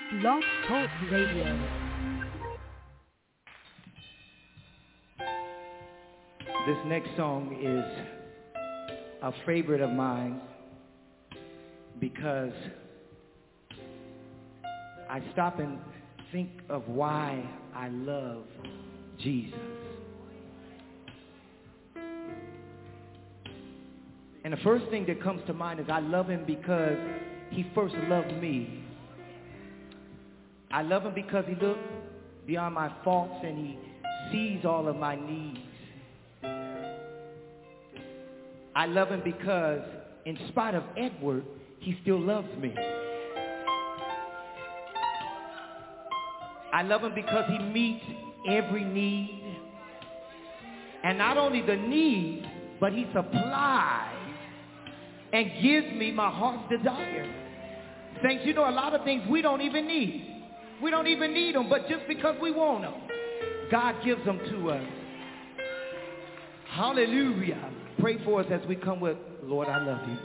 Blog Talk Radio. This next song is a favorite of mine because I stop and think of why I love Jesus. And the first thing that comes to mind is I love him because he first loved me. I love him because he looked beyond my faults and he sees all of my needs. I love him because in spite of Edward, he still loves me. I love him because he meets every need. And not only the need, but he supplies and gives me my heart's desire. Saints, you know a lot of things we don't even need. We don't even need them, but just because we want them, God gives them to us. Hallelujah. Pray for us as we come with, Lord, I love you.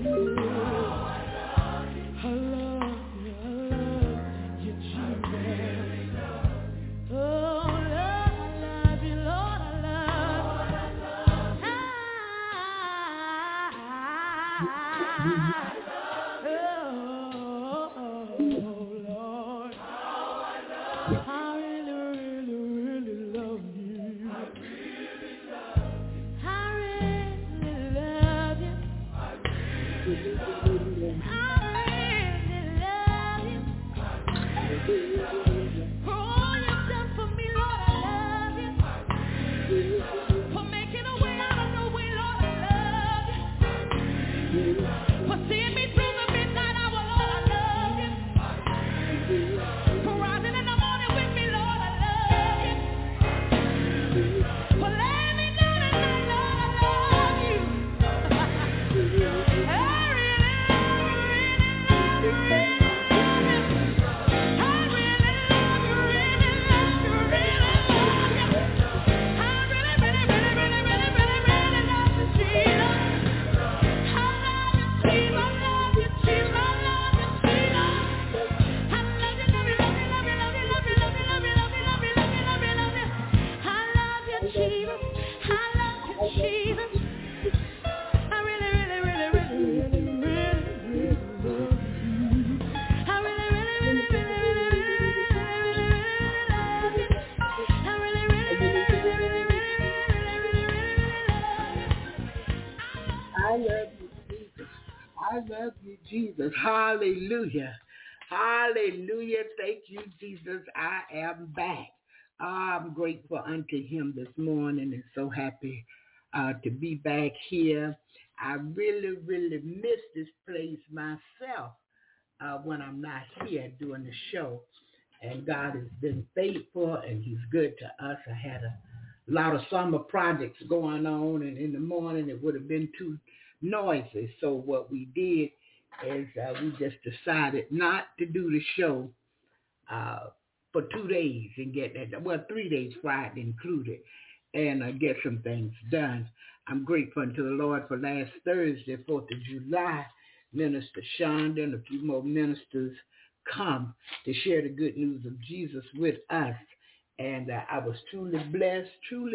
Jesus. Hallelujah. Hallelujah. Thank you, Jesus. I am back. I'm grateful unto him this morning and so happy to be back here. I really, really miss this place myself when I'm not here doing the show. And God has been faithful and he's good to us. I had a lot of summer projects going on, and in the morning it would have been too noisy. So what we did is we just decided not to do the show for 2 days and get that, well, 3 days, Friday included, and get some things done. I'm grateful unto the Lord for last Thursday, 4th of July, Minister Shonda and a few more ministers come to share the good news of Jesus with us. And I was truly blessed,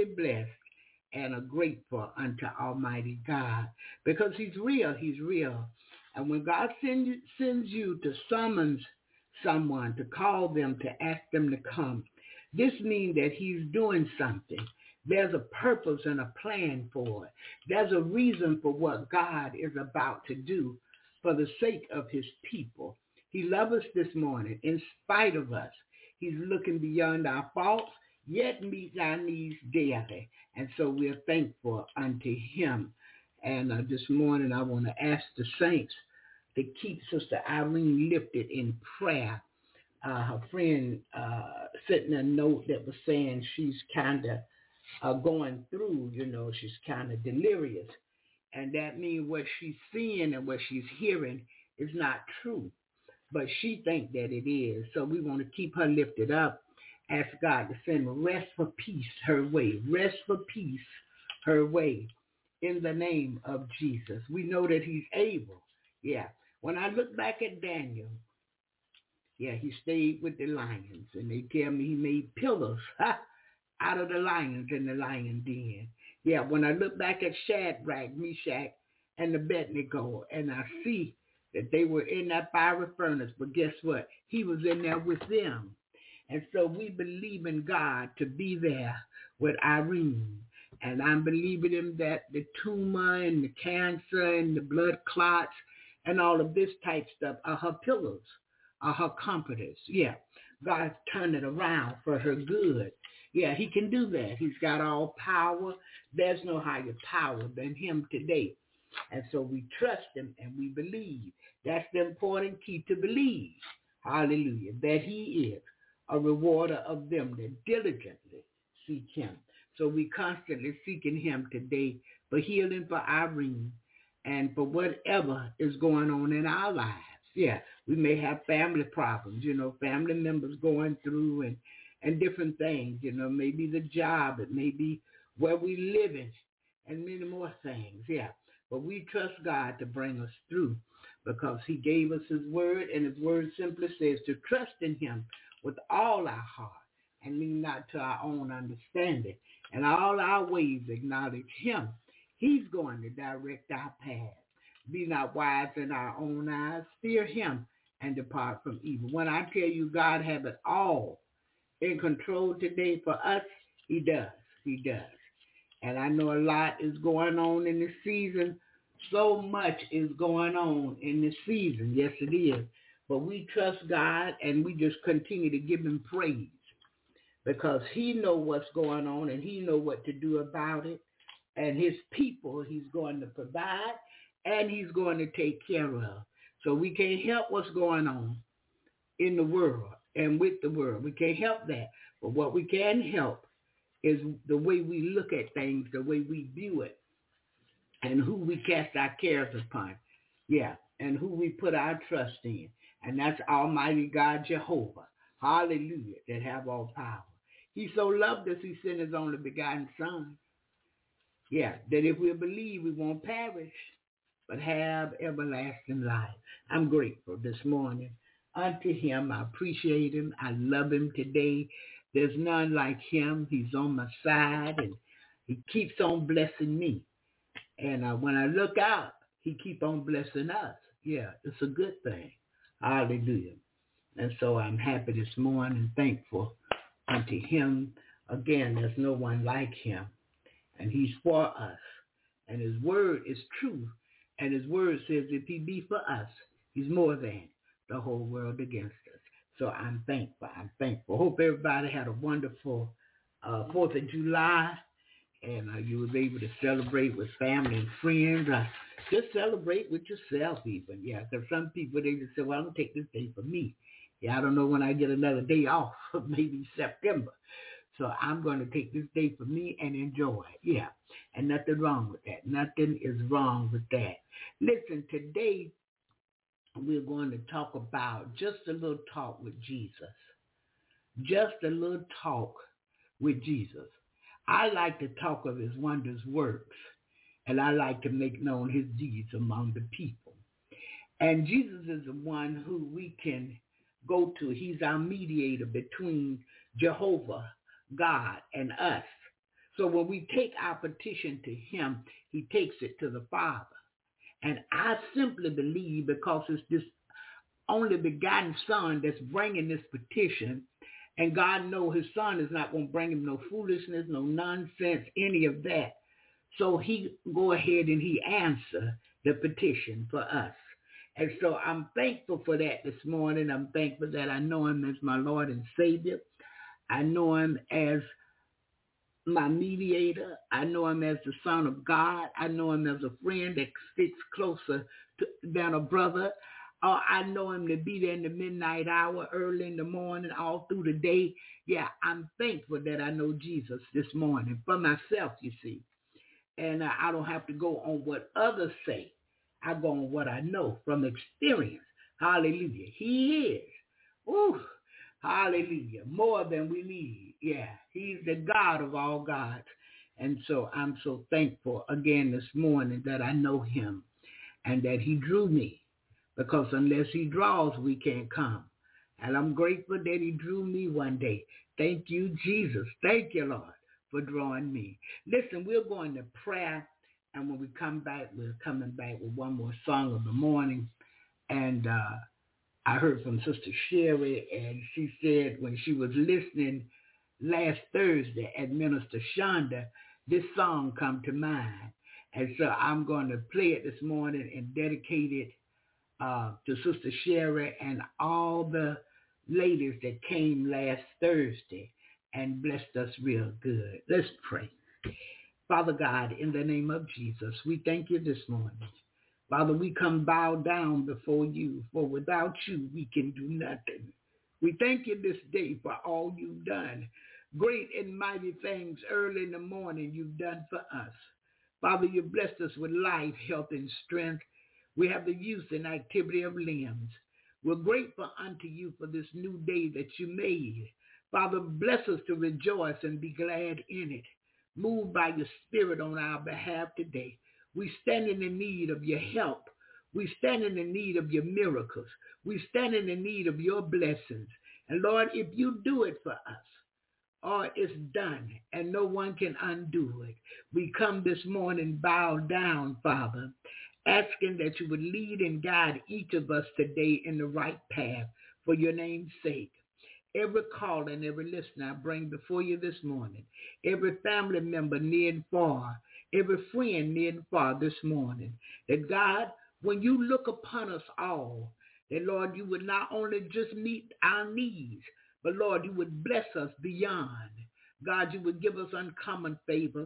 and grateful unto Almighty God because he's real. And when God sends you to summons someone, to call them, to ask them to come, this means that he's doing something. There's a purpose and a plan for it. There's a reason for what God is about to do for the sake of his people. He loves us this morning in spite of us. He's looking beyond our faults, yet meets our needs daily. And so we're thankful unto him. And this morning I want to ask the saints to keep Sister Irene lifted in prayer. Her friend sent in a note that was saying she's kind of going through, she's kind of delirious. And that means what she's seeing and what she's hearing is not true. But she thinks that it is. So we want to keep her lifted up. Ask God to send rest for peace her way. Rest for peace her way in the name of Jesus. We know that he's able. Yeah. When I look back at Daniel, he stayed with the lions. And they tell me he made pillars out of the lions in the lion den. Yeah, when I look back at Shadrach, Meshach, and Abednego, and I see that they were in that fiery furnace, but guess what? He was in there with them. And so we believe in God to be there with Irene. And I'm believing him that the tumor and the cancer and the blood clots and all of this type stuff are her pillars, are her comforters. Yeah, God's turned it around for her good. Yeah, he can do that. He's got all power. There's no higher power than him today. And so we trust him and we believe. That's the important key, to believe. Hallelujah. That he is a rewarder of them that diligently seek him. So we constantly seeking him today for healing for Irene and for whatever is going on in our lives. Yeah, we may have family problems, family members going through and different things, maybe the job, it may be where we live in, and many more things. Yeah. but we trust God to bring us through because he gave us his word, and his word simply says to trust in him with all our heart and lean not to our own understanding. And all our ways acknowledge him. He's going to direct our path. Be not wise in our own eyes. Fear him and depart from evil. When I tell you God have it all in control today for us, he does. He does. And I know a lot is going on in the season. So much is going on in the season. Yes, it is. But we trust God, and we just continue to give him praise because he knows what's going on, and he knows what to do about it. And his people, he's going to provide, and he's going to take care of. So we can't help what's going on in the world and with the world. We can't help that. But what we can help is the way we look at things, the way we view it, and who we cast our cares upon. Yeah, and who we put our trust in. And that's Almighty God Jehovah. Hallelujah, that have all power. He so loved us, he sent his only begotten son. Yeah, that if we believe, we won't perish, but have everlasting life. I'm grateful this morning unto him. I appreciate him. I love him today. There's none like him. He's on my side, and he keeps on blessing me. And when I look out, he keep on blessing us. Yeah, it's a good thing. Hallelujah. And so I'm happy this morning, thankful unto him. Again, there's no one like him. And he's for us. And his word is true. And his word says if he be for us, he's more than the whole world against us. So I'm thankful. I'm thankful. Hope everybody had a wonderful 4th of July. And you was able to celebrate with family and friends. Just celebrate with yourself even. Yeah, because some people, they just say, well, I'm going to take this day for me. Yeah, I don't know when I get another day off, maybe September. So I'm going to take this day for me and enjoy it. Yeah, and nothing wrong with that. Nothing is wrong with that. Listen, today we're going to talk about just a little talk with Jesus. Just a little talk with Jesus. I like to talk of his wondrous works, and I like to make known his deeds among the people. And Jesus is the one who we can go to. He's our mediator between Jehovah, God, and us. So when we take our petition to him, he takes it to the Father. And I simply believe because it's this only begotten son that's bringing this petition, and God knows his son is not going to bring him no foolishness, no nonsense, any of that. So he go ahead and he answer the petition for us. And so I'm thankful for that this morning. I'm thankful that I know him as my Lord and Savior. I know him as my mediator. I know him as the Son of God. I know him as a friend that sticks closer than a brother. I know him to be there in the midnight hour, early in the morning, all through the day. Yeah, I'm thankful that I know Jesus this morning for myself, you see. And I don't have to go on what others say. I go on what I know from experience. Hallelujah. He is. Ooh, hallelujah. More than we need. Yeah, he's the God of all gods. And so I'm so thankful again this morning that I know him and that he drew me. Because unless he draws, we can't come. And I'm grateful that he drew me one day. Thank you, Jesus. Thank you, Lord, for drawing me. Listen, we're going to prayer. And when we come back, we're coming back with one more song of the morning. And I heard from Sister Sherry, and she said when she was listening last Thursday at Minister Shonda, this song come to mind. And so I'm going to play it this morning and dedicate it to Sister Sherry and all the ladies that came last Thursday and blessed us real good. Let's pray. Father God, in the name of Jesus, we thank you this morning. Father, we come bow down before you, for without you, we can do nothing. We thank you this day for all you've done. Great and mighty things early in the morning you've done for us. Father, you blessed us with life, health, and strength. We have the use and activity of limbs. We're grateful unto you for this new day that you made. Father, bless us to rejoice and be glad in it. Move by your spirit on our behalf today. We stand in the need of your help. We stand in the need of your miracles. We stand in the need of your blessings. And Lord, if you do it for us, or it's done and no one can undo it. We come this morning bowed down, Father, asking that you would lead and guide each of us today in the right path for your name's sake. Every caller and every listener I bring before you this morning, every family member near and far, every friend near and far this morning, that God, when you look upon us all, that Lord, you would not only just meet our needs, but Lord, you would bless us beyond. God, you would give us uncommon favor,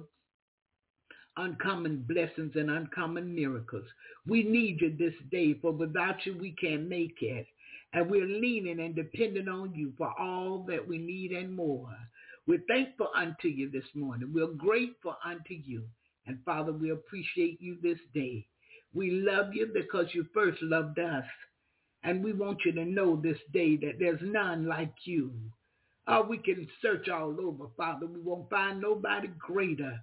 uncommon blessings, and uncommon miracles. We need you this day, for without you, we can't make it. And we're leaning and depending on you for all that we need and more. We're thankful unto you this morning. We're grateful unto you. And Father, we appreciate you this day. We love you because you first loved us. And we want you to know this day that there's none like you. We can search all over, Father. We won't find nobody greater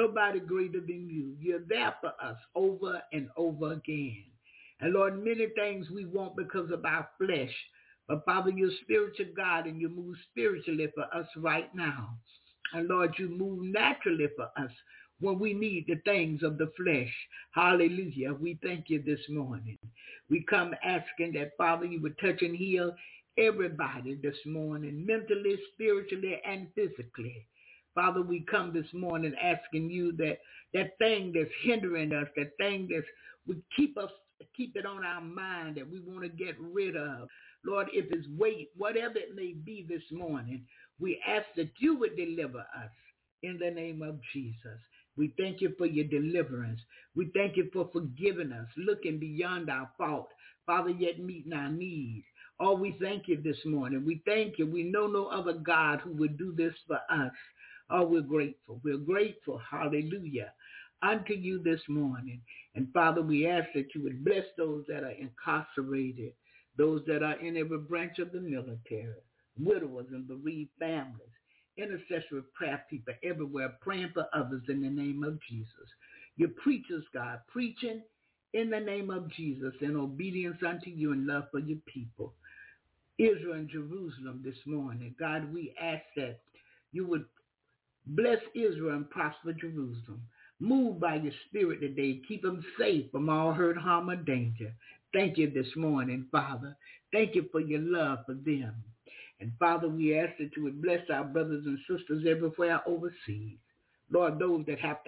than you. You're there for us over and over again. And Lord, many things we want because of our flesh. But Father, you're spiritual God and you move spiritually for us right now. And Lord, you move naturally for us when we need the things of the flesh. Hallelujah. We thank you this morning. We come asking that, Father, you would touch and heal everybody this morning, mentally, spiritually, and physically. Father, we come this morning asking you that thing that's hindering us, that thing that would keep it on our mind that we want to get rid of. Lord, if it's weight, whatever it may be this morning, we ask that you would deliver us in the name of Jesus. We thank you for your deliverance. We thank you for forgiving us, looking beyond our fault, Father, yet meeting our needs. Oh, we thank you this morning. We thank you. We know no other God who would do this for us. Oh, we're grateful. We're grateful. Hallelujah. Unto you this morning. And Father, we ask that you would bless those that are incarcerated, those that are in every branch of the military, widowers and bereaved families, intercessory prayer people everywhere, praying for others in the name of Jesus. Your preachers, God, preaching in the name of Jesus in obedience unto you and love for your people. Israel and Jerusalem this morning, God, we ask that you would bless Israel and prosper Jerusalem. Move by your spirit today. Keep them safe from all hurt, harm, or danger. Thank you this morning, Father. Thank you for your love for them. And Father, we ask that you would bless our brothers and sisters everywhere overseas. Lord, those that have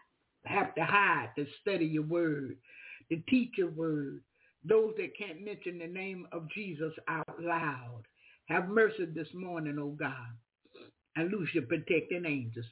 to hide to study your word, to teach your word, those that can't mention the name of Jesus out loud. Have mercy this morning, oh God, and loose your protecting angels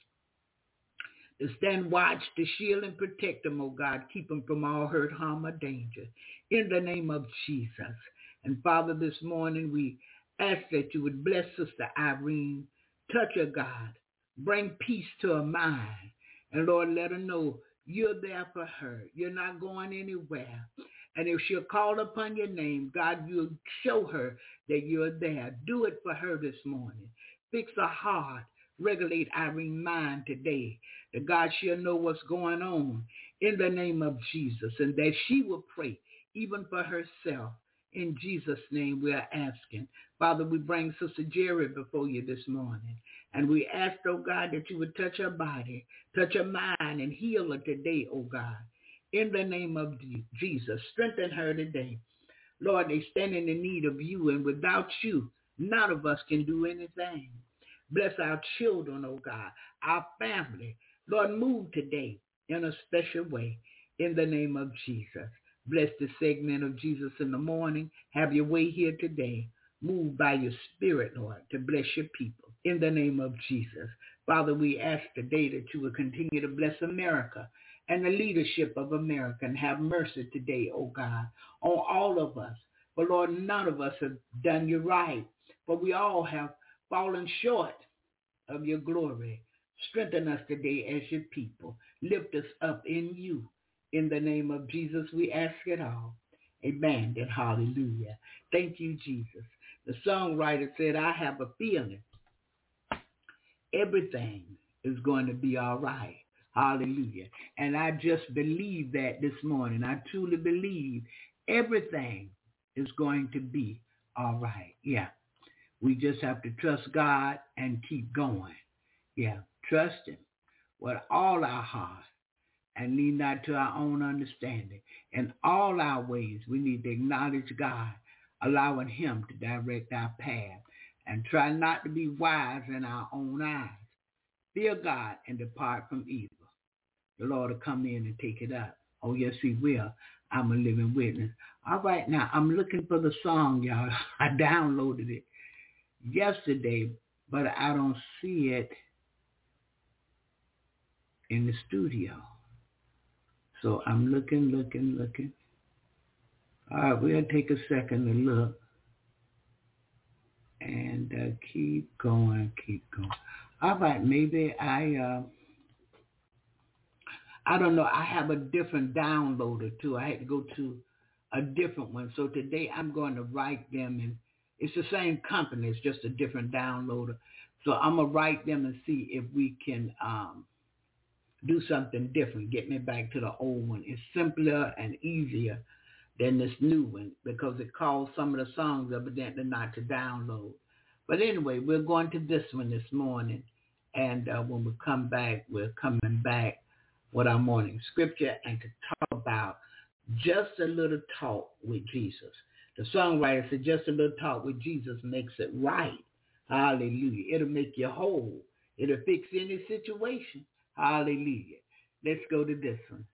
to stand watch, to shield and protect them, oh God. Keep them from all hurt, harm, or danger. In the name of Jesus. And Father, this morning we ask that you would bless Sister Irene. Touch her, God. Bring peace to her mind. And Lord, let her know you're there for her. You're not going anywhere. And if she'll call upon your name, God, you'll show her that you're there. Do it for her this morning. Fix her heart. Regulate Irene's mind today. That God, she'll know what's going on in the name of Jesus. And that she will pray even for herself. In Jesus' name we are asking. Father, we bring Sister Jerry before you this morning. And we ask, oh God, that you would touch her body, touch her mind, and heal her today, oh God. In the name of Jesus, strengthen her today. Lord, they stand in the need of you, and without you, none of us can do anything. Bless our children, oh God, our family. Lord, move today in a special way in the name of Jesus. Bless the segment of Jesus in the morning. Have your way here today. Move by your spirit, Lord, to bless your people in the name of Jesus. Father, we ask today that you will continue to bless America and the leadership of America, and have mercy today, oh God, on all of us. For Lord, none of us have done you right, for we all have fallen short of your glory. Strengthen us today as your people. Lift us up in you. In the name of Jesus, we ask it all. Amen and hallelujah. Thank you, Jesus. The songwriter said, I have a feeling everything is going to be all right. Hallelujah. And I just believe that this morning. I truly believe everything is going to be all right. Yeah. We just have to trust God and keep going. Yeah. Trust him with all our heart and lean not to our own understanding. In all our ways, we need to acknowledge God, allowing him to direct our path, and try not to be wise in our own eyes. Fear God and depart from evil. The Lord will come in and take it up. Oh, yes, he will. I'm a living witness. All right, now, I'm looking for the song, y'all. I downloaded it yesterday, but I don't see it in the studio. So I'm looking. All right, we'll take a second to look. And keep going. All right, maybe I don't know. I have a different downloader, too. I had to go to a different one. So today I'm going to write them, and it's the same company. It's just a different downloader. So I'm going to write them and see if we can do something different, get me back to the old one. It's simpler and easier than this new one because it calls some of the songs evidently not to download. But anyway, we're going to this one this morning. And when we come back, we're coming back with our morning scripture and to talk about just a little talk with Jesus. The songwriter said just a little talk with Jesus makes it right. Hallelujah. It'll make you whole. It'll fix any situation. Hallelujah. Let's go to this one.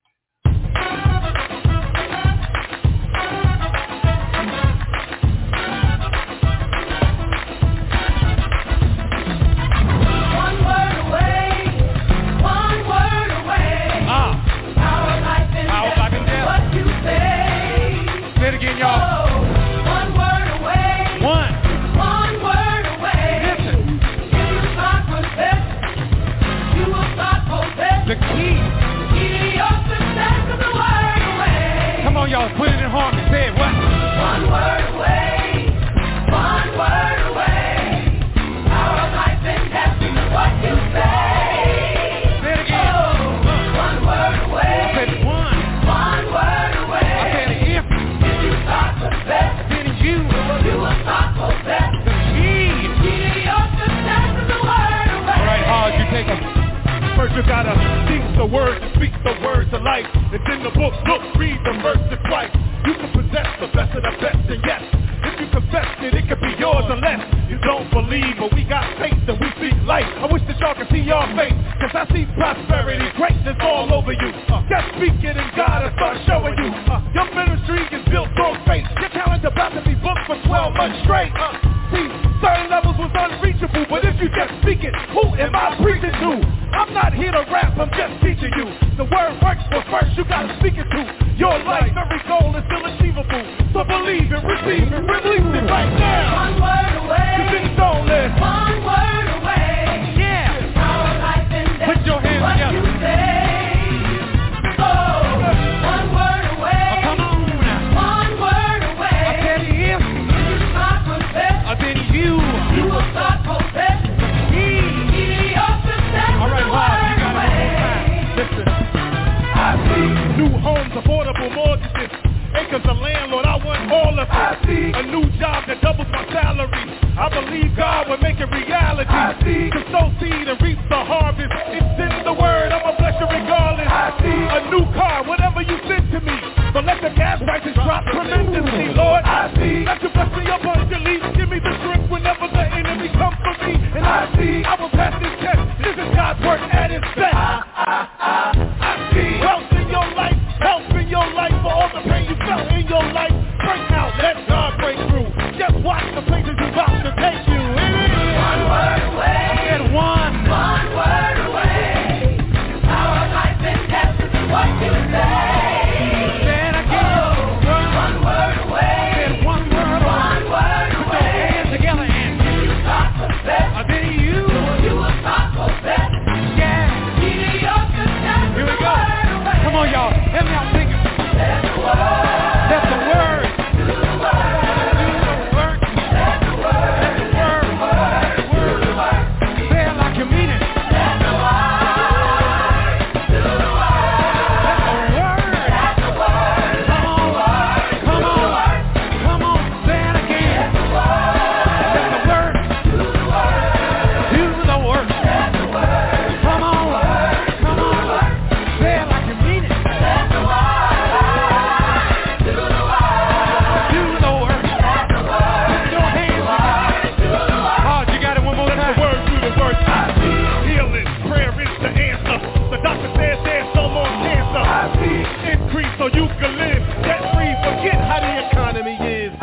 The key. Come on, y'all, put it in harmony. Say it, what? One word away. One word away. Our life and death is what you say. Say it again. Oh, one word away. I said one. One word away. I said it if you start to possess, then you will start to possess. The key. Key to your success is the word away. All right, hard, you take a first you gotta think the words and speak the words of life. It's in the book, look, read the verse twice. You can possess the best of the best, and yes, if you confess it, it could be yours unless you don't believe. But we got faith and we speak life. I wish that y'all could see your face, cause I see prosperity, greatness all over you. Just speak it and God will start showing you. Your ministry is built on faith. Your talent about to be booked for 12 months straight. See, certain levels was unreachable, but if you just speak it, who am I preaching to? I'm not here to rap, I'm just teaching you. The word works, but first you gotta speak it to your life. Every goal is still achievable, so believe it, receive it, release it right now. One word away, you think don't live. One word away, yeah. Our life and death, put your hands together. You say, oh, one word away. Oh, come on now. One word away. I said if you start possess, then you will start possess. All right, Bob, you got it one more time. Listen. I see new homes, affordable mortgages, acres of landlord, I want all of it. I see a new job that doubles my salary. I believe God will make it reality. I see to sow seed and reap the harvest. It's in the word, I'ma bless you regardless. I see a new car, whatever you send to me. But let the gas prices drop tremendously, Lord. I see let you bless me abundantly. Give me the strength whenever the enemy comes for me. And I see I will pass this test. This is God's work at its best. I see wealth in your life, help in your life for all the pain you felt in your life. Break out, let God break through. Just watch the places He's about to take you. It is one word away. I said one word away.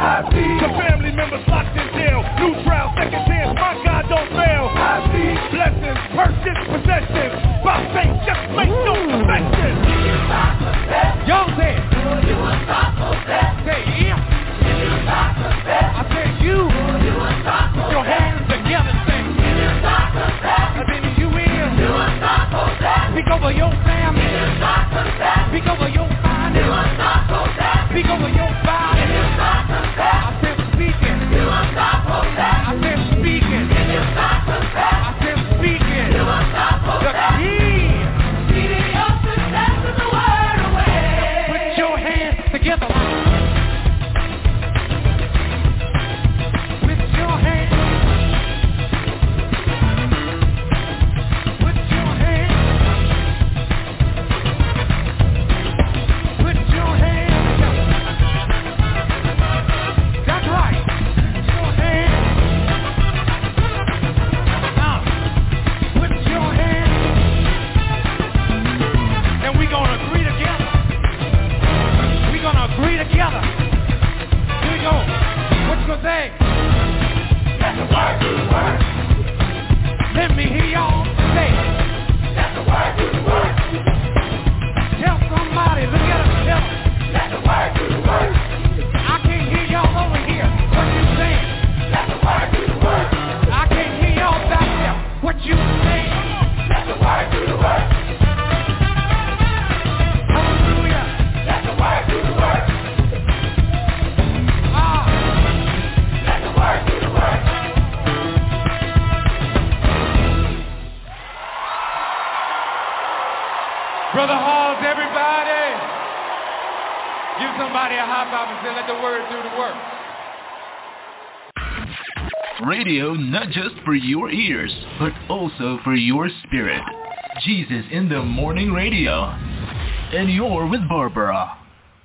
I see. The family members locked in jail. New trial, second chance. My God don't fail. I see. Blessings, purchase, possessions. By faith, just make no confession. Y'all say it. You will stop possess. Say yeah. You will stop possess. I said you. You will stop Put your hands together and say. You will stop possess. And then you will. You will stop possess. Speak over your family. You will stop possess. Speak over your finances. You will stop possess. Speak over your body. You will stop possess. I said speaking. You will stop possess. I said speaking. You will stop possess. I said speaking. You will stop The possess. key. Speeding your success is the word away. Put your hands together. With your hands. Put your hands. Put your hands. That's right. Put your hands. Now, put your hands. And we're gonna agree together. We're gonna agree together. Here we go. What you gonna say? Let the word do the work. Let me hear y'all say. Let the word do the work. Tell somebody, look at them, tell them. Let the word do the work. I can't hear y'all over here. What you saying? Let the word do the work. I can't hear y'all back there. What you saying? Let the word do the work. Hallelujah. Let the word do the work. Ah, Let the word do the work. Brother Halls, everybody. Give somebody a high five and say, let the word do the work. Radio not just for your ears, but also for your spirit. Jesus in the Morning Radio. And you're with Barbara.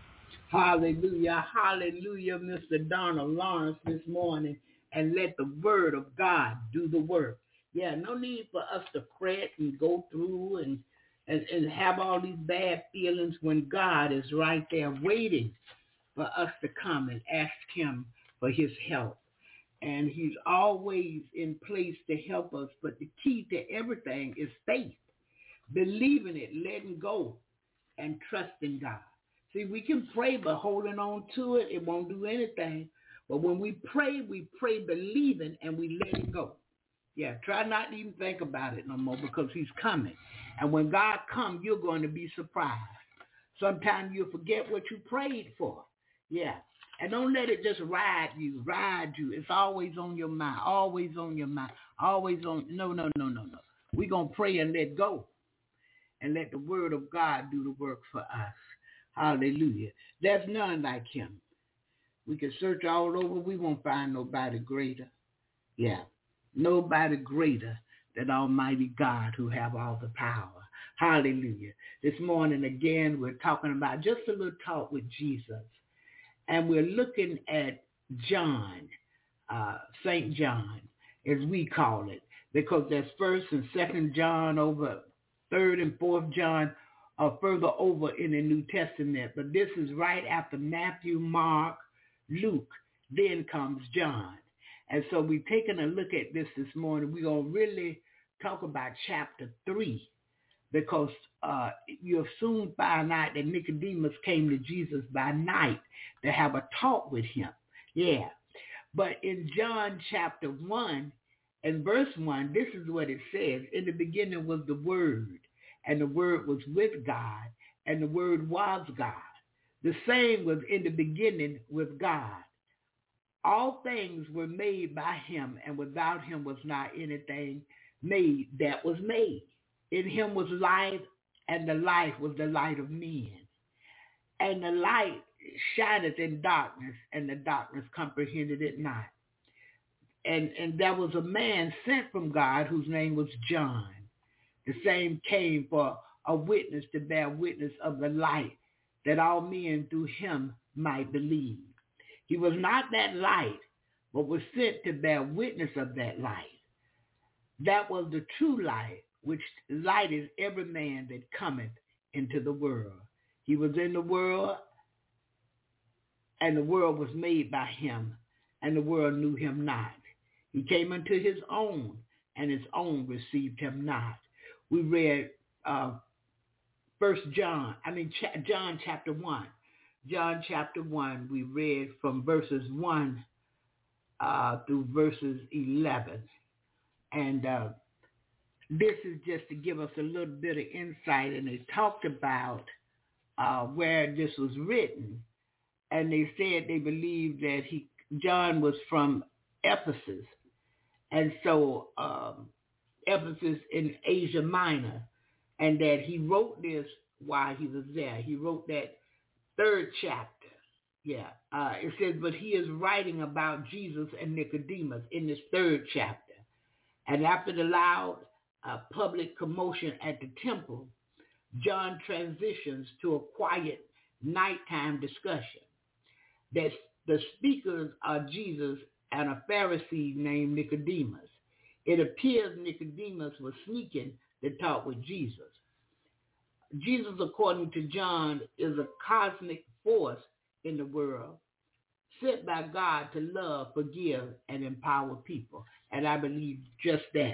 Hallelujah, hallelujah, Mr. Donald Lawrence this morning. And let the word of God do the work. Yeah, no need for us to fret and go through and have all these bad feelings when God is right there waiting for us to come and ask him for his help. And he's always in place to help us. But the key to everything is faith, believing it, letting go, and trusting God. See, we can pray, but holding on to it, it won't do anything. But when we pray believing, and we let it go. Yeah, try not to even think about it no more because he's coming. And when God comes, you're going to be surprised. Sometimes you'll forget what you prayed for. Yeah. And don't let it just ride you. It's always on your mind, always on your mind, always on. No. We're going to pray and let go and let the word of God do the work for us. Hallelujah. There's none like him. We can search all over. We won't find nobody greater. Yeah. Nobody greater than Almighty God who have all the power. Hallelujah. This morning, again, we're talking about just a little talk with Jesus. And we're looking at John, St. John, as we call it, because there's 1st and 2nd John over 3rd and 4th John are further over in the New Testament. But this is right after Matthew, Mark, Luke, then comes John. And so we're taking a look at this morning. We're going to really talk about chapter 3 because you'll soon find out that Nicodemus came to Jesus by night to have a talk with him. Yeah. But in John chapter 1 and verse 1, this is what it says. In the beginning was the Word, and the Word was with God, and the Word was God. The same was in the beginning with God. All things were made by him, and without him was not anything made that was made. In him was life, and the life was the light of men. And the light shineth in darkness, and the darkness comprehended it not. And there was a man sent from God whose name was John. The same came for a witness to bear witness of the light, that all men through him might believe. He was not that light, but was sent to bear witness of that light. That was the true light, which lighteth every man that cometh into the world. He was in the world, and the world was made by him, and the world knew him not. He came unto his own, and his own received him not. We read John chapter 1. John chapter 1, we read from verses 1 through verses 11. And this is just to give us a little bit of insight. And they talked about where this was written. And they said they believed that John was from Ephesus. And so Ephesus in Asia Minor. And that he wrote this while he was there. He wrote that 3rd chapter. Yeah. It says, but he is writing about Jesus and Nicodemus in this 3rd chapter. And after the loud public commotion at the temple, John transitions to a quiet nighttime discussion. That the speakers are Jesus and a Pharisee named Nicodemus. It appears Nicodemus was sneaking to talk with Jesus. Jesus, according to John, is a cosmic force in the world, sent by God to love, forgive, and empower people. And I believe just that.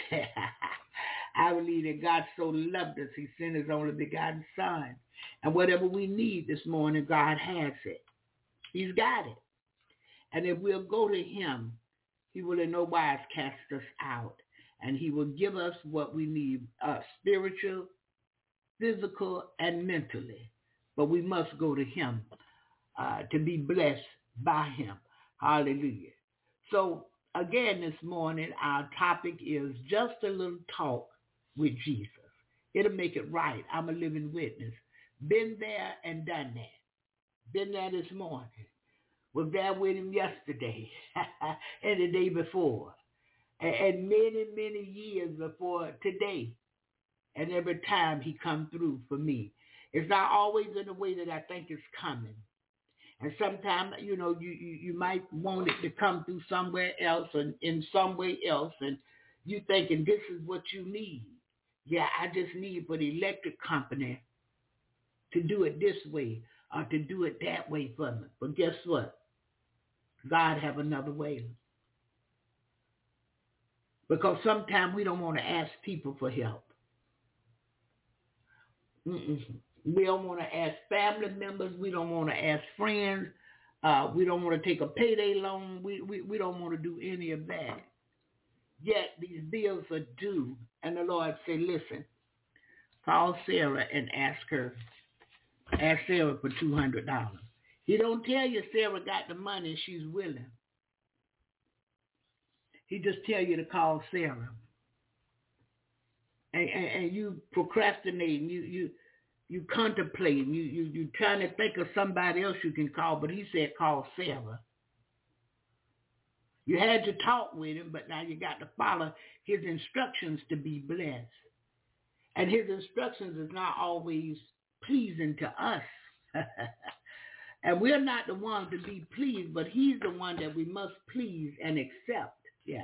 I believe that God so loved us, he sent his only begotten Son. And whatever we need this morning, God has it. He's got it. And if we'll go to him, he will in no wise cast us out. And he will give us what we need, spiritual, physical, and mentally. But we must go to him to be blessed by him. Hallelujah. So again this morning, our topic is just a little talk with Jesus. It'll make it right. I'm a living witness. Been there and done that. Been there this morning. Was there with him yesterday and the day before. And many, many years before today. And every time he come through for me. It's not always in the way that I think it's coming. And sometimes, you might want it to come through somewhere else and in some way else. And you thinking this is what you need. Yeah, I just need for the electric company to do it this way or to do it that way for me. But guess what? God have another way. Because sometimes we don't want to ask people for help. We don't want to ask family members. We don't want to ask friends. We don't want to take a payday loan. We don't want to do any of that. Yet these bills are due. And the Lord said, listen, call Sarah and ask her. Ask Sarah for $200. He don't tell you Sarah got the money and she's willing. He just tell you to call Sarah. And you procrastinating, you contemplating, you trying to think of somebody else you can call, but he said call Sarah. You had to talk with him, but now you got to follow his instructions to be blessed. And his instructions is not always pleasing to us. And we're not the ones to be pleased, but he's the one that we must please and accept. Yeah.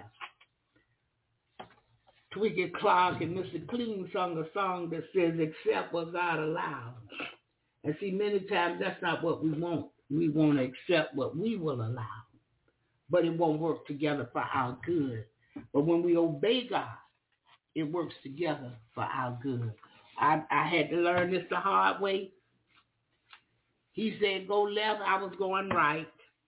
Twiggy Clark and Mr. Clean sung a song that says, accept what God allows. And see, many times that's not what we want. We want to accept what we will allow. But it won't work together for our good. But when we obey God, it works together for our good. I had to learn this the hard way. He said, go left, I was going right.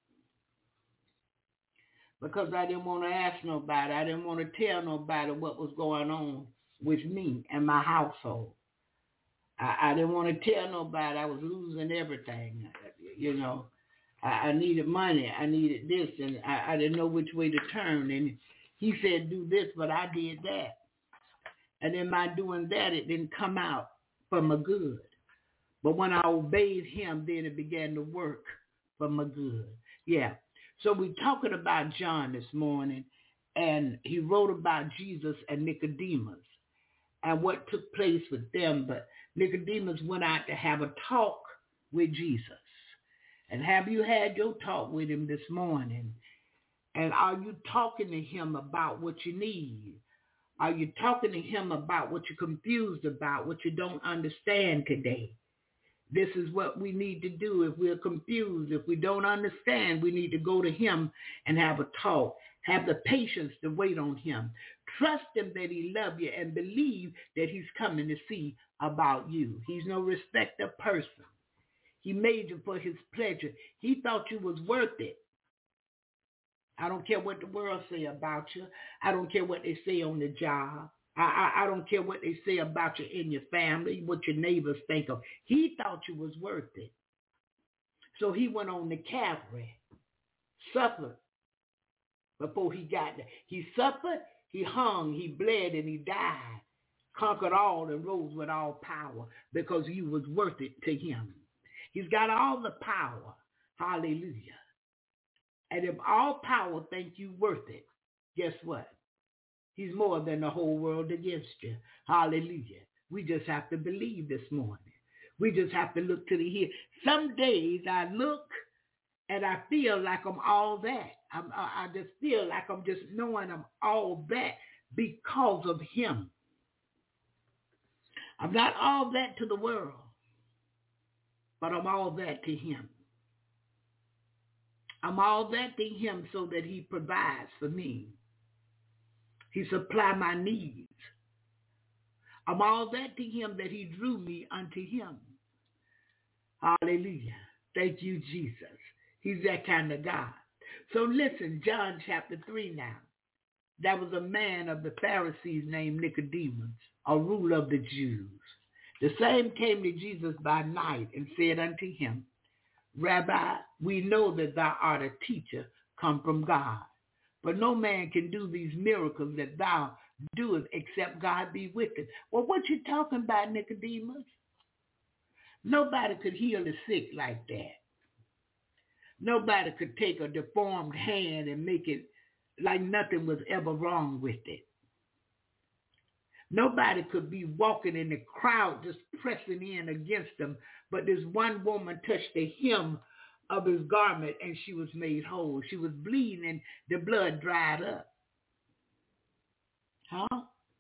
Because I didn't want to ask nobody. I didn't want to tell nobody what was going on with me and my household. I didn't want to tell nobody I was losing everything. I needed money. I needed this, and I didn't know which way to turn. And he said, do this, but I did that. And in my doing that, it didn't come out for my good. But when I obeyed him, then it began to work for my good. Yeah. So we're talking about John this morning, and he wrote about Jesus and Nicodemus and what took place with them. But Nicodemus went out to have a talk with Jesus. And have you had your talk with him this morning? And are you talking to him about what you need? Are you talking to him about what you're confused about, what you don't understand today? This is what we need to do. If we're confused, if we don't understand, we need to go to him and have a talk. Have the patience to wait on him. Trust him that he loves you and believe that he's coming to see about you. He's no respecter of person. He made you for his pleasure. He thought you was worth it. I don't care what the world say about you. I don't care what they say on the job. I don't care what they say about you in your family, what your neighbors think of. He thought you was worth it. So he went on the Calvary, suffered before he got there. He suffered, he hung, he bled, and he died, conquered all and rose with all power because you was worth it to him. He's got all the power. Hallelujah. And if all power think you worth it, guess what? He's more than the whole world against you. Hallelujah. We just have to believe this morning. We just have to look to the hill. Some days I look and I feel like I'm all that. I just feel like I'm just knowing I'm all that because of him. I'm not all that to the world, but I'm all that to him. I'm all that to him so that he provides for me. He supplies my needs. I'm all that to him that he drew me unto him. Hallelujah. Thank you, Jesus. He's that kind of God. So listen, John chapter 3 now. There was a man of the Pharisees named Nicodemus, a ruler of the Jews. The same came to Jesus by night and said unto him, Rabbi, we know that thou art a teacher come from God. But no man can do these miracles that thou doest except God be with him. Well, what you talking about, Nicodemus? Nobody could heal the sick like that. Nobody could take a deformed hand and make it like nothing was ever wrong with it. Nobody could be walking in the crowd just pressing in against them, but this one woman touched the hem of his garment and she was made whole. She was bleeding and the blood dried up. Huh?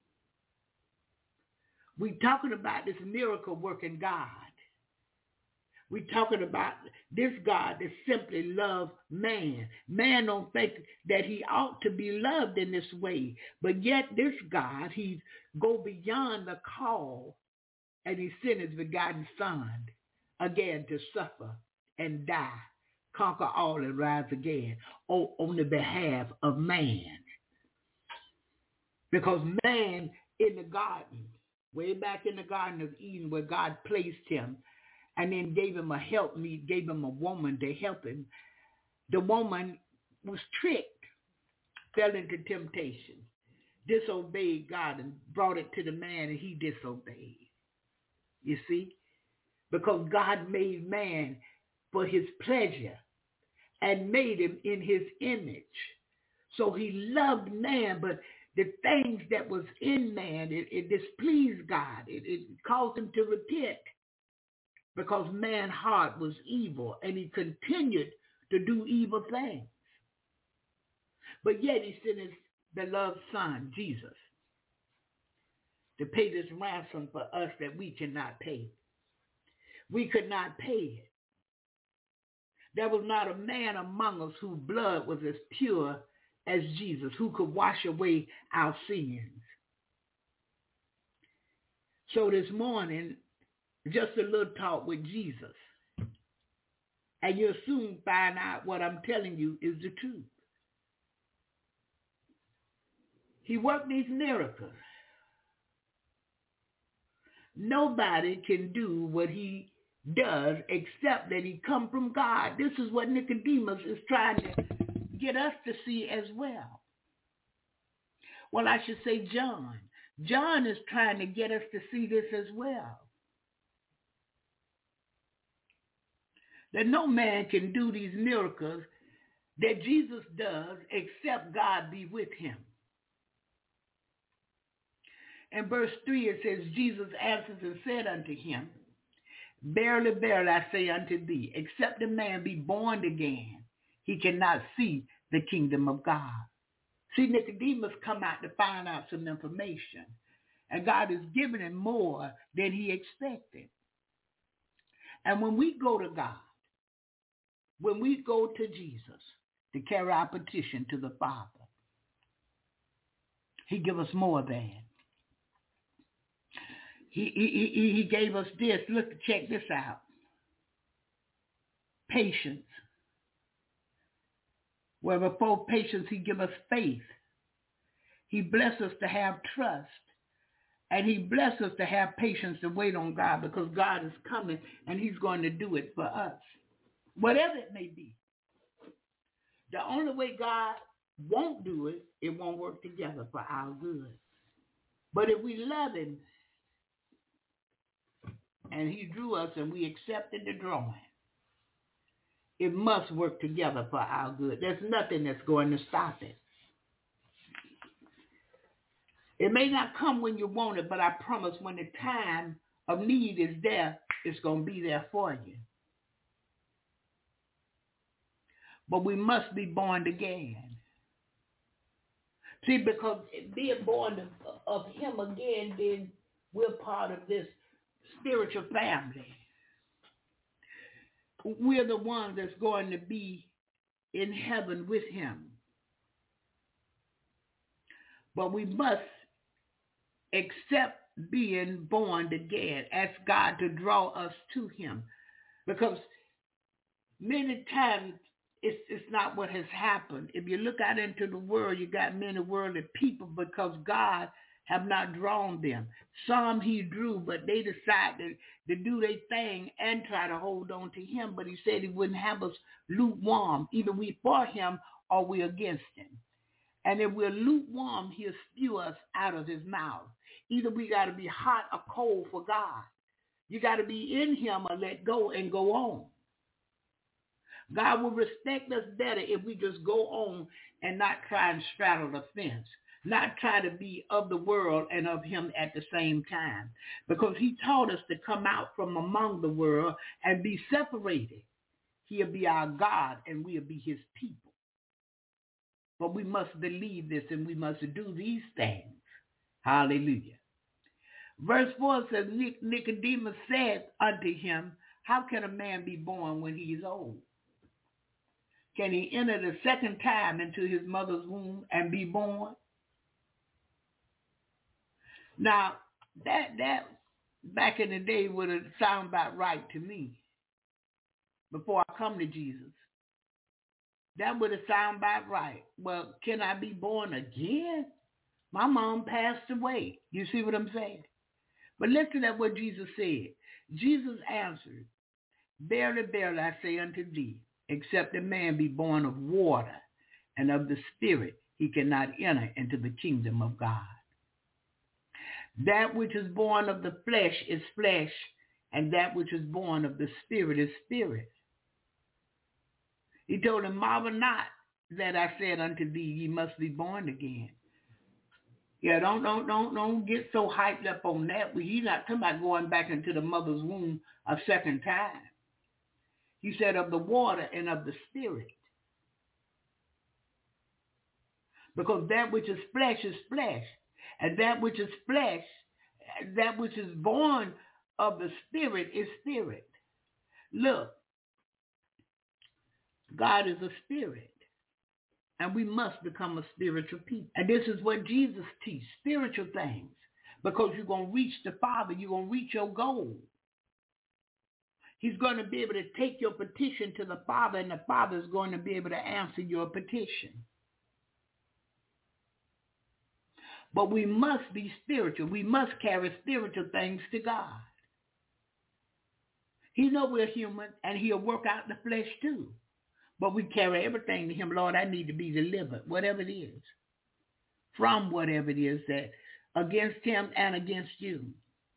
We talking about this miracle working God. We talking about this God that simply loves man. Man don't think that he ought to be loved in this way. But yet this God, he go beyond the call and he sent his begotten son again to suffer and die, conquer all and rise again on the behalf of man. Because man in the garden, way back in the Garden of Eden where God placed him, and then gave him a helpmeet, gave him a woman to help him. The woman was tricked, fell into temptation, disobeyed God and brought it to the man and he disobeyed. You see? Because God made man for his pleasure and made him in his image. So he loved man, but the things that was in man, it displeased God. It caused him to repent. Because man's heart was evil and he continued to do evil things. But yet he sent his beloved son, Jesus, to pay this ransom for us that we cannot pay. We could not pay it. There was not a man among us whose blood was as pure as Jesus, who could wash away our sins. So this morning, just a little talk with Jesus. And you'll soon find out what I'm telling you is the truth. He worked these miracles. Nobody can do what he does except that he come from God. This is what Nicodemus is trying to get us to see as well. Well, I should say John. John is trying to get us to see this as well. That no man can do these miracles that Jesus does except God be with him. In verse 3 it says, Jesus answers and said unto him, Verily, verily, I say unto thee, except a man be born again, he cannot see the kingdom of God. See, Nicodemus come out to find out some information, and God is giving him more than he expected. And when we go to God, when we go to Jesus to carry our petition to the Father, he give us more than. He gave us this. Look, check this out. Patience. Where before patience, he give us faith. He bless us to have trust. And he bless us to have patience to wait on God, because God is coming and he's going to do it for us. Whatever it may be. The only way God won't do it, it won't work together for our good. But if we love him and he drew us and we accepted the drawing, it must work together for our good. There's nothing that's going to stop it. It may not come when you want it, but I promise when the time of need is there, it's going to be there for you. But we must be born again. See, because being born of him again, then we're part of this spiritual family. We're the ones that's going to be in heaven with him. But we must accept being born again. Ask God to draw us to him. Because many times it's not what has happened. If you look out into the world, you got many worldly people because God have not drawn them. Some he drew, but they decided to do their thing and try to hold on to him. But he said he wouldn't have us lukewarm. Either we for him or we against him. And if we're lukewarm, he'll spew us out of his mouth. Either we got to be hot or cold for God. You got to be in him or let go and go on. God will respect us better if we just go on and not try and straddle the fence. Not try to be of the world and of him at the same time. Because he taught us to come out from among the world and be separated. He'll be our God and we'll be his people. But we must believe this and we must do these things. Hallelujah. Verse 4 says, Nicodemus said unto him, how can a man be born when he is old? Can he enter the second time into his mother's womb and be born? Now, that back in the day would have sounded about right to me before I come to Jesus. That would have sounded about right. Well, can I be born again? My mom passed away. You see what I'm saying? But listen at what Jesus said. Jesus answered, verily, verily, I say unto thee, except a man be born of water and of the Spirit, he cannot enter into the kingdom of God. That which is born of the flesh is flesh, and that which is born of the Spirit is spirit. He told him, marvel not that I said unto thee, ye must be born again. Yeah, don't get so hyped up on that. He's not talking about going back into the mother's womb a second time. He said of the water and of the Spirit. Because that which is flesh, and that which is flesh, that which is born of the Spirit is spirit. Look, God is a spirit, and we must become a spiritual people. And this is what Jesus teaches, spiritual things, because you're going to reach the Father. You're going to reach your goal. He's going to be able to take your petition to the Father, and the Father is going to be able to answer your petition. But we must be spiritual. We must carry spiritual things to God. He knows we're human, and he'll work out the flesh too. But we carry everything to him. Lord, I need to be delivered, whatever it is, from whatever it is that against him and against you.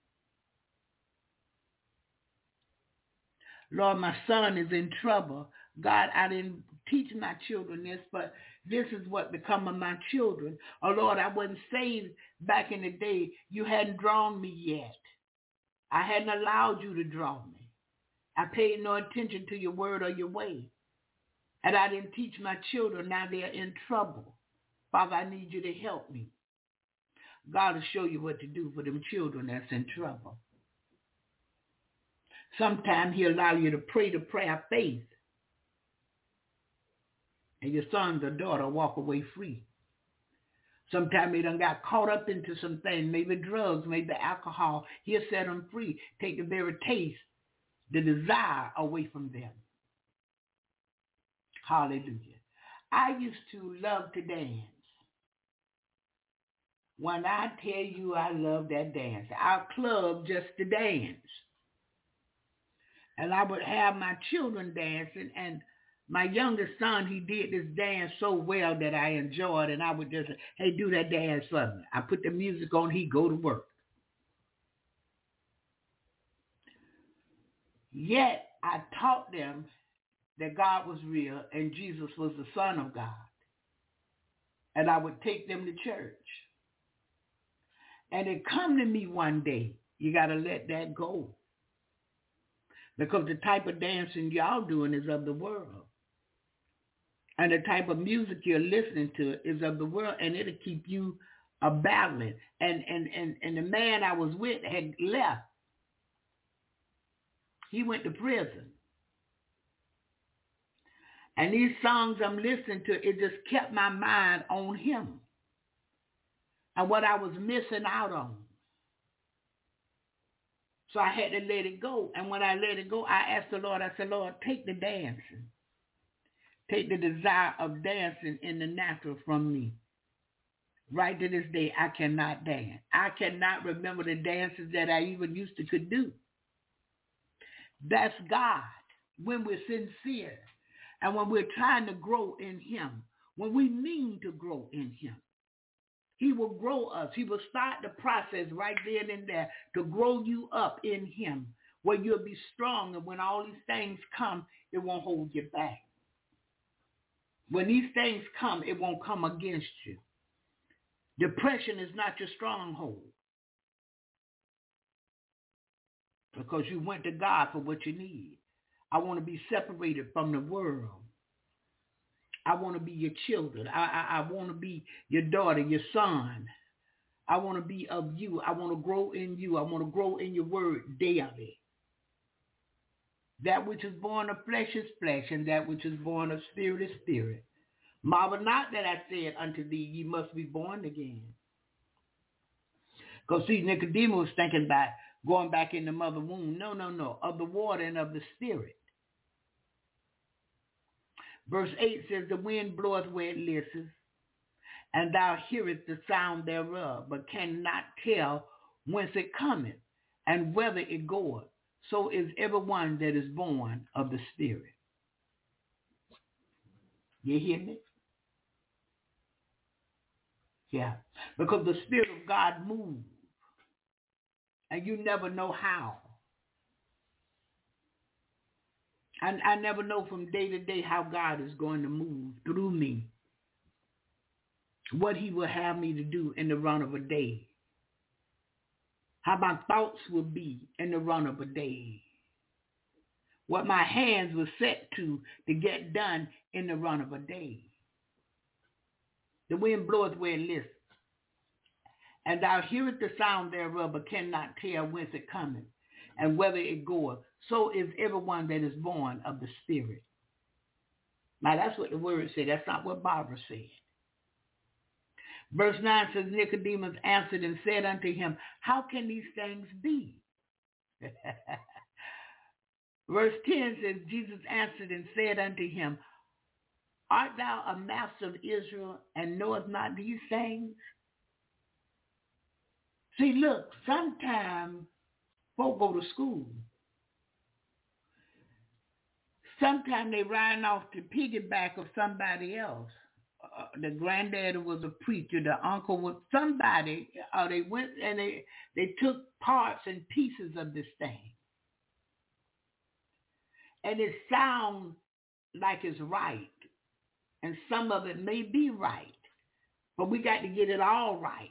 Lord, my son is in trouble. God, I didn't teach my children this, but this is what become of my children. Oh, Lord, I wasn't saved back in the day. You hadn't drawn me yet. I hadn't allowed you to draw me. I paid no attention to your word or your way. And I didn't teach my children. Now they're in trouble. Father, I need you to help me. God will show you what to do for them children that's in trouble. Sometimes he'll allow you to pray the prayer of faith, and your sons or daughter walk away free. Sometimes they done got caught up into some things, maybe drugs, maybe alcohol. He'll set them free, take the very taste, the desire away from them. Hallelujah. I used to love to dance. When I tell you I love that dance, our club just to dance. And I would have my children dancing, and my youngest son, he did this dance so well that I enjoyed, and I would just say, hey, do that dance for me. I put the music on, he'd go to work. Yet, I taught them that God was real and Jesus was the Son of God. And I would take them to church. And it come to me one day, you got to let that go. Because the type of dancing y'all doing is of the world. And the type of music you're listening to is of the world, and it'll keep you battling. And the man I was with had left. He went to prison. And these songs I'm listening to, it just kept my mind on him and what I was missing out on. So I had to let it go. And when I let it go, I asked the Lord, I said, Lord, take the dancing. Take the desire of dancing in the natural from me. Right to this day, I cannot dance. I cannot remember the dances that I even used to could do. That's God when we're sincere and when we're trying to grow in him, when we mean to grow in him. He will grow us. He will start the process right then and there to grow you up in him, where you'll be strong, and when all these things come, it won't hold you back. When these things come, it won't come against you. Depression is not your stronghold, because you went to God for what you need. I want to be separated from the world. I want to be your children. I want to be your daughter, your son. I want to be of you. I want to grow in you. I want to grow in your word daily. That which is born of flesh is flesh, and that which is born of spirit is spirit. Marvel not that I said unto thee, ye must be born again. Because see, Nicodemus was thinking about going back in the mother womb. No. Of the water and of the spirit. Verse 8 says, the wind bloweth where it listeth, and thou hearest the sound thereof, but cannot tell whence it cometh, and whither it goeth. So is every one that is born of the Spirit. You hear me? Yeah. Because the Spirit of God moves, and you never know how. I never know from day to day how God is going to move through me, what he will have me to do in the run of a day, how my thoughts will be in the run of a day, what my hands will set to get done in the run of a day. The wind bloweth where it listeth, and thou hearest the sound thereof, but cannot tell whence it cometh, and whither it goeth. So is everyone that is born of the Spirit. Now that's what the word said. That's not what Barbara said. Verse 9 says, Nicodemus answered and said unto him, how can these things be? Verse 10 says, Jesus answered and said unto him, art thou a master of Israel, and knowest not these things? See, look, sometimes folk go to school. Sometimes they riding off the piggyback of somebody else. The granddaddy was a preacher. The uncle was somebody. They went and they took parts and pieces of this thing. And it sounds like it's right. And some of it may be right. But we got to get it all right.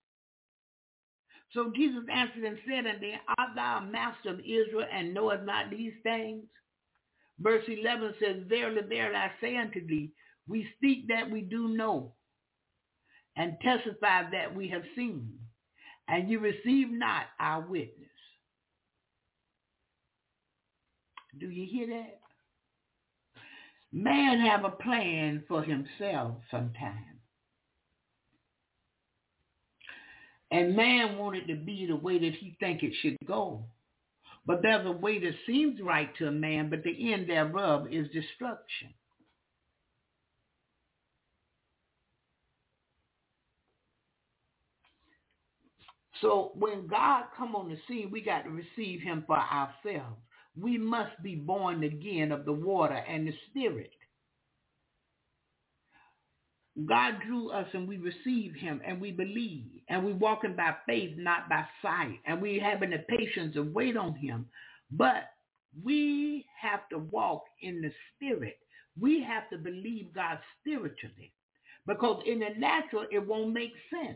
So Jesus answered and said unto him, art thou a master of Israel, and knowest not these things? Verse 11 says, verily, verily, I say unto thee, we speak that we do know, and testify that we have seen, and you receive not our witness. Do you hear that? Man have a plan for himself sometimes. And man want it to be the way that he think it should go. But there's a way that seems right to a man, but the end thereof is destruction. So when God come on the scene, we got to receive him for ourselves. We must be born again of the water and the Spirit. God drew us and we receive him and we believe. And we walking by faith, not by sight. And we having the patience to wait on him. But we have to walk in the Spirit. We have to believe God spiritually. Because in the natural, it won't make sense.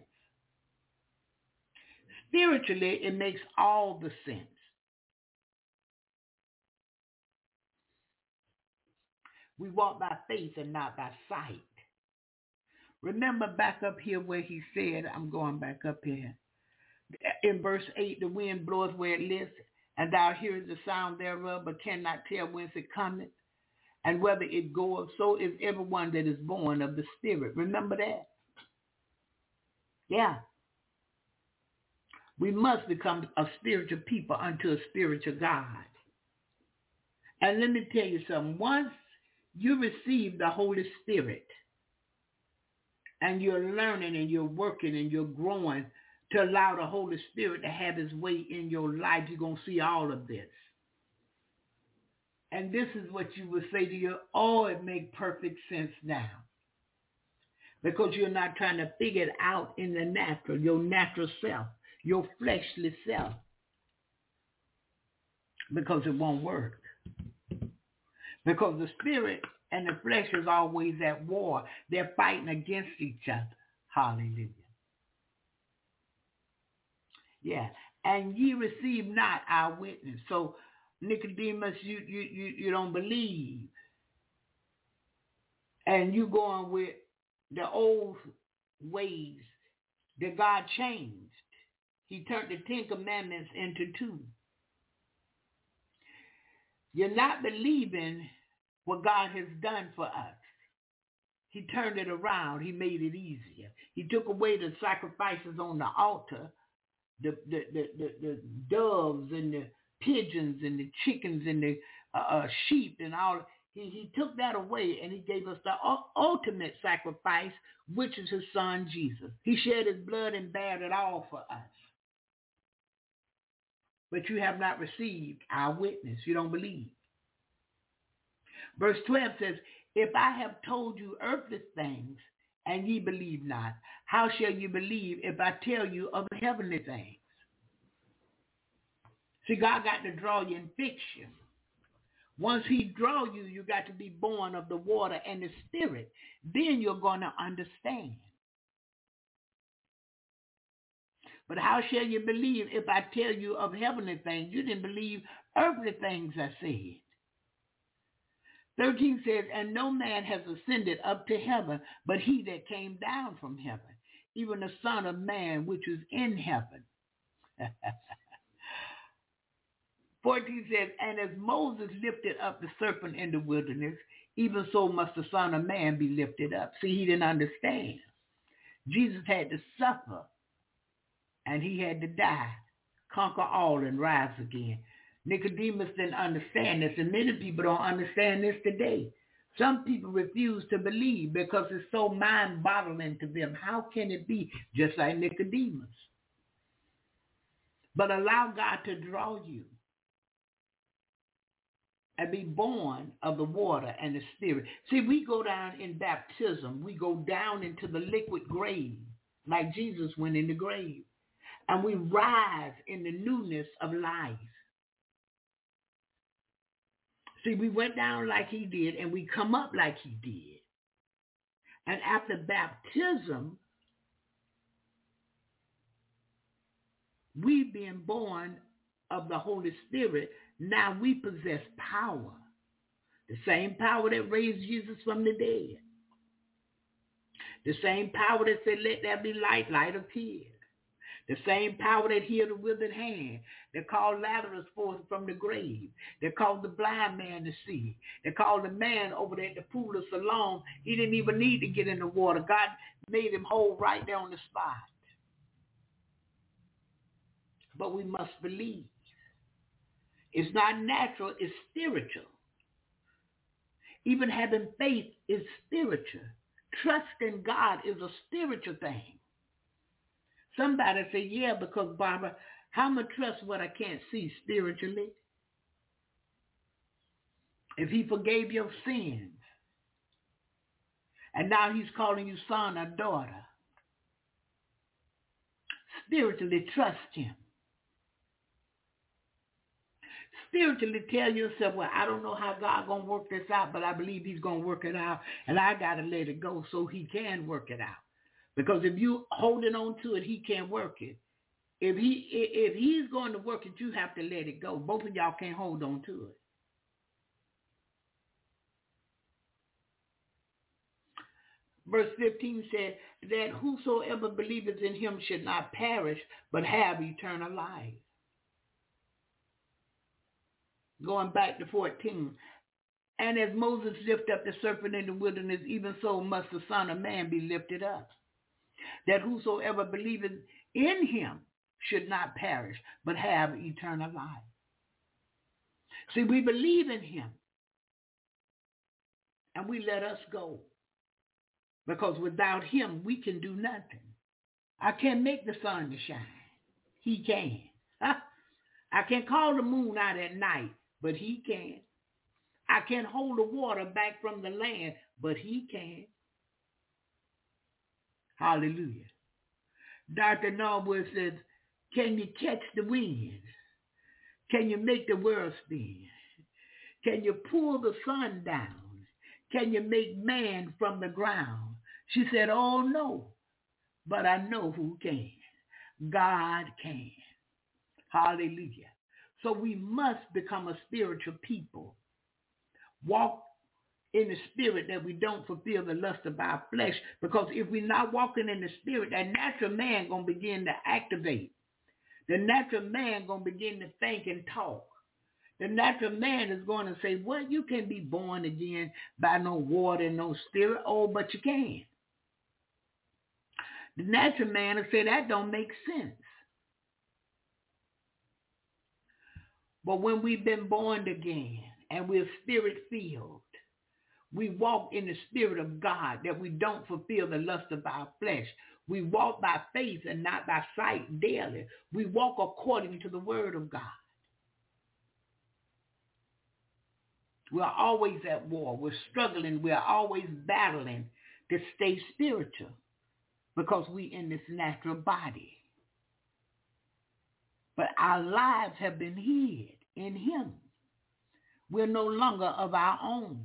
Spiritually, it makes all the sense. We walk by faith and not by sight. Remember back up here where he said, I'm going back up here. In verse 8, the wind bloweth where it lists, and thou hearest the sound thereof, but cannot tell whence it cometh, and whether it goeth. So is everyone that is born of the Spirit. Remember that? Yeah. We must become a spiritual people unto a spiritual God. And let me tell you something. Once you receive the Holy Spirit, and you're learning and you're working and you're growing to allow the Holy Spirit to have his way in your life, you're going to see all of this. And this is what you would say to you, oh, it makes perfect sense now. Because you're not trying to figure it out in the natural, your natural self, your fleshly self. Because it won't work. Because the Spirit and the flesh is always at war. They're fighting against each other. Hallelujah. Yeah. And ye receive not our witness. So, Nicodemus, you don't believe. And you going with the old ways that God changed. He turned the 10 Commandments into 2. You're not believing what God has done for us. He turned it around. He made it easier. He took away the sacrifices on the altar, the doves and the pigeons and the chickens and the sheep and all. He took that away and he gave us the ultimate sacrifice, which is his son Jesus. He shed his blood and bared it all for us. But you have not received our witness. You don't believe. Verse 12 says, if I have told you earthly things and ye believe not, how shall you believe if I tell you of the heavenly things? See, God got to draw you and fix you. Once he draw you, you got to be born of the water and the Spirit. Then you're going to understand. But how shall you believe if I tell you of heavenly things? You didn't believe earthly things I said. 13 says, and no man has ascended up to heaven, but he that came down from heaven, even the Son of Man, which is in heaven. 14 says, and as Moses lifted up the serpent in the wilderness, even so must the Son of Man be lifted up. See, he didn't understand. Jesus had to suffer, and he had to die, conquer all, and rise again. Nicodemus didn't understand this, and many people don't understand this today. Some people refuse to believe because it's so mind-boggling to them. How can it be? Just like Nicodemus. But allow God to draw you and be born of the water and the Spirit. See, we go down in baptism. We go down into the liquid grave like Jesus went in the grave. And we rise in the newness of life. See, we went down like he did, and we come up like he did. And after baptism, we being born of the Holy Spirit, now we possess power. The same power that raised Jesus from the dead. The same power that said, let there be light, light appeared. The same power that healed the withered hand, that called Lazarus forth from the grave, that called the blind man to see, that called the man over there at the pool of Siloam. He didn't even need to get in the water. God made him whole right there on the spot. But we must believe. It's not natural, it's spiritual. Even having faith is spiritual. Trust in God is a spiritual thing. Somebody say, yeah, because Barbara, how am I trust what I can't see spiritually? If he forgave your sins, and now he's calling you son or daughter, spiritually trust him. Spiritually tell yourself, well, I don't know how God going to work this out, but I believe he's going to work it out, and I got to let it go so he can work it out. Because if you holding on to it, he can't work it. If he's going to work it, you have to let it go. Both of y'all can't hold on to it. Verse 15 said that whosoever believeth in him should not perish, but have eternal life. Going back to 14. And as Moses lifted up the serpent in the wilderness, even so must the Son of Man be lifted up, that whosoever believeth in him should not perish, but have eternal life. See, we believe in him, and we let us go, because without him, we can do nothing. I can't make the sun to shine. He can. I can call the moon out at night, but he can. I can hold the water back from the land, but he can. Hallelujah. Dr. Norwood says, can you catch the wind? Can you make the world spin? Can you pull the sun down? Can you make man from the ground? She said, oh no, but I know who can. God can. Hallelujah. So we must become a spiritual people. Walk in the spirit that we don't fulfill the lust of our flesh. Because if we're not walking in the spirit, that natural man going to begin to activate. The natural man going to begin to think and talk. The natural man is going to say, well, you can be born again by no water and no spirit. Oh, but you can. The natural man will say, that don't make sense. But when we've been born again and we're spirit-filled, we walk in the spirit of God, that we don't fulfill the lust of our flesh. We walk by faith and not by sight daily. We walk according to the word of God. We're always at war. We're struggling. We're always battling to stay spiritual because we in this natural body. But our lives have been hid in him. We're no longer of our own.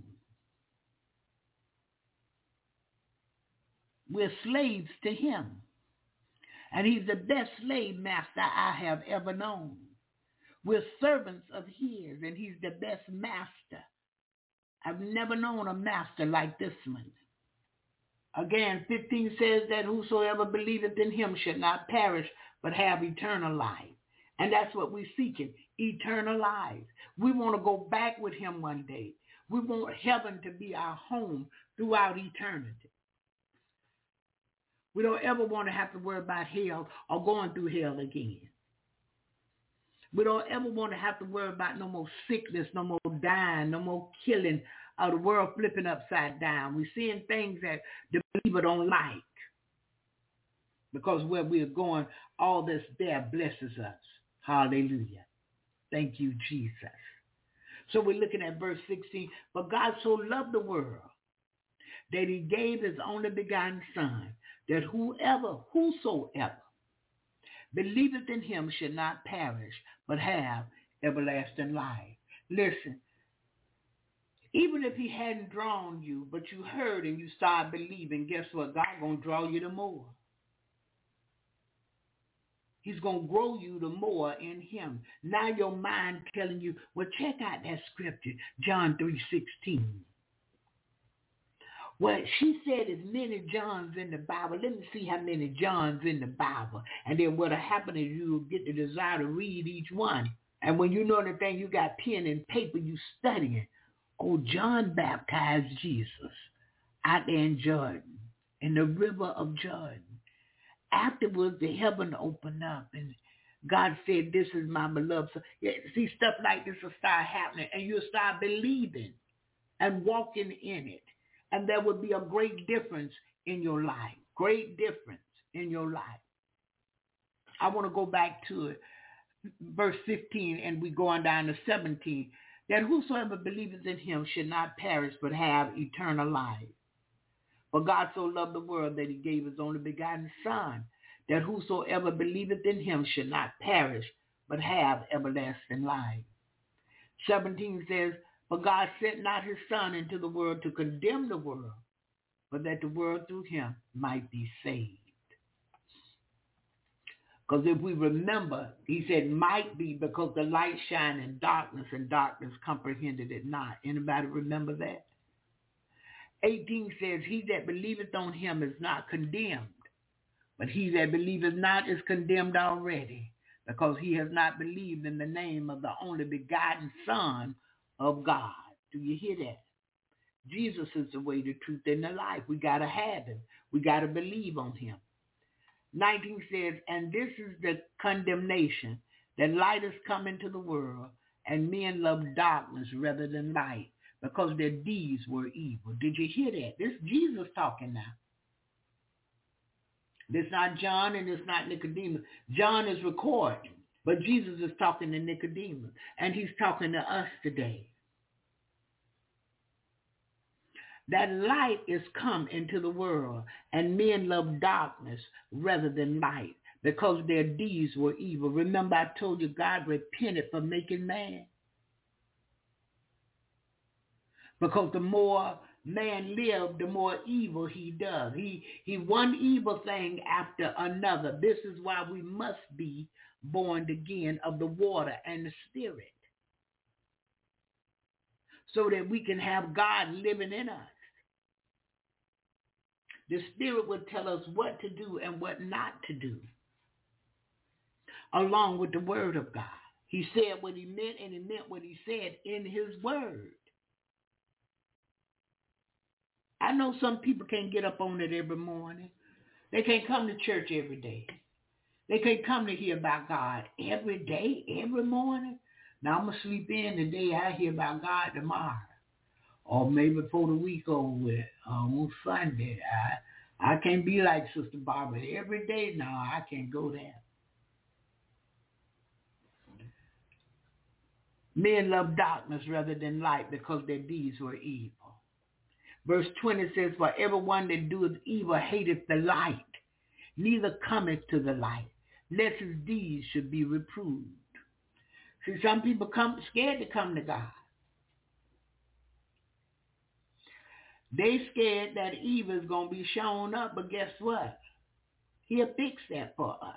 We're slaves to him. And he's the best slave master I have ever known. We're servants of his, and he's the best master. I've never known a master like this one. Again, 15 says that whosoever believeth in him should not perish, but have eternal life. And that's what we're seeking, eternal life. We want to go back with him one day. We want heaven to be our home throughout eternity. We don't ever want to have to worry about hell or going through hell again. We don't ever want to have to worry about no more sickness, no more dying, no more killing, or the world flipping upside down. We're seeing things that the believer don't like. Because where we're going, all this there blesses us. Hallelujah. Thank you, Jesus. So we're looking at verse 16. But God so loved the world that he gave his only begotten Son, that whosoever believeth in him should not perish, but have everlasting life. Listen, even if he hadn't drawn you, but you heard and you started believing, guess what? God going to draw you the more. He's going to grow you the more in him. Now your mind telling you, well, check out that scripture, John 3:16. Well, she said there's many Johns in the Bible. Let me see how many Johns in the Bible. And then what'll happen is you'll get the desire to read each one. And when you know the thing, you got pen and paper, you studying. Oh, John baptized Jesus out there in Jordan, in the river of Jordan. Afterwards, the heaven opened up and God said, this is my beloved son. Yeah, see, stuff like this will start happening and you'll start believing and walking in it. And there would be a great difference in your life. Great difference in your life. I want to go back to it. Verse 15, and we go on down to 17. That whosoever believeth in him should not perish, but have eternal life. For God so loved the world that he gave his only begotten Son, that whosoever believeth in him should not perish, but have everlasting life. 17 says, for God sent not his Son into the world to condemn the world, but that the world through him might be saved. Because if we remember, he said might be, because the light shined in darkness and darkness comprehended it not. Anybody remember that? 18 says, he that believeth on him is not condemned, but he that believeth not is condemned already, because he has not believed in the name of the only begotten Son of God. Do you hear that? Jesus is the way, the truth, and the life. We got to have him. We got to believe on him. 19 says, and this is the condemnation, that light has come into the world, and men love darkness rather than light, because their deeds were evil. Did you hear that? This is Jesus talking now. This is not John and it's not Nicodemus. John is recording, but Jesus is talking to Nicodemus, and he's talking to us today. That light is come into the world, and men love darkness rather than light, because their deeds were evil. Remember, I told you God repented for making man. Because the more man lives, the more evil he does. He one evil thing after another. This is why we must be born again of the water and the Spirit, so that we can have God living in us. The Spirit will tell us what to do and what not to do, along with the Word of God. He said what he meant, and he meant what he said in his Word. I know some people can't get up on it every morning. They can't come to church every day. They can't come to hear about God every day, every morning. Now I'm going to sleep in the day I hear about God tomorrow. Or maybe before the week over with, on Sunday. I can't be like Sister Barbara every day now. I can't go there. Men love darkness rather than light, because their deeds were evil. Verse 20 says, for everyone that doeth evil hateth the light, neither cometh to the light, lest his deeds should be reproved. See, some people scared to come to God. They scared that evil is going to be shown up, but guess what? He'll fix that for us.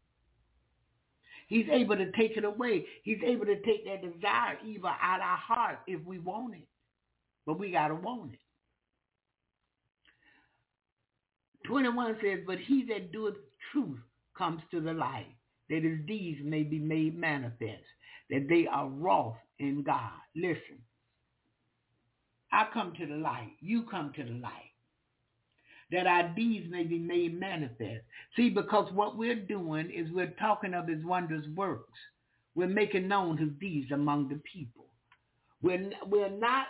He's able to take it away. He's able to take that desire evil out of our heart if we want it. But we got to want it. 21 says, but he that doeth truth comes to the light, that his deeds may be made manifest, that they are wrought in God. Listen. I come to the light. You come to the light. That our deeds may be made manifest. See, because what we're doing is we're talking of his wondrous works. We're making known his deeds among the people. We're not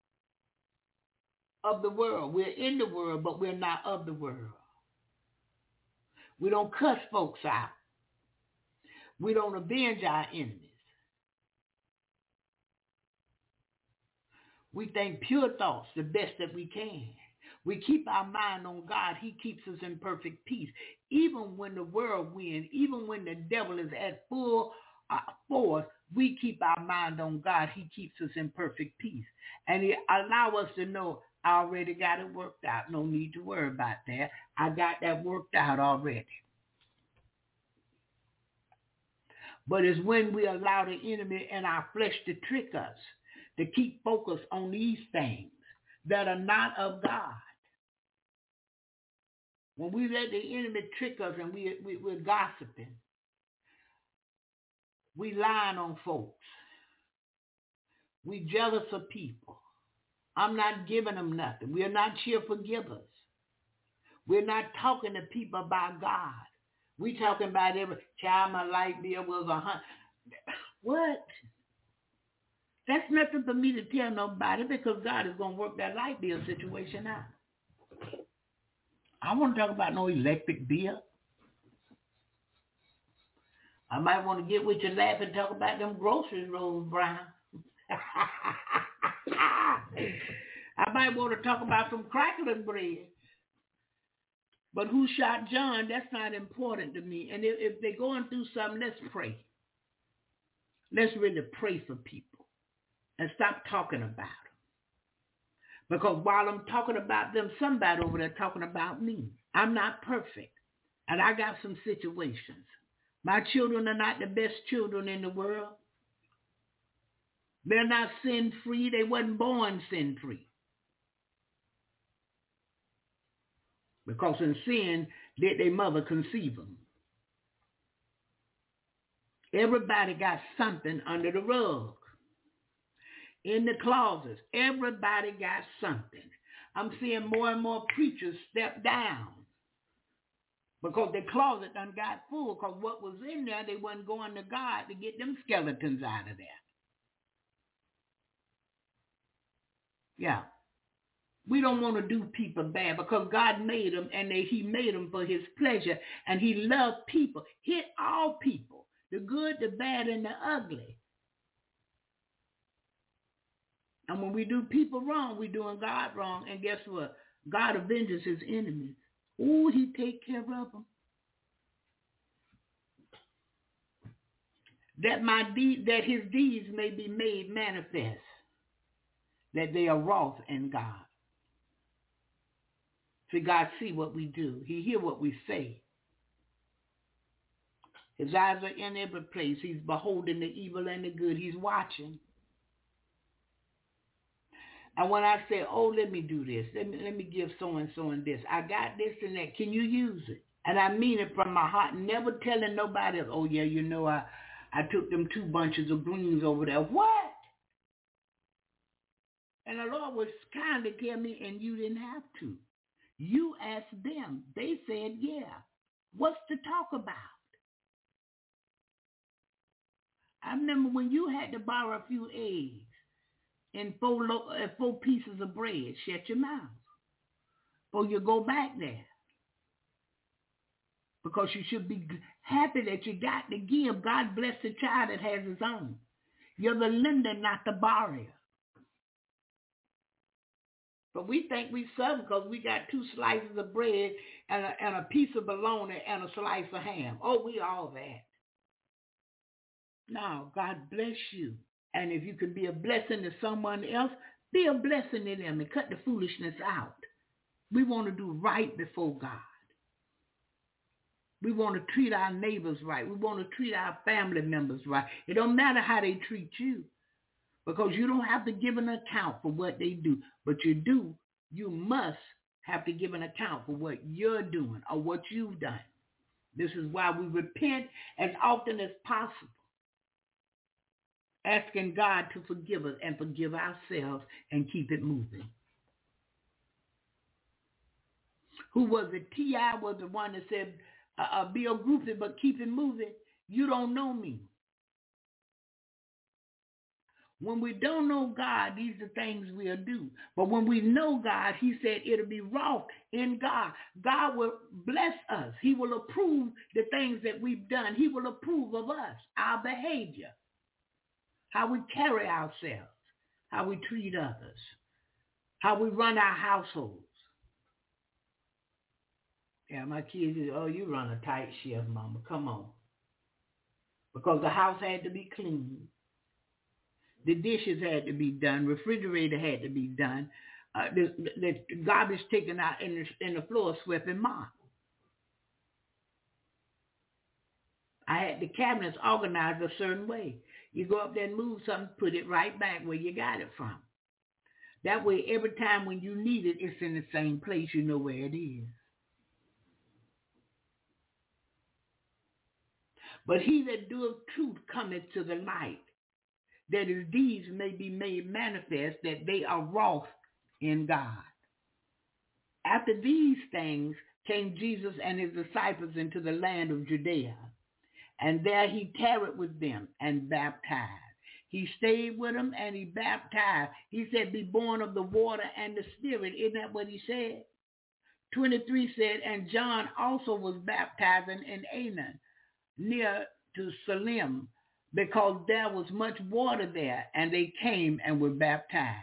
of the world. We're in the world, but we're not of the world. We don't cuss folks out. We don't avenge our enemies. We think pure thoughts the best that we can. We keep our mind on God. He keeps us in perfect peace. Even when the world wins, even when the devil is at full force, we keep our mind on God. He keeps us in perfect peace. And he allows us to know, I already got it worked out. No need to worry about that. I got that worked out already. But it's when we allow the enemy and our flesh to trick us, to keep focus on these things that are not of God. When we let the enemy trick us and we're gossiping, we lying on folks, we jealous of people. I'm not giving them nothing. We're not cheerful givers. We're not talking to people about God. We talking about every child, my light bill was $100. What? That's nothing for me to tell nobody because God is going to work that light bill situation out. I want to talk about no electric bill. I might want to get with you laugh and talk about them groceries, Rose Brown. I might want to talk about some crackling bread. But who shot John, that's not important to me. And if they're going through something, let's pray. Let's really pray for people and stop talking about them. Because while I'm talking about them, somebody over there talking about me. I'm not perfect. And I got some situations. My children are not the best children in the world. They're not sin-free. They wasn't born sin-free. Because in sin, did their mother conceive them. Everybody got something under the rug. In the closets, everybody got something. I'm seeing more and more preachers step down because their closet done got full because what was in there, they wasn't going to God to get them skeletons out of there. Yeah. We don't want to do people bad because God made them and he made them for his pleasure and he loved people. Hit all people, the good, the bad, and the ugly. And when we do people wrong, we're doing God wrong. And guess what? God avenges his enemies. Ooh, he take care of them. That his deeds may be made manifest, that they are wroth in God. See, God see what we do. He hear what we say. His eyes are in every place. He's beholding the evil and the good. He's watching. And when I say, oh, let me do this. Let me give so-and-so and this. I got this and that. Can you use it? And I mean it from my heart. Never telling nobody else, oh, yeah, you know, I took them 2 bunches of greens over there. What? And the Lord was kind to tell me, and you didn't have to. You asked them. They said, yeah. What's to talk about? I remember when you had to borrow a few eggs and 4 pieces of bread, shut your mouth. Or you go back there. Because you should be happy that you got to give. God bless the child that has his own. You're the lender, not the borrower. But we think we Southern because we got 2 slices of bread and a piece of bologna and a slice of ham. Oh, we all that. No, God bless you. And if you can be a blessing to someone else, be a blessing to them and cut the foolishness out. We want to do right before God. We want to treat our neighbors right. We want to treat our family members right. It don't matter how they treat you. Because you don't have to give an account for what they do. But you must have to give an account for what you're doing or what you've done. This is why we repent as often as possible. Asking God to forgive us and forgive ourselves and keep it moving. Who was it? T.I. was the one that said, be a groupie, but keep it moving. You don't know me. When we don't know God, these are things we'll do. But when we know God, he said it'll be wrought in God. God will bless us. He will approve the things that we've done. He will approve of us, our behavior, how we carry ourselves, how we treat others, how we run our households. Yeah, my kids say, oh, you run a tight ship, Mama. Come on. Because the house had to be clean. The dishes had to be done. Refrigerator had to be done. The garbage taken out and the floor swept and mopped. I had the cabinets organized a certain way. You go up there and move something, put it right back where you got it from. That way, every time when you need it, it's in the same place. You know where it is. But he that doeth truth cometh to the light, that his deeds may be made manifest, that they are wrought in God. After these things came Jesus and his disciples into the land of Judea, and there he tarried with them and baptized. He stayed with them and he baptized. He said, be born of the water and the Spirit. Isn't that what he said? 23 said, and John also was baptizing in Aenon, near to Salim, because there was much water there, and they came and were baptized.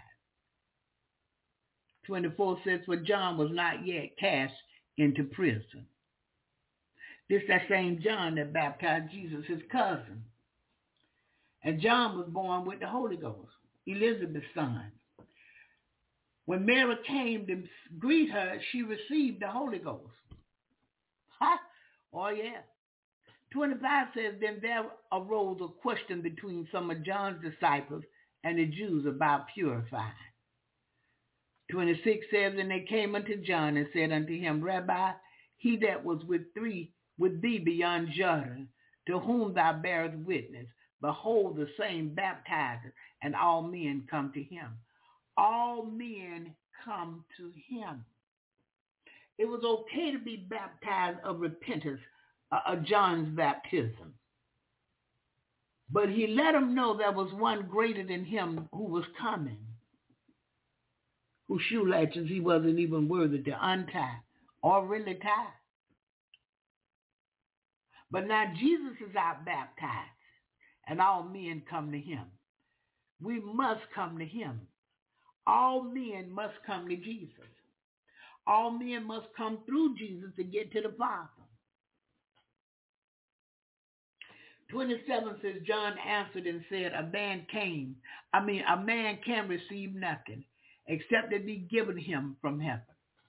24 says, for John was not yet cast into prison. This is that same John that baptized Jesus, his cousin. And John was born with the Holy Ghost, Elizabeth's son. When Mary came to greet her, she received the Holy Ghost. Ha! Oh, yeah. 25 says, then there arose a question between some of John's disciples and the Jews about purifying. 26 says, and they came unto John and said unto him, Rabbi, he that was with thee beyond Jordan, to whom thou bearest witness, behold, the same baptizer, and all men come to him. All men come to him. It was okay to be baptized of repentance, John's baptism. But he let them know there was one greater than him who was coming, whose shoelaces he wasn't even worthy to untie or really tie. But now Jesus is out baptized, and all men come to him. We must come to him. All men must come to Jesus. All men must come through Jesus to get to the Father. 27 says, John answered and said, a man can receive nothing except it be given him from heaven.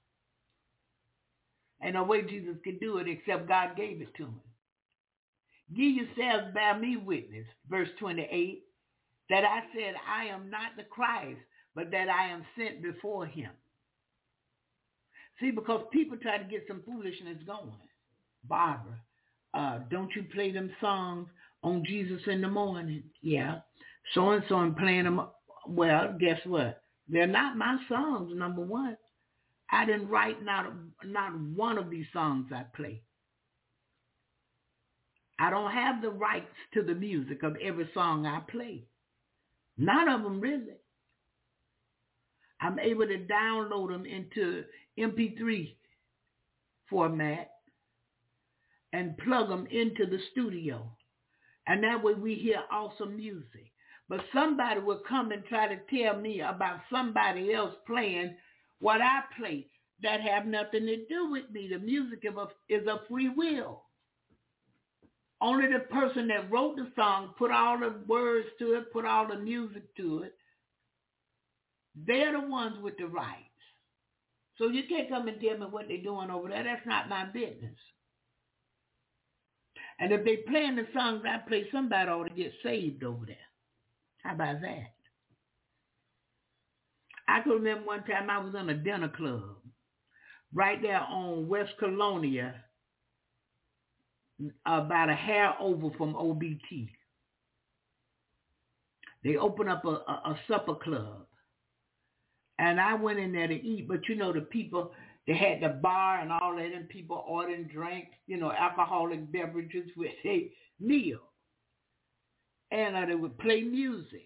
And no way Jesus could do it except God gave it to him. Ye yourselves bear me witness, verse 28, that I said I am not the Christ, but that I am sent before him. See, because people try to get some foolishness going. Barbara, don't you play them songs on Jesus in the morning? Yeah. So-and-so I'm playing them. Well, guess what? They're not my songs, number one. I didn't write not one of these songs I play. I don't have the rights to the music of every song I play. None of them really. I'm able to download them into MP3 format and plug them into the studio. And that way we hear awesome music. But somebody will come and try to tell me about somebody else playing what I play that have nothing to do with me. The music is a free will. Only the person that wrote the song put all the words to it, put all the music to it. They're the ones with the rights. So you can't come and tell me what they're doing over there. That's not my business. And if they're playing the songs I play, somebody ought to get saved over there. How about that? I can remember one time I was in a dinner club right there on West Colonia, about a hair over from OBT. They opened up a supper club. And I went in there to eat, but you know, the people, they had the bar and all that, and people ordering drinks, you know, alcoholic beverages with a meal. And they would play music.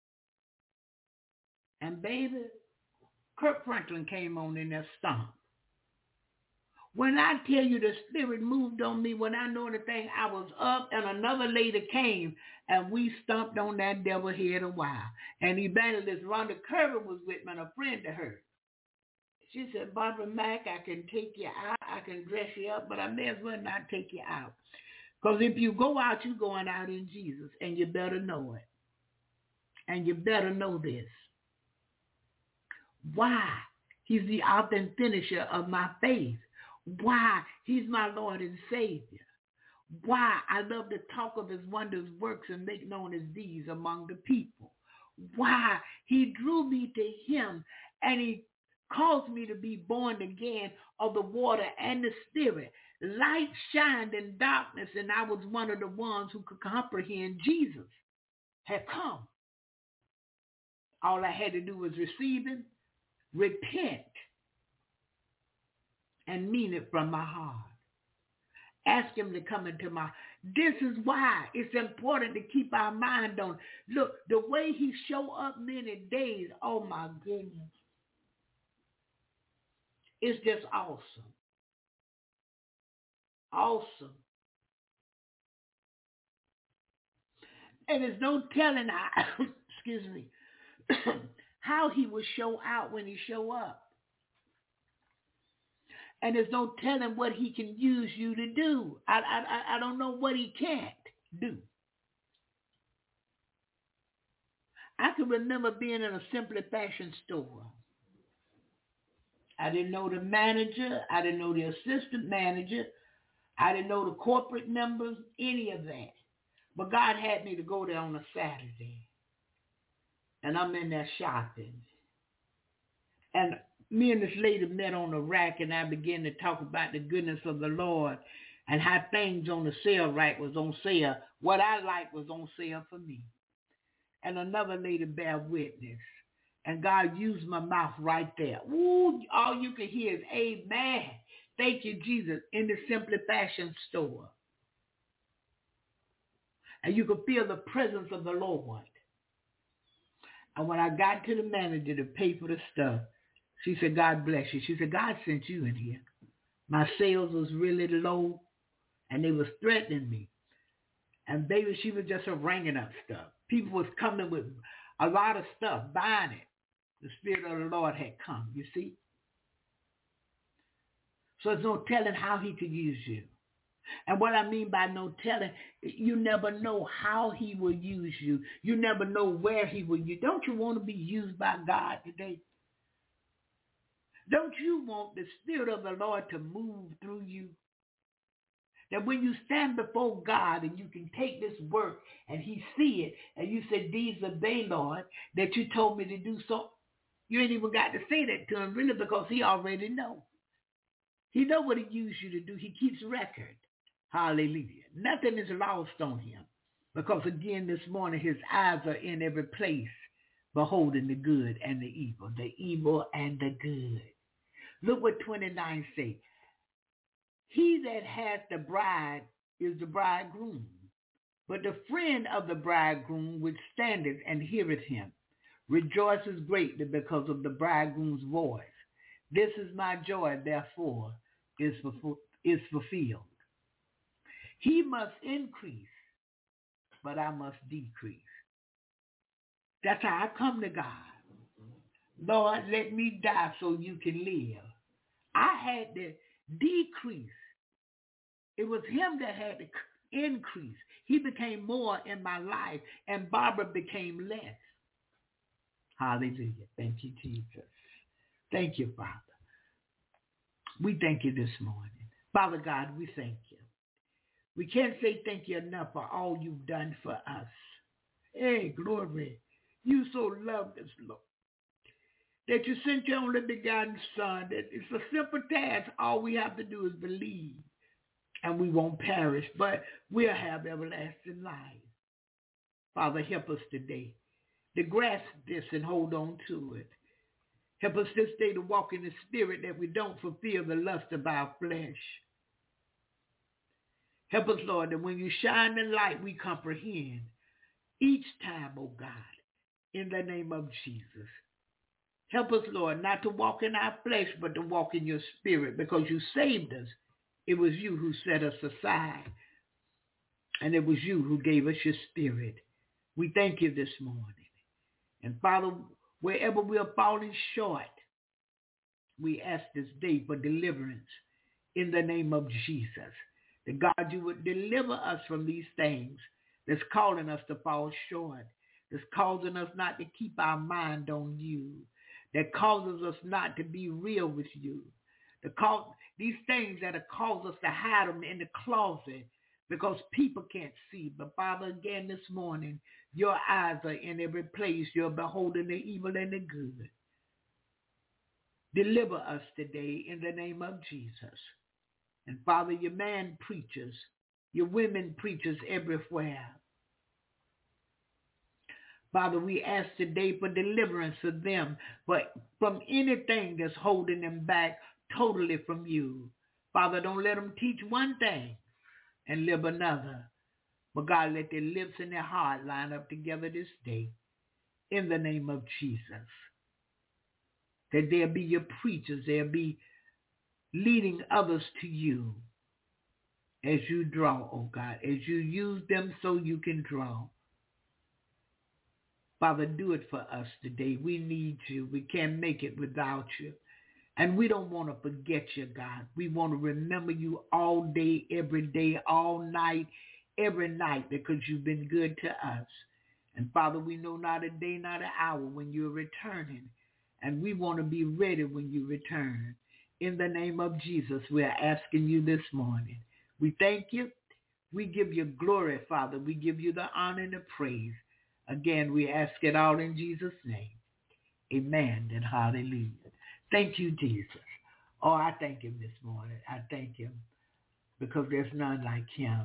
And baby, Kirk Franklin came on in there stomp. When I tell you the Spirit moved on me, when I know anything, I was up and another lady came and we stomped on that devil head a while. And evangelist Rhonda Kirby was with me and a friend of hers. She said, Barbara Mack, I can take you out, I can dress you up, but I may as well not take you out. Because if you go out, you're going out in Jesus, and you better know it. And you better know this. Why? He's the author and finisher of my faith. Why? He's my Lord and Savior. Why? I love to talk of his wondrous works and make known his deeds among the people. Why? He drew me to him, and he caused me to be born again of the water and the Spirit. Light shined in darkness, and I was one of the ones who could comprehend Jesus had come. All I had to do was receive him, repent, and mean it from my heart. Ask him to come into my... This is why it's important to keep our mind on. Look, the way he show up many days, oh my goodness. It's just awesome. Awesome. And there's no telling how, excuse me, how he will show out when he show up. And there's no telling what he can use you to do. I don't know what he can't do. I can remember being in a Simply Fashion store. I didn't know the manager. I didn't know the assistant manager. I didn't know the corporate members, any of that. But God had me to go there on a Saturday. And I'm in there shopping. And me and this lady met on the rack, and I began to talk about the goodness of the Lord and how things on the sale rack was on sale. What I liked was on sale for me. And another lady bear witness. And God used my mouth right there. Ooh, all you can hear is amen. Thank you, Jesus, in the Simply Fashion store. And you could feel the presence of the Lord. And when I got to the manager to pay for the stuff, she said, God bless you. She said, God sent you in here. My sales was really low, and they was threatening me. And baby, she was just ringing up stuff. People was coming with a lot of stuff, buying it. The Spirit of the Lord had come, you see. So there's no telling how he could use you. And what I mean by no telling, you never know how he will use you. You never know where he will use you. Don't you want to be used by God today? Don't you want the Spirit of the Lord to move through you? That when you stand before God and you can take this work and he see it and you say, these are they, Lord, that you told me to do, so you ain't even got to say that to him really, because he already know. He know what he used you to do. He keeps record. Hallelujah. Nothing is lost on him, because again this morning his eyes are in every place, beholding the good and the evil and the good. Look what 29 say. He that hath the bride is the bridegroom, but the friend of the bridegroom which standeth and heareth him rejoices greatly because of the bridegroom's voice. This is my joy, therefore, is fulfilled. He must increase, but I must decrease. That's how I come to God. Lord, let me die so you can live. I had to decrease. It was him that had to increase. He became more in my life, and Barbara became less. Hallelujah. Thank you, Jesus. Thank you, Father. We thank you this morning. Father God, we thank you. We can't say thank you enough for all you've done for us. Hey, glory. You so loved us, Lord, that you sent your only begotten Son. That it's a simple task. All we have to do is believe, and we won't perish, but we'll have everlasting life. Father, help us today to grasp this and hold on to it. Help us this day to walk in the Spirit, that we don't fulfill the lust of our flesh. Help us, Lord, that when you shine the light, we comprehend each time, oh God, in the name of Jesus. Help us, Lord, not to walk in our flesh, but to walk in your Spirit, because you saved us. It was you who set us aside, and it was you who gave us your Spirit. We thank you this morning. And Father, wherever we are falling short, we ask this day for deliverance in the name of Jesus. That God, you would deliver us from these things that's calling us to fall short, that's causing us not to keep our mind on you, that causes us not to be real with you, these things that have caused us to hide them in the closet because people can't see. But Father, again this morning, your eyes are in every place. You're beholding the evil and the good. Deliver us today in the name of Jesus. And Father, your man preachers, your women preachers everywhere. Father, we ask today for deliverance for them, but from anything that's holding them back totally from you. Father, don't let them teach one thing and live another. But God, let their lips and their heart line up together this day in the name of Jesus. That they'll be your preachers. They'll be leading others to you as you draw, oh God, as you use them so you can draw. Father, do it for us today. We need you. We can't make it without you. And we don't want to forget you, God. We want to remember you all day, every day, all night, every night, because you've been good to us. And Father, we know not a day, not an hour when you're returning. And we want to be ready when you return. In the name of Jesus, we're asking you this morning. We thank you. We give you glory, Father. We give you the honor and the praise. Again, we ask it all in Jesus' name. Amen and hallelujah. Thank you, Jesus. Oh, I thank him this morning. I thank him because there's none like him.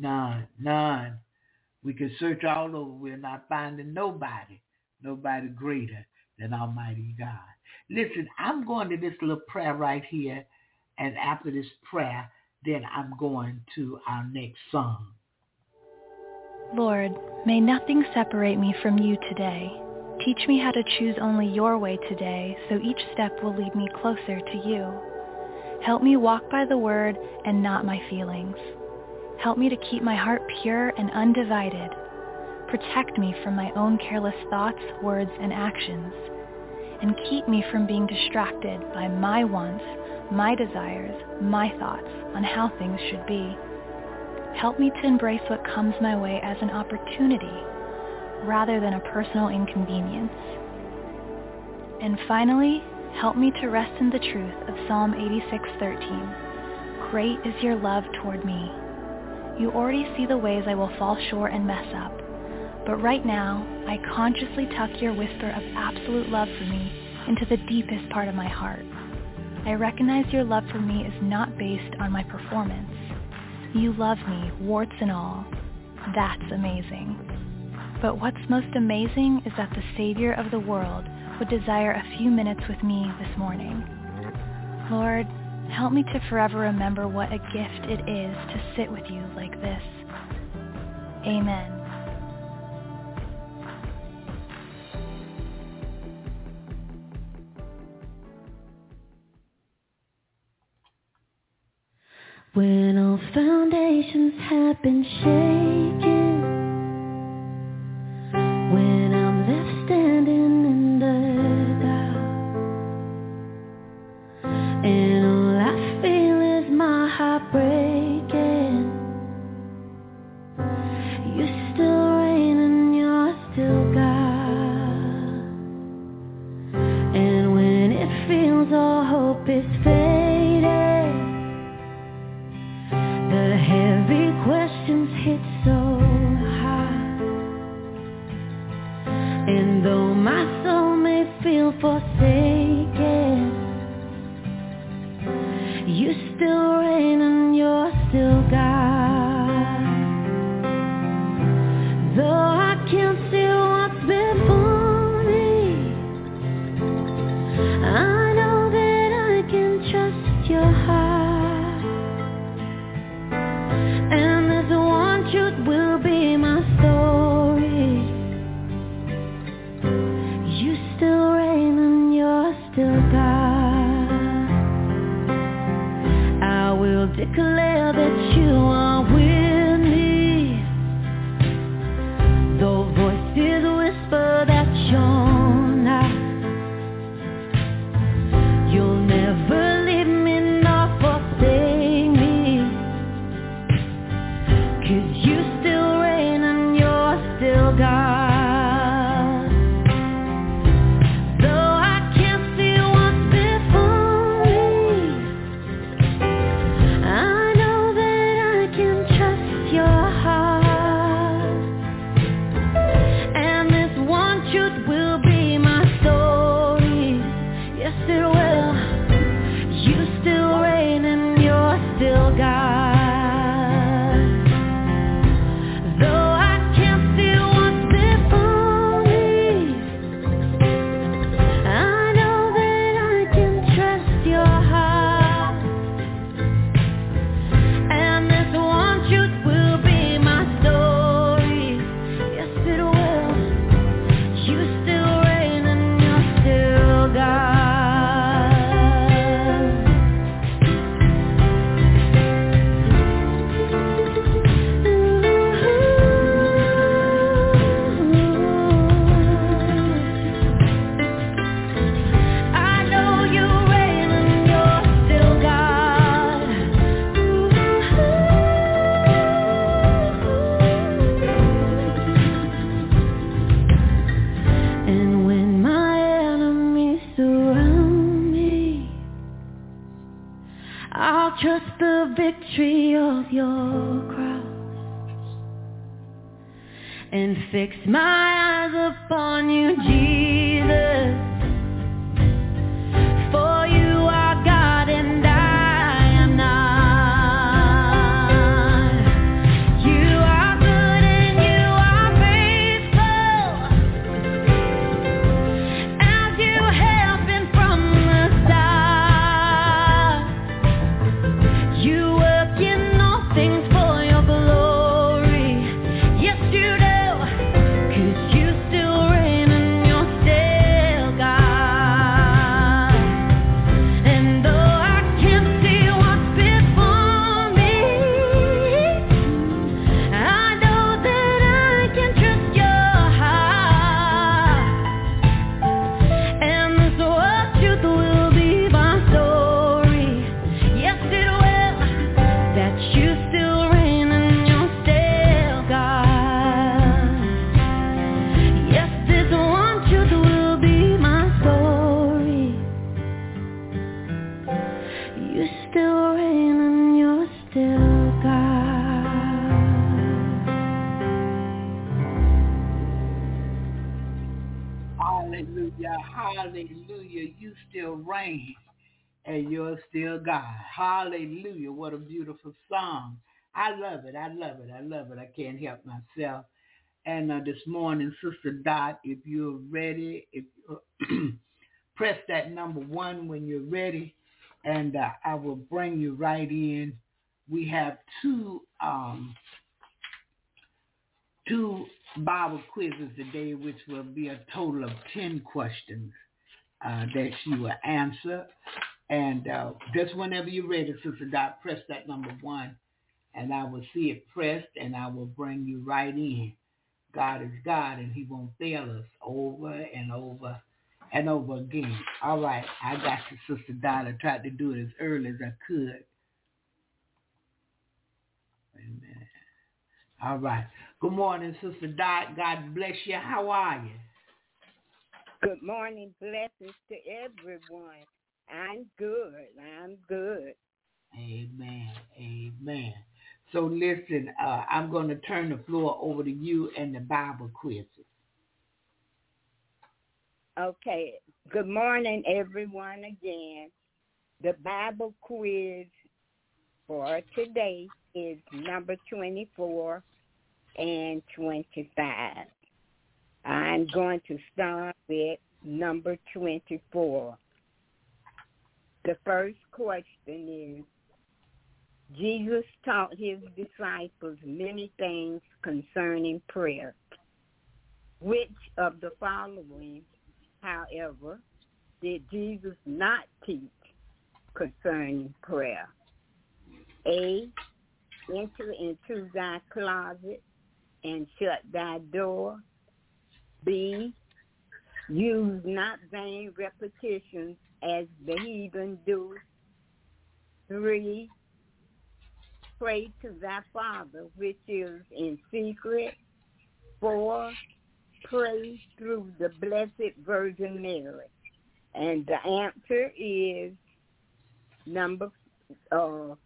None. We can search all over. We're not finding nobody greater than Almighty God. Listen, I'm going to this little prayer right here, and after this prayer, then I'm going to our next song. Lord, may nothing separate me from you today. Teach me how to choose only your way today, so each step will lead me closer to you. Help me walk by the word and not my feelings. Help me to keep my heart pure and undivided. Protect me from my own careless thoughts, words, and actions. And keep me from being distracted by my wants, my desires, my thoughts on how things should be. Help me to embrace what comes my way as an opportunity rather than a personal inconvenience. And finally, help me to rest in the truth of Psalm 86:13. Great is your love toward me. You already see the ways I will fall short and mess up. But right now, I consciously tuck your whisper of absolute love for me into the deepest part of my heart. I recognize your love for me is not based on my performance. You love me, warts and all. That's amazing. But what's most amazing is that the Savior of the world would desire a few minutes with me this morning. Lord, help me to forever remember what a gift it is to sit with you like this. Amen. When all foundations have been shaken, when I'm left standing in the dark, and all I feel is my heart breaking, you still reign and you're still God. And when it feels all hope is fading, the heavy questions hit so high, and though my soul may feel forsaken, you still reign and you're still God. Though I can't see what's before me, I know that I can trust your heart. And this one truth will be my story. You still reign and you're still God. I will declare that you are with me. Though voices whisper that you're not, you'll never leave me nor forsake me. 'Cause you still reign and you're still God. Though I can't see what's before me, I know that I still God. Though I can't see what's before me, I know that I can trust your heart. And this one truth will be my story. Yes, it will. You still reign and you're still God. I know you reign and you're still God. And when my enemies surround me, I'll trust the victory of your cross and fix my eyes upon you, Jesus. For you are God and I am not. You are good and you are faithful, as you have been from the start. You work in all things for your glory. Yes, you do. 'Cause you still reign and you're still God. And though I can't see what's before me, I know that I can trust your heart. And this what truth will be my story. Yes, it will. That you still reign and you're still God. Yes, this one truth will be my story. You still reign and you're still God. Hallelujah, hallelujah. You still reign and you're still God. Hallelujah. What a beautiful song. I love it. I love it. I love it. I can't help myself. And this morning, Sister Dot, if you're ready, if press that number 1 when you're ready, and I will bring you right in. We have two Bible quizzes today, which will be a total of 10 questions that she will answer. And just whenever you're ready, Sister Dot, press that number 1, and I will see it pressed, and I will bring you right in. God is God, and he won't fail us over and over and over again. All right, I got you, Sister Dot. I tried to do it as early as I could. Amen. All right. Good morning, Sister Dot. God bless you. How are you? Good morning. Blessings to everyone. I'm good. Amen. Amen. So listen, I'm going to turn the floor over to you and the Bible quizzes. Okay. Good morning, everyone, again. The Bible quiz for today is number 24 and 25. I'm going to start with number 24. The first question is, Jesus taught his disciples many things concerning prayer. Which of the following, however, did Jesus not teach concerning prayer? A, enter into thy closet and shut thy door. B, use not vain repetitions as the heathen do. 3, pray to thy Father which is in secret. 4, pray through the Blessed Virgin Mary. And the answer is number 4.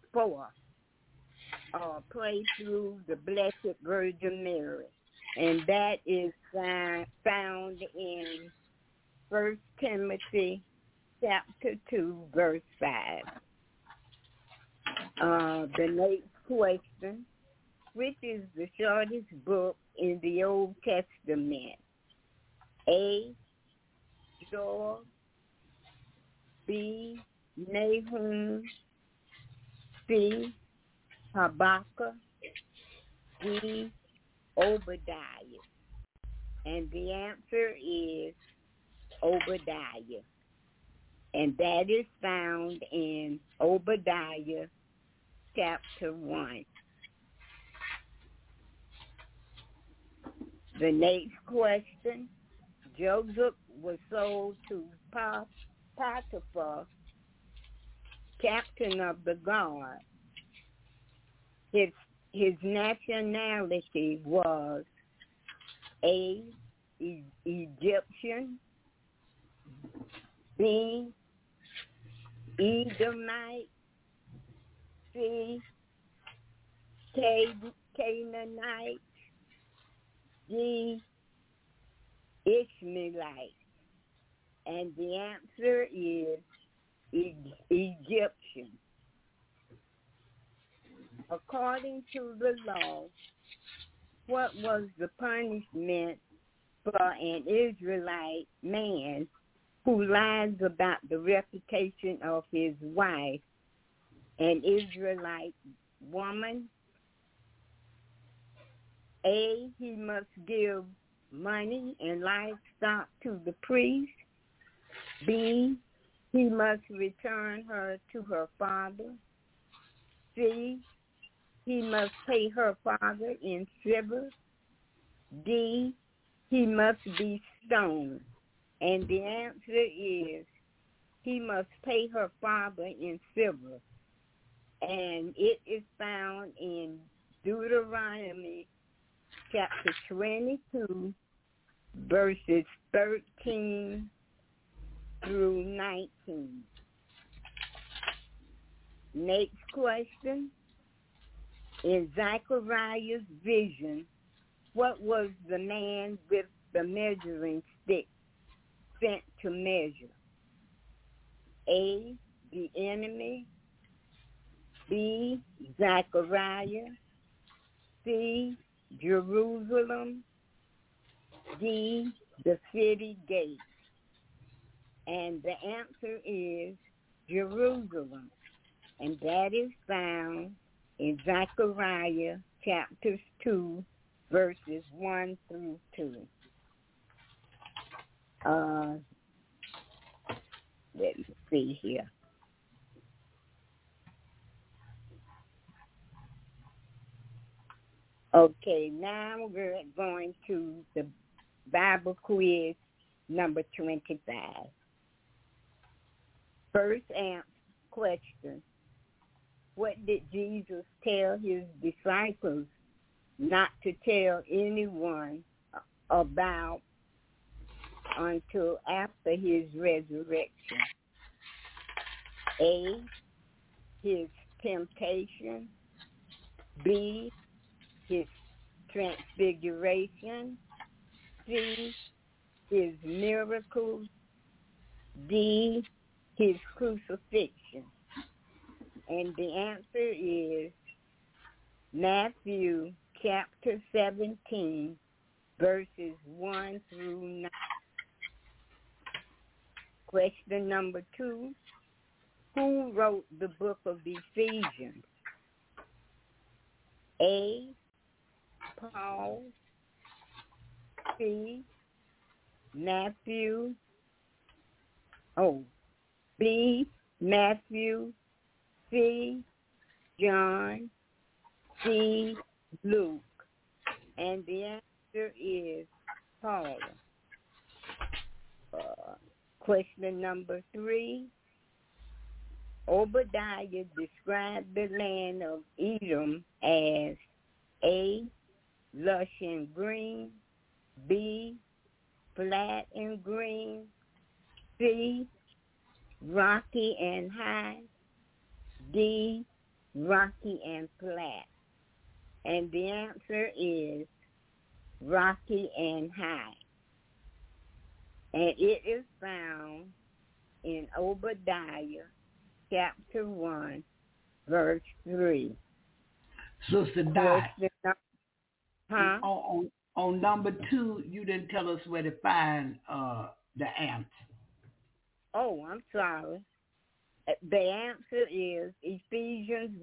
Pray through the Blessed Virgin Mary. And that is found in 1 Timothy chapter 2, verse 5. The next question, which is the shortest book in the Old Testament? A, Joel, B, Nahum, C, Habakkuk, D, Obadiah. And the answer is Obadiah. And that is found in Obadiah chapter 1. The next question, Joseph was sold to Potiphar, captain of the guard. His nationality was A, Egyptian, B, Edomite, C, Canaanite, D, Ishmaelite. And the answer is Egyptian. According to the law, what was the punishment for an Israelite man who lies about the reputation of his wife, an Israelite woman? A, he must give money and livestock to the priest. B, he must return her to her father. C, he must pay her father in silver. D, he must be stoned. And the answer is he must pay her father in silver. And it is found in Deuteronomy chapter 22, verses 13 through 19. Next question. In Zechariah's vision, what was the man with the measuring stick sent to measure? A, the enemy. B, Zechariah. C, Jerusalem. D, the city gate. And the answer is Jerusalem. And that is found in Zechariah chapters 2, verses 1 through 2. Let me see here. Okay, now we're going to the Bible quiz number 25. First question. What did Jesus tell his disciples not to tell anyone about until after his resurrection? A, his temptation. B, his transfiguration. C, his miracles. D, his crucifixion. And the answer is Matthew chapter 17, verses 1 through 9. Question number 2. Who wrote the book of Ephesians? A, Paul. C, Matthew. B, Matthew. C, John. C, Luke. And the answer is Paul. Question number 3. Obadiah described the land of Edom as A, lush and green. B, flat and green. C, rocky and high. D, rocky and flat. And the answer is rocky and high. And it is found in Obadiah chapter 1, verse 3. Sister Dot, Huh? on number 2, you didn't tell us where to find the answer. Oh, I'm sorry. The answer is Ephesians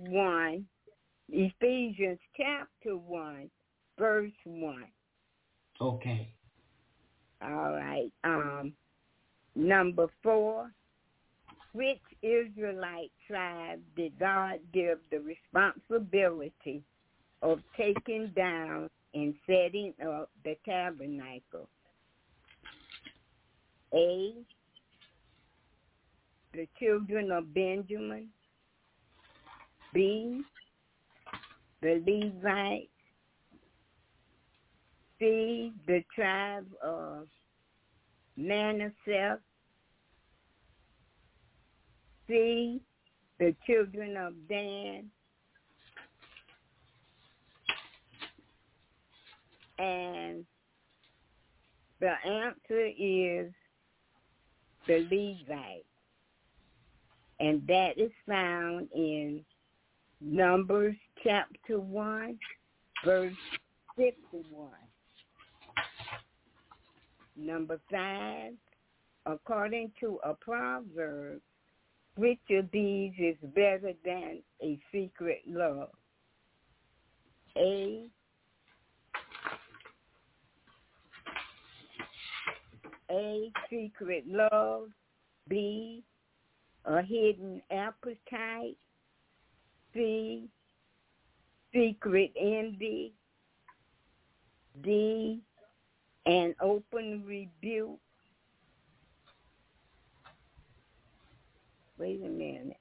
chapter 1, verse 1. Okay. All right. Number 4, which Israelite tribe did God give the responsibility of taking down and setting up the tabernacle? A, the children of Benjamin. B, the Levites. C, the tribe of Manasseh. C, the children of Dan. And the answer is the Levites. And that is found in Numbers chapter 1, verse 61. Number 5, according to a proverb, which of these is better than a secret love? A, secret love. B, a hidden appetite. C, secret envy. D, an open rebuke. Wait a minute.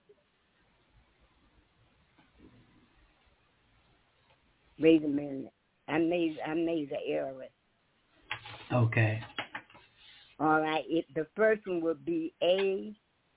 I made an error. Okay. All right. The first one would be A,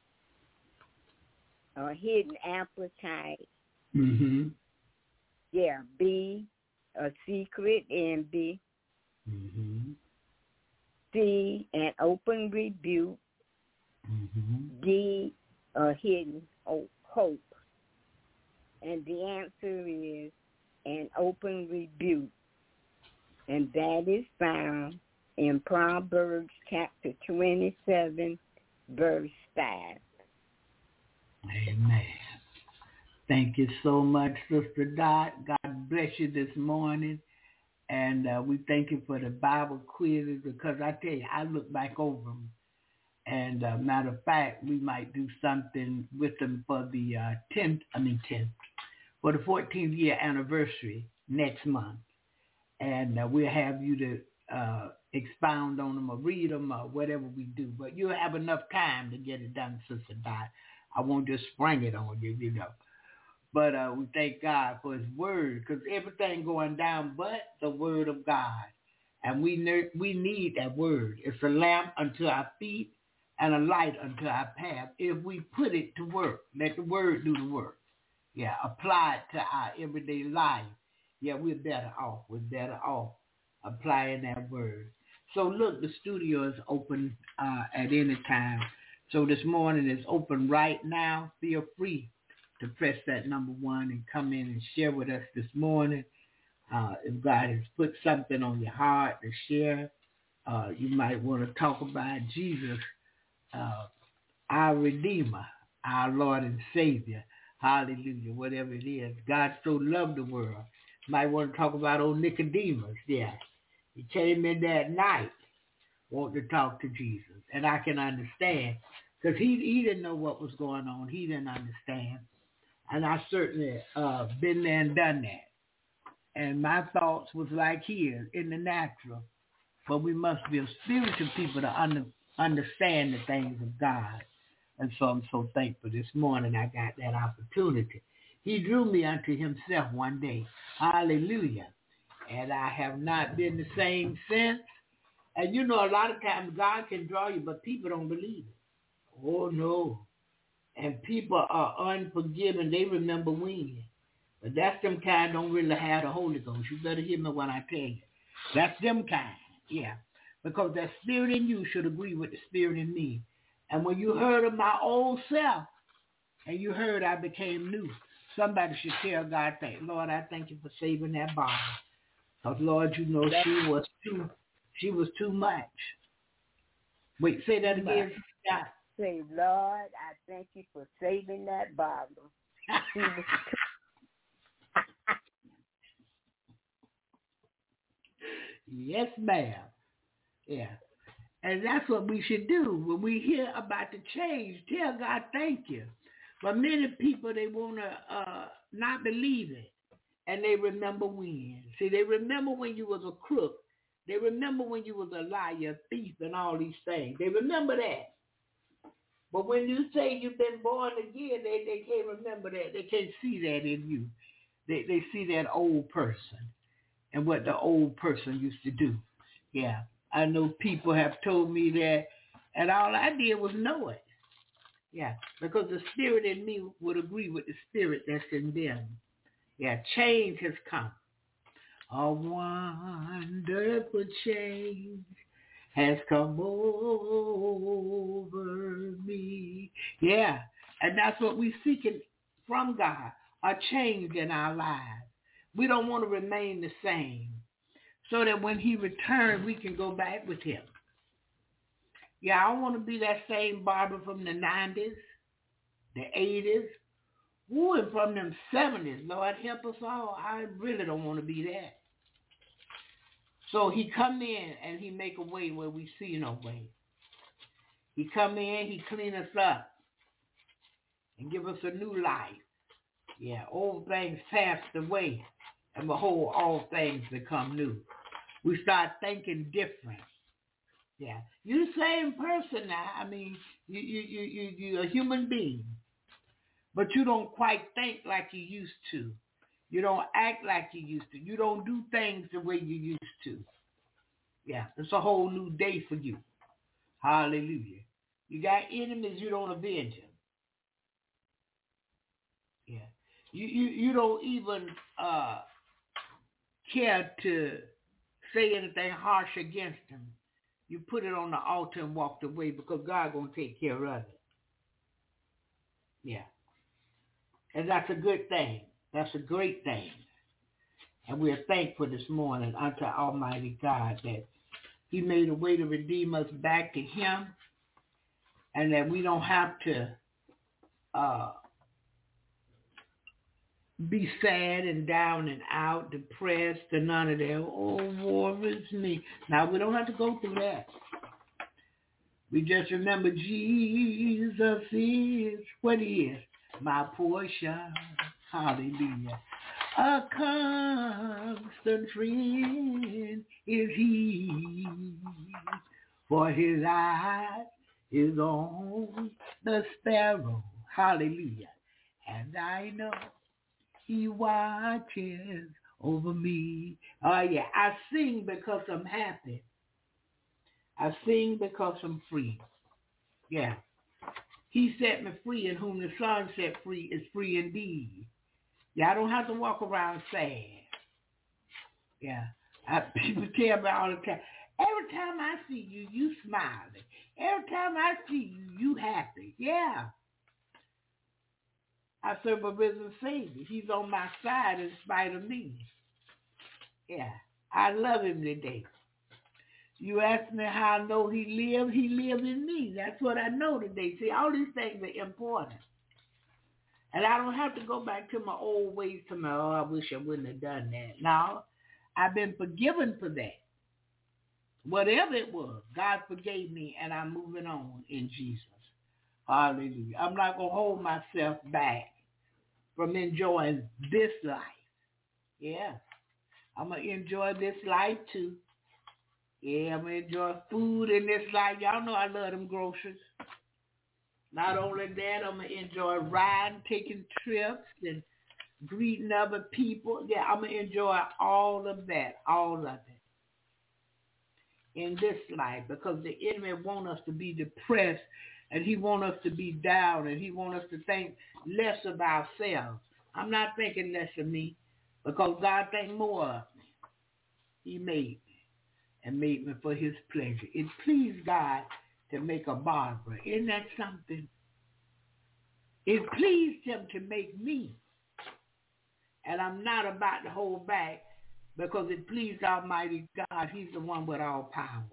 a hidden appetite. Mm-hmm. Yeah. B, a secret envy. Mm-hmm. C, an open rebuke. Mm-hmm. D, a hidden hope. And the answer is an open rebuke. And that is found in Proverbs chapter 27, verse 5. Amen. Thank you so much, Sister Dot. God bless you this morning. And we thank you for the Bible quizzes, because I tell you, I look back over them. And matter of fact, we might do something with them for the 14th year anniversary next month. And we'll have you to expound on them or read them or whatever we do. But you'll have enough time to get it done, Sister Dot. I won't just spring it on you, you know. But we thank God for his word, because everything going down but the word of God. And we need that word. It's a lamp unto our feet and a light unto our path. If we put it to work, let the word do the work. Yeah, apply it to our everyday life. Yeah, we're better off. We're better off applying that word. So look, the studio is open at any time. So this morning it's open right now. Feel free to press that number 1 and come in and share with us this morning. If God has put something on your heart to share, you might want to talk about Jesus, our Redeemer, our Lord and Savior. Hallelujah, whatever it is. God so loved the world. You might want to talk about old Nicodemus. Yeah, he came in that night wanting to talk to Jesus. And I can understand, because he didn't know what was going on. He didn't understand. And I certainly been there and done that. And my thoughts was like his in the natural. But we must be a spiritual people to understand the things of God. And so I'm so thankful this morning I got that opportunity. He drew me unto himself one day. Hallelujah. And I have not been the same since. And you know, a lot of times God can draw you, but people don't believe it. Oh, no. And people are unforgiving. They remember when. But that's them kind don't really have the Holy Ghost. You better hear me when I tell you. That's them kind, yeah. Because that spirit in you should agree with the spirit in me. And when you heard of my old self, and you heard I became new, Somebody should tell God, Lord, I thank you for saving that Barbara. Because, Lord, you know she was too much. Wait, say that again. God. Say, Lord, I thank you for saving that Barbara. She was Yes, ma'am. Yeah. And that's what we should do. When we hear about the change, tell God thank you. But many people, they want to not believe it. And they remember when. See, they remember when you was a crook. They remember when you was a liar, thief, and all these things. They remember that. But when you say you've been born again, they can't remember that. They can't see that in you. They see that old person and what the old person used to do. Yeah. I know people have told me that, and all I did was know it. Yeah, because the spirit in me would agree with the spirit that's in them. Yeah, change has come. A wonderful change has come over me. Yeah, and that's what we're seeking from God, a change in our lives. We don't want to remain the same, so that when he returns, we can go back with him. Yeah, I want to be that same Barbara from the 90s, the 80s, woo, and from them 70s. Lord, help us all. I really don't want to be that. So he come in and he make a way where we see no way. He come in, he clean us up and give us a new life. Yeah, old things passed away, and behold, all things become new. We start thinking different. Yeah, you're the same person now. I mean, you're a human being, but you don't quite think like you used to. You don't act like you used to. You don't do things the way you used to. Yeah, it's a whole new day for you. Hallelujah. You got enemies, you don't avenge them. Yeah, you don't even care to say anything harsh against them. You put it on the altar and walked away because God going to take care of it. Yeah. And that's a good thing. That's a great thing. And we're thankful this morning unto Almighty God that he made a way to redeem us back to him, and that we don't have to be sad and down and out, depressed, and none of that. Oh, woe is me. Now, we don't have to go through that. We just remember Jesus is what he is, my portion. Hallelujah. A constant friend is he, for his eye is on the sparrow. Hallelujah. And I know he watches over me. Oh, yeah. I sing because I'm happy. I sing because I'm free. Yeah. He set me free, and whom the Son set free is free indeed. Yeah, I don't have to walk around sad. Yeah. People tell me all the time, every time I see you, you smiling. Every time I see you, you happy. Yeah. I serve a risen Savior. He's on my side in spite of me. Yeah. I love him today. You ask me how I know he lives in me. That's what I know today. See, all these things are important. And I don't have to go back to my old ways to my, oh, I wish I wouldn't have done that. No, I've been forgiven for that. Whatever it was, God forgave me, and I'm moving on in Jesus. Hallelujah. I'm not going to hold myself back from enjoying this life. Yeah. I'm going to enjoy this life too. Yeah, I'm going to enjoy food in this life. Y'all know I love them groceries. Not only that, I'm going to enjoy riding, taking trips, and greeting other people. Yeah, I'm going to enjoy all of that, all of it in this life, because the enemy wants us to be depressed, and he wants us to be down, and he wants us to think less of ourselves. I'm not thinking less of me, because God thinks more of me. He made me and made me for his pleasure. It pleased God to make a Barbara. Isn't that something? It pleased him to make me. And I'm not about to hold back because it pleased Almighty God. He's the one with all power.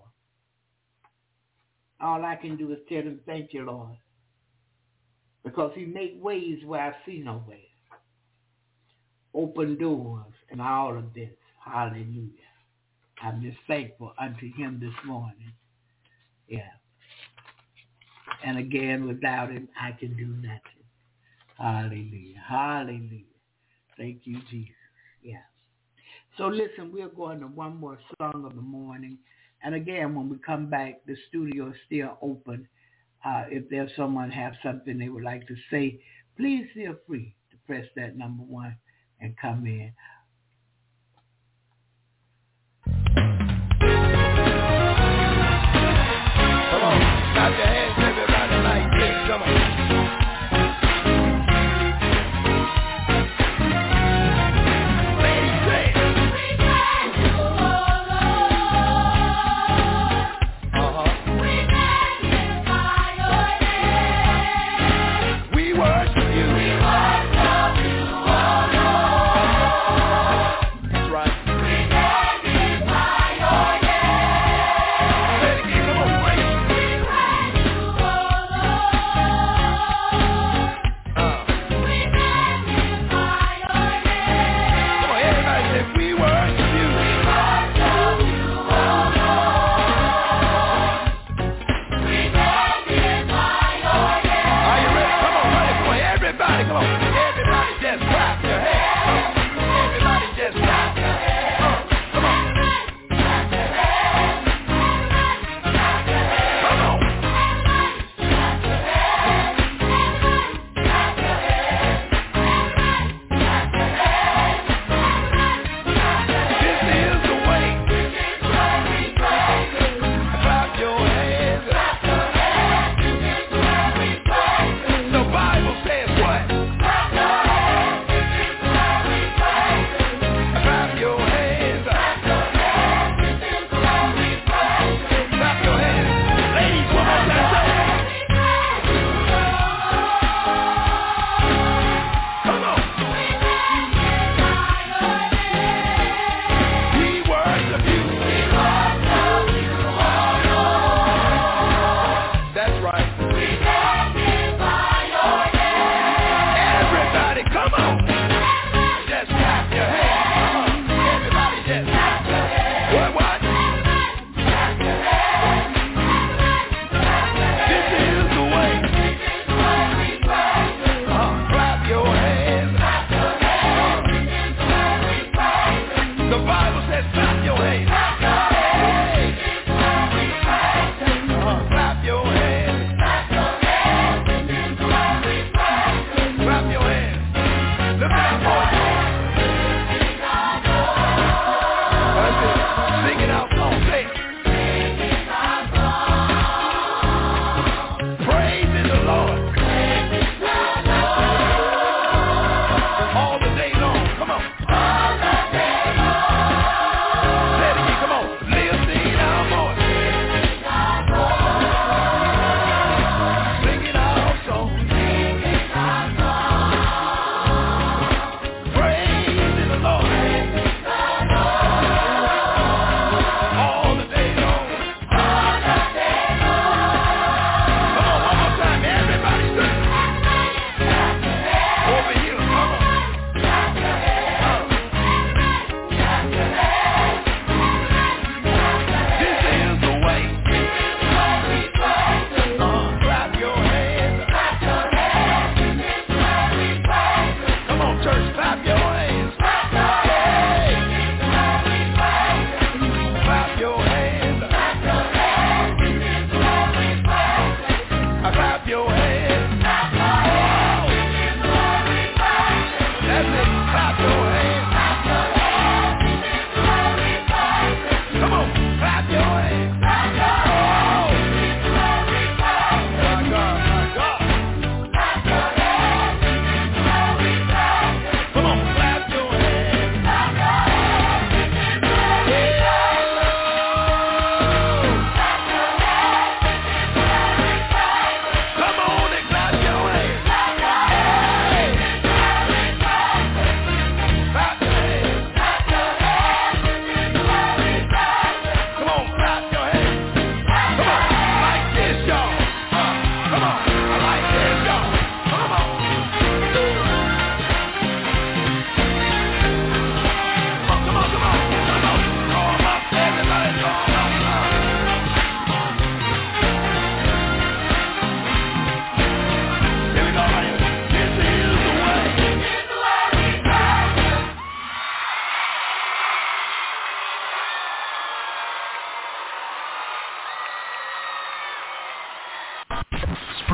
All I can do is tell him, thank you, Lord. Because he make ways where I see no way. Open doors and all of this. Hallelujah. I'm just thankful unto him this morning. Yeah. And again, without him, I can do nothing. Hallelujah. Hallelujah. Thank you, Jesus. Yeah. So listen, we're going to one more song of the morning. And again, when we come back, the studio is still open. If there's someone have something they would like to say, please feel free to press that number 1 and come in. Come on, clap your hands, everybody, like this. Come on. We worship you, oh Lord.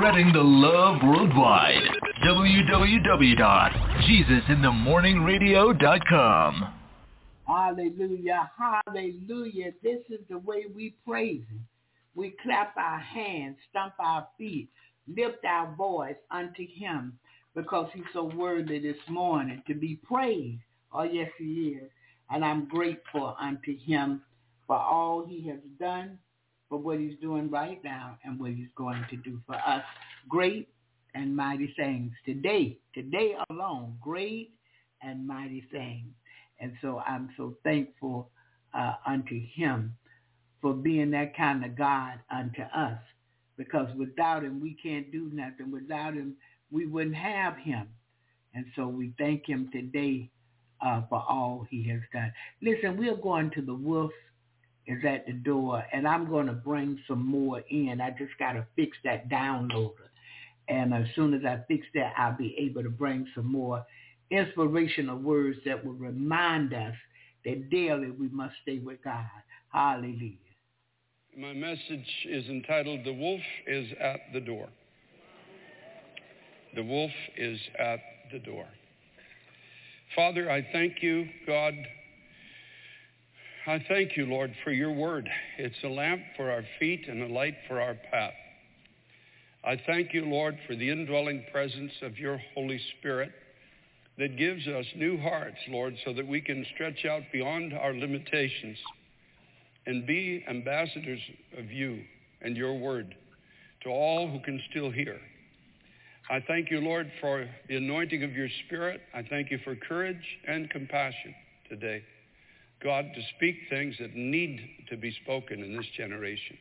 spreading the love worldwide. www.jesusinthemorningradio.com. Hallelujah, hallelujah. This is the way we praise him. We clap our hands, stomp our feet, lift our voice unto him because he's so worthy this morning to be praised. Oh, yes, he is. And I'm grateful unto him for all he has done, for what he's doing right now, and what he's going to do for us. Great and mighty things. Today alone, great and mighty things. And so I'm so thankful unto him for being that kind of God unto us, because without him, we can't do nothing. Without him, we wouldn't have him. And so we thank him today for all he has done. Listen, we're going to the wolf is at the door, and I'm going to bring some more in. I just got to fix that downloader. And as soon as I fix that, I'll be able to bring some more inspirational words that will remind us that daily we must stay with God. Hallelujah. My message is entitled, The Wolf is at the Door. The wolf is at the door. Father, I thank you, God. I thank you, Lord, for your word. It's a lamp for our feet and a light for our path. I thank you, Lord, for the indwelling presence of your Holy Spirit that gives us new hearts, Lord, so that we can stretch out beyond our limitations and be ambassadors of you and your word to all who can still hear. I thank you, Lord, for the anointing of your Spirit. I thank you for courage and compassion today, God, to speak things that need to be spoken in this generation.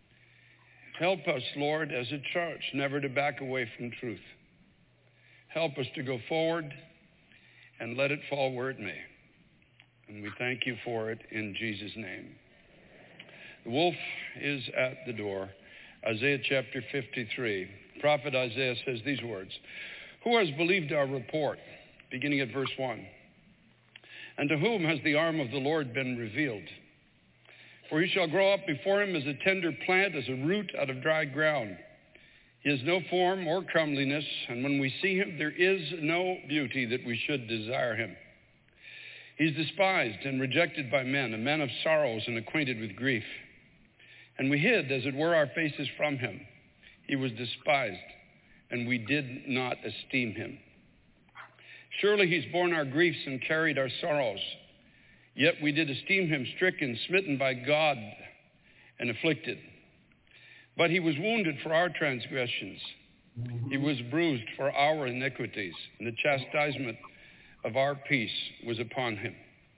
Help us, Lord, as a church, never to back away from truth. Help us to go forward and let it fall where it may. And we thank you for it in Jesus' name. The wolf is at the door. Isaiah chapter 53. Prophet Isaiah says these words, "Who has believed our report?" Beginning at verse 1. "And to whom has the arm of the Lord been revealed? For he shall grow up before him as a tender plant, as a root out of dry ground. He has no form or comeliness, and when we see him, there is no beauty that we should desire him. He's despised and rejected by men, a man of sorrows and acquainted with grief. And we hid, as it were, our faces from him. He was despised, and we did not esteem him. Surely he's borne our griefs and carried our sorrows. Yet we did esteem him stricken, smitten by God, and afflicted. But he was wounded for our transgressions. He was bruised for our iniquities, and the chastisement of our peace was upon him.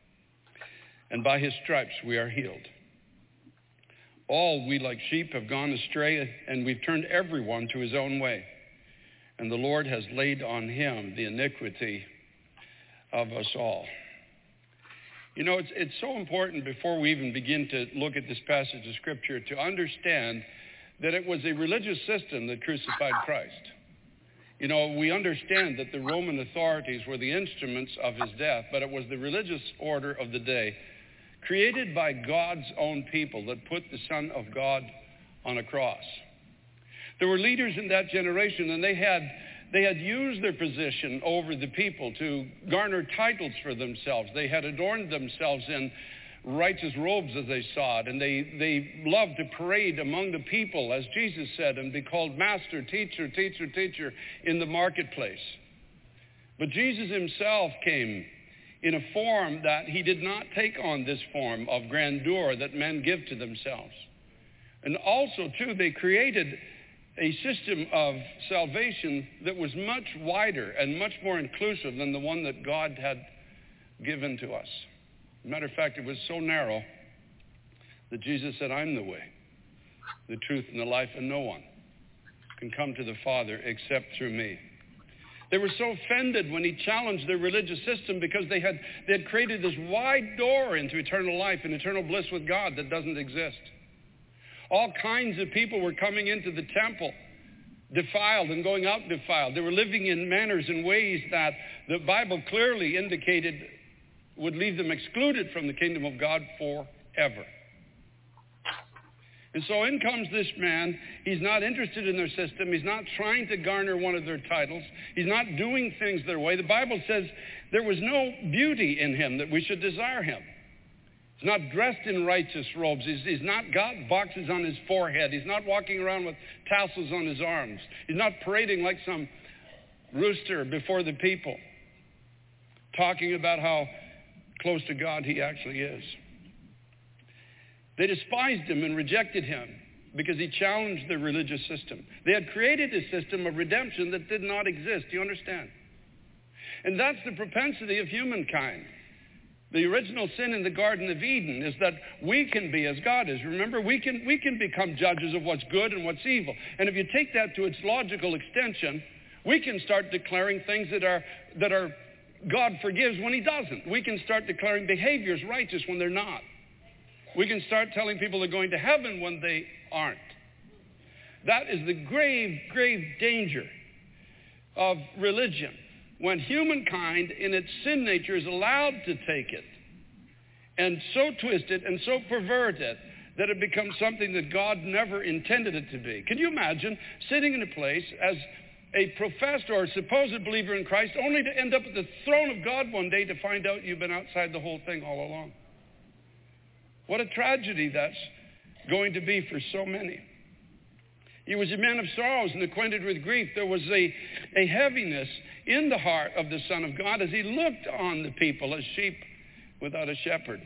And by his stripes we are healed. All we like sheep have gone astray, and we've turned everyone to his own way. And the Lord has laid on him the iniquity of us all." You know, it's so important before we even begin to look at this passage of Scripture to understand that it was a religious system that crucified Christ. You know, we understand that the Roman authorities were the instruments of his death, but it was the religious order of the day, created by God's own people, that put the Son of God on a cross. There were leaders in that generation, and they had used their position over the people to garner titles for themselves. They had adorned themselves in righteous robes, as they saw it, and they loved to parade among the people, as Jesus said, and be called master, teacher, teacher, teacher in the marketplace. But Jesus himself came in a form that he did not take on this form of grandeur that men give to themselves. And also, too, they created a system of salvation that was much wider and much more inclusive than the one that God had given to us. As a matter of fact, it was so narrow that Jesus said, "I'm the way, the truth, and the life, and no one can come to the Father except through me." They were so offended when he challenged their religious system because they had created this wide door into eternal life and eternal bliss with God that doesn't exist. All kinds of people were coming into the temple defiled and going out defiled. They were living in manners and ways that the Bible clearly indicated would leave them excluded from the kingdom of God forever. And so in comes this man. He's not interested in their system. He's not trying to garner one of their titles. He's not doing things their way. The Bible says there was no beauty in him that we should desire him. He's not dressed in righteous robes. He's not got boxes on his forehead. He's not walking around with tassels on his arms. He's not parading like some rooster before the people, talking about how close to God he actually is. They despised him and rejected him because he challenged their religious system. They had created a system of redemption that did not exist. Do you understand? And that's the propensity of humankind. The original sin in the Garden of Eden is that we can be as God is. Remember, we can become judges of what's good and what's evil. And if you take that to its logical extension, we can start declaring things that are God forgives when he doesn't. We can start declaring behaviors righteous when they're not. We can start telling people they're going to heaven when they aren't. That is the grave, grave danger of religion, when humankind in its sin nature is allowed to take it and so twist it and so pervert it that it becomes something that God never intended it to be. Can you imagine sitting in a place as a professed or supposed believer in Christ only to end up at the throne of God one day to find out you've been outside the whole thing all along? What a tragedy that's going to be for so many. He was a man of sorrows and acquainted with grief. There was a heaviness in the heart of the Son of God as he looked on the people as sheep without a shepherd.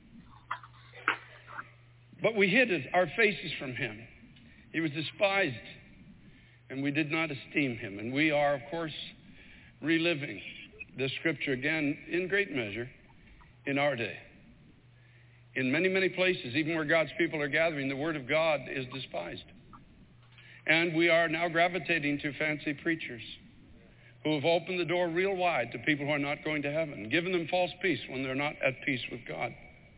But we hid our faces from him. He was despised, and we did not esteem him. And we are, of course, reliving this scripture again in great measure in our day. In many, many places, even where God's people are gathering, the word of God is despised. And we are now gravitating to fancy preachers who have opened the door real wide to people who are not going to heaven, giving them false peace when they're not at peace with God.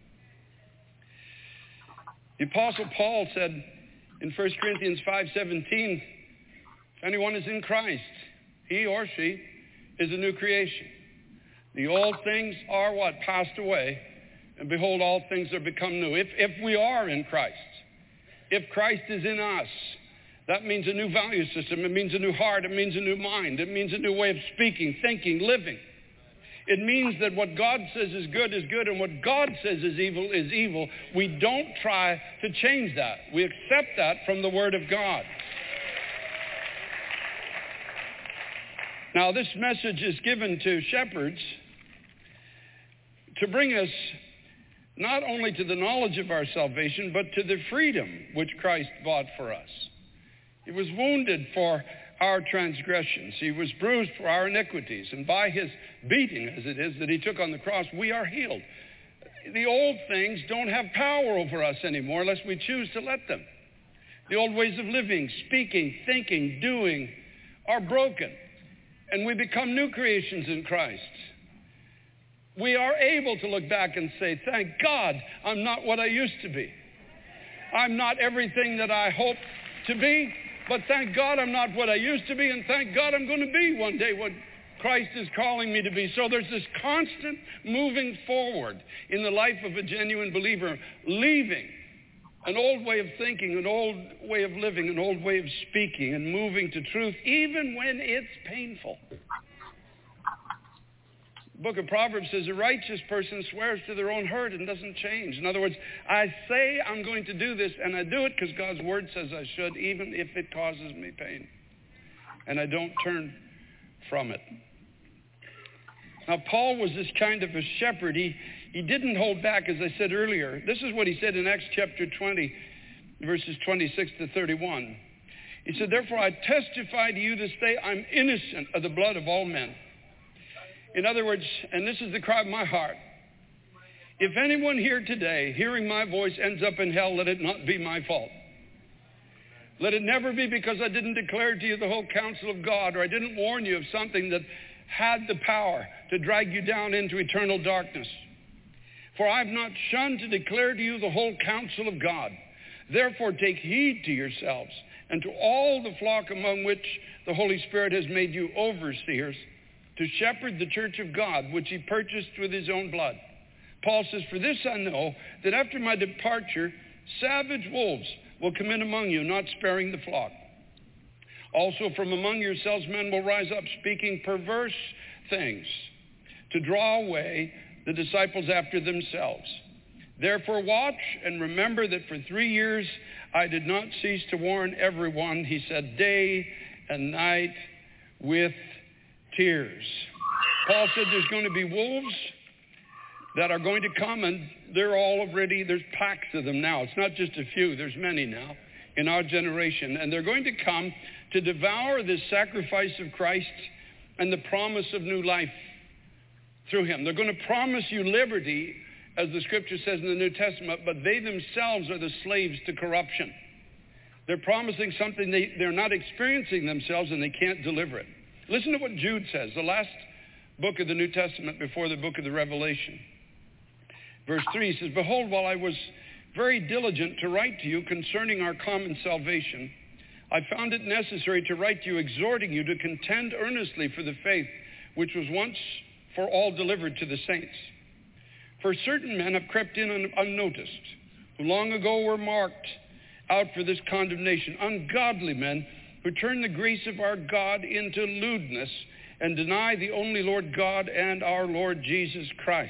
The Apostle Paul said in 1 Corinthians 5:17, if anyone is in Christ, he or she is a new creation. The old things are what? Passed away. And behold, all things are become new. If we are in Christ, if Christ is in us, that means a new value system. It means a new heart. It means a new mind. It means a new way of speaking, thinking, living. It means that what God says is good, and what God says is evil is evil. We don't try to change that. We accept that from the Word of God. Now, this message is given to shepherds to bring us not only to the knowledge of our salvation, but to the freedom which Christ bought for us. He was wounded for our transgressions. He was bruised for our iniquities. And by his beating, as it is, that he took on the cross, we are healed. The old things don't have power over us anymore unless we choose to let them. The old ways of living, speaking, thinking, doing are broken. And we become new creations in Christ. We are able to look back and say, thank God I'm not what I used to be. I'm not everything that I hope to be, but thank God I'm not what I used to be, and thank God I'm going to be one day what Christ is calling me to be. So there's this constant moving forward in the life of a genuine believer, leaving an old way of thinking, an old way of living, an old way of speaking, and moving to truth, even when it's painful. The book of Proverbs says a righteous person swears to their own hurt and doesn't change. In other words, I say I'm going to do this, and I do it because God's word says I should, even if it causes me pain. And I don't turn from it. Now, Paul was this kind of a shepherd. He didn't hold back, as I said earlier. This is what he said in Acts chapter 20, verses 26 to 31. He said, therefore I testify to you this day, I'm innocent of the blood of all men. In other words, and this is the cry of my heart, if anyone here today, hearing my voice, ends up in hell, let it not be my fault. Let it never be because I didn't declare to you the whole counsel of God, or I didn't warn you of something that had the power to drag you down into eternal darkness. For I have not shunned to declare to you the whole counsel of God. Therefore take heed to yourselves and to all the flock among which the Holy Spirit has made you overseers, to shepherd the church of God, which he purchased with his own blood. Paul says, for this I know, that after my departure, savage wolves will come in among you, not sparing the flock. Also from among yourselves men will rise up, speaking perverse things, to draw away the disciples after themselves. Therefore watch and remember that for 3 years I did not cease to warn everyone, he said, day and night with tears. Paul said there's going to be wolves that are going to come, and they're all already, there's packs of them now. It's not just a few, there's many now in our generation. And they're going to come to devour this sacrifice of Christ and the promise of new life through him. They're going to promise you liberty, as the scripture says in the New Testament, but they themselves are the slaves to corruption. They're promising something they're not experiencing themselves, and they can't deliver it. Listen to what Jude says, the last book of the New Testament before the book of the Revelation. Verse 3 says, behold, while I was very diligent to write to you concerning our common salvation, I found it necessary to write to you, exhorting you to contend earnestly for the faith which was once for all delivered to the saints. For certain men have crept in unnoticed, who long ago were marked out for this condemnation, ungodly men who turn the grace of our God into lewdness and deny the only Lord God and our Lord Jesus Christ.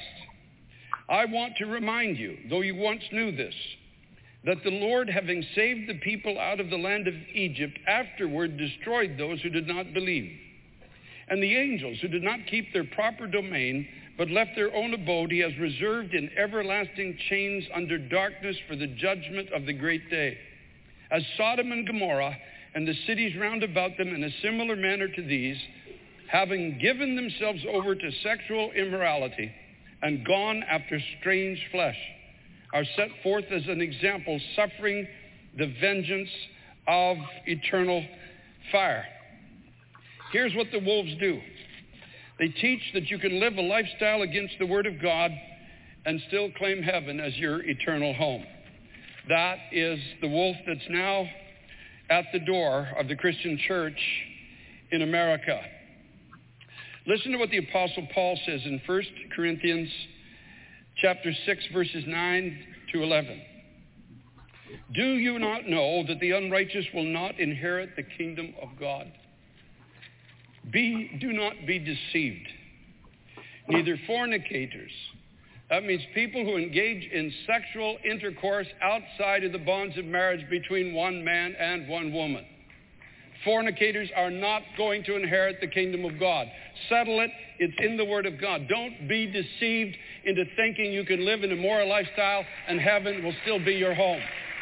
I want to remind you, though you once knew this, that the Lord, having saved the people out of the land of Egypt, afterward destroyed those who did not believe. And the angels who did not keep their proper domain, but left their own abode, he has reserved in everlasting chains under darkness for the judgment of the great day. As Sodom and Gomorrah and the cities round about them in a similar manner to these, having given themselves over to sexual immorality and gone after strange flesh, are set forth as an example, suffering the vengeance of eternal fire. Here's what the wolves do. They teach that you can live a lifestyle against the Word of God and still claim heaven as your eternal home. That is the wolf that's now at the door of the Christian church in America. Listen to what the Apostle Paul says in 1 Corinthians chapter 6, verses 9 to 11. Do you not know that the unrighteous will not inherit the kingdom of God? Do not be deceived. Neither fornicators, that means people who engage in sexual intercourse outside of the bonds of marriage between one man and one woman. Fornicators are not going to inherit the kingdom of God. Settle it. It's in the Word of God. Don't be deceived into thinking you can live in a moral lifestyle and heaven will still be your home.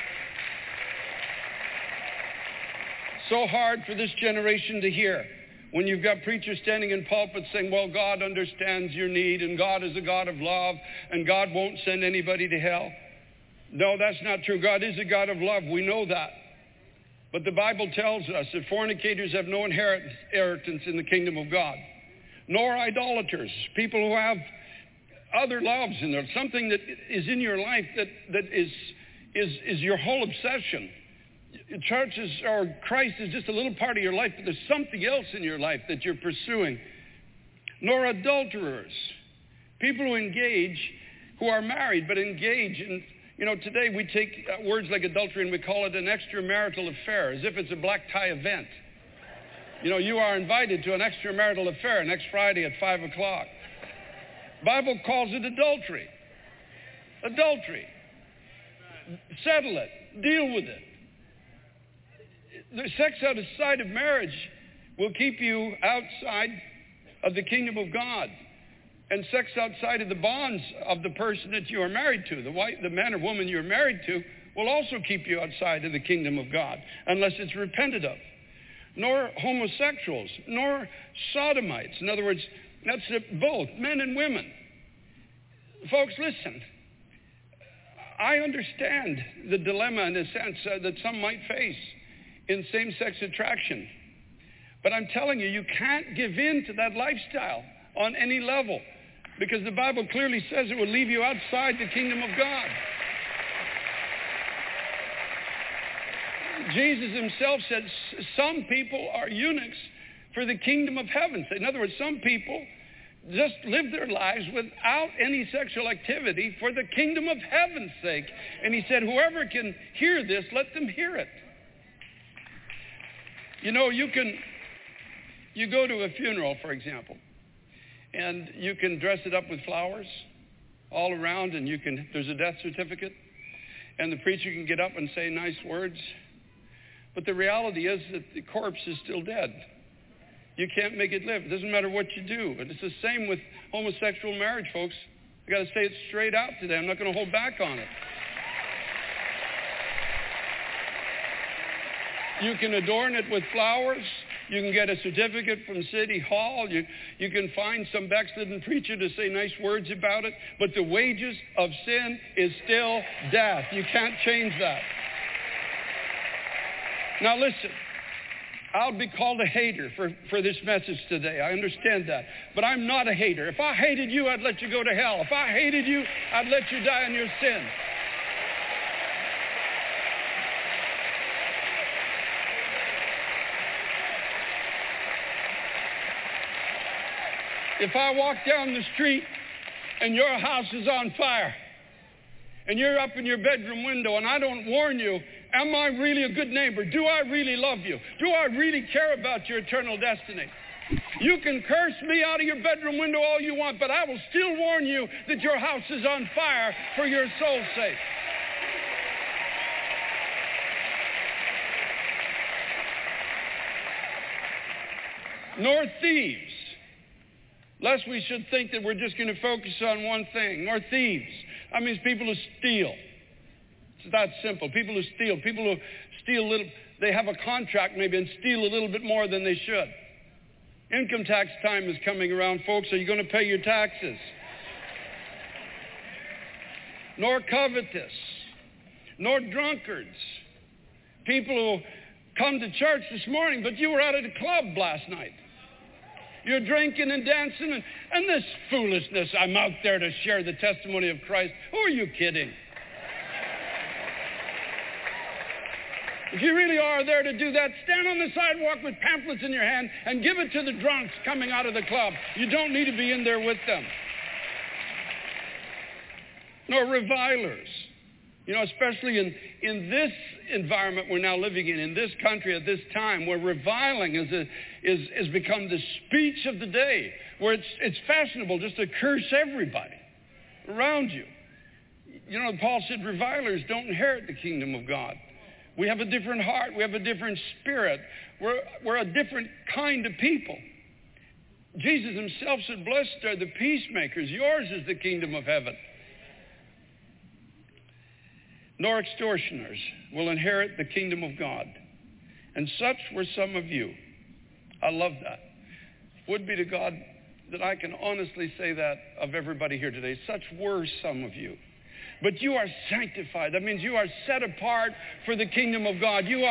So hard for this generation to hear when you've got preachers standing in pulpits saying, well, God understands your need and God is a God of love and God won't send anybody to hell. No, that's not true. God is a God of love. We know that. But the Bible tells us that fornicators have no inheritance in the kingdom of God, nor idolaters, people who have other loves in there, something that is in your life that is your whole obsession. Churches or Christ is just a little part of your life, but there's something else in your life that you're pursuing. Nor adulterers, people who are married but engage in, today we take words like adultery and we call it an extramarital affair, as if it's a black tie event. You are invited to an extramarital affair next Friday at 5 o'clock. Bible calls it adultery. Adultery. Settle it. Deal with it. The sex outside of marriage will keep you outside of the kingdom of God. And sex outside of the bonds of the person that you are married to, the man or woman you're married to, will also keep you outside of the kingdom of God, unless it's repented of. Nor homosexuals, nor sodomites. In other words, that's both, men and women. Folks, listen. I understand the dilemma in a sense that some might face in same-sex attraction. But I'm telling you, you can't give in to that lifestyle on any level, because the Bible clearly says it will leave you outside the kingdom of God. Jesus himself said some people are eunuchs for the kingdom of heaven. In other words, some people just live their lives without any sexual activity for the kingdom of heaven's sake. And he said, whoever can hear this, let them hear it. You know, you go to a funeral, for example, and you can dress it up with flowers all around, and there's a death certificate, and the preacher can get up and say nice words. But the reality is that the corpse is still dead. You can't make it live. It doesn't matter what you do. And it's the same with homosexual marriage, folks. I got to say it straight out today. I'm not going to hold back on it. You can adorn it with flowers. You can get a certificate from City Hall. You can find some backslidden preacher to say nice words about it. But the wages of sin is still death. You can't change that. Now listen. I'll be called a hater for this message today. I understand that. But I'm not a hater. If I hated you, I'd let you go to hell. If I hated you, I'd let you die in your sin. If I walk down the street and your house is on fire and you're up in your bedroom window and I don't warn you, am I really a good neighbor? Do I really love you? Do I really care about your eternal destiny? You can curse me out of your bedroom window all you want, but I will still warn you that your house is on fire for your soul's sake. Nor thieves, lest we should think that we're just going to focus on one thing. Nor thieves. That means people who steal. It's that simple. People who steal a little, they have a contract maybe and steal a little bit more than they should. Income tax time is coming around, folks. Are you going to pay your taxes? Nor covetous, nor drunkards. People who come to church this morning, but you were out at a club last night. You're drinking and dancing and this foolishness. I'm out there to share the testimony of Christ. Who are you kidding? If you really are there to do that, stand on the sidewalk with pamphlets in your hand and give it to the drunks coming out of the club. You don't need to be in there with them. Nor revilers. You know, especially in this environment we're now living in this country at this time, where reviling has become the speech of the day, where it's fashionable just to curse everybody around you. You know, Paul said revilers don't inherit the kingdom of God. We have a different heart. We have a different spirit. We're a different kind of people. Jesus himself said, blessed are the peacemakers. Yours is the kingdom of heaven. Nor extortioners will inherit the kingdom of God. And such were some of you. I love that. Would be to God that I can honestly say that of everybody here today. Such were some of you. But you are sanctified. That means you are set apart for the kingdom of God. You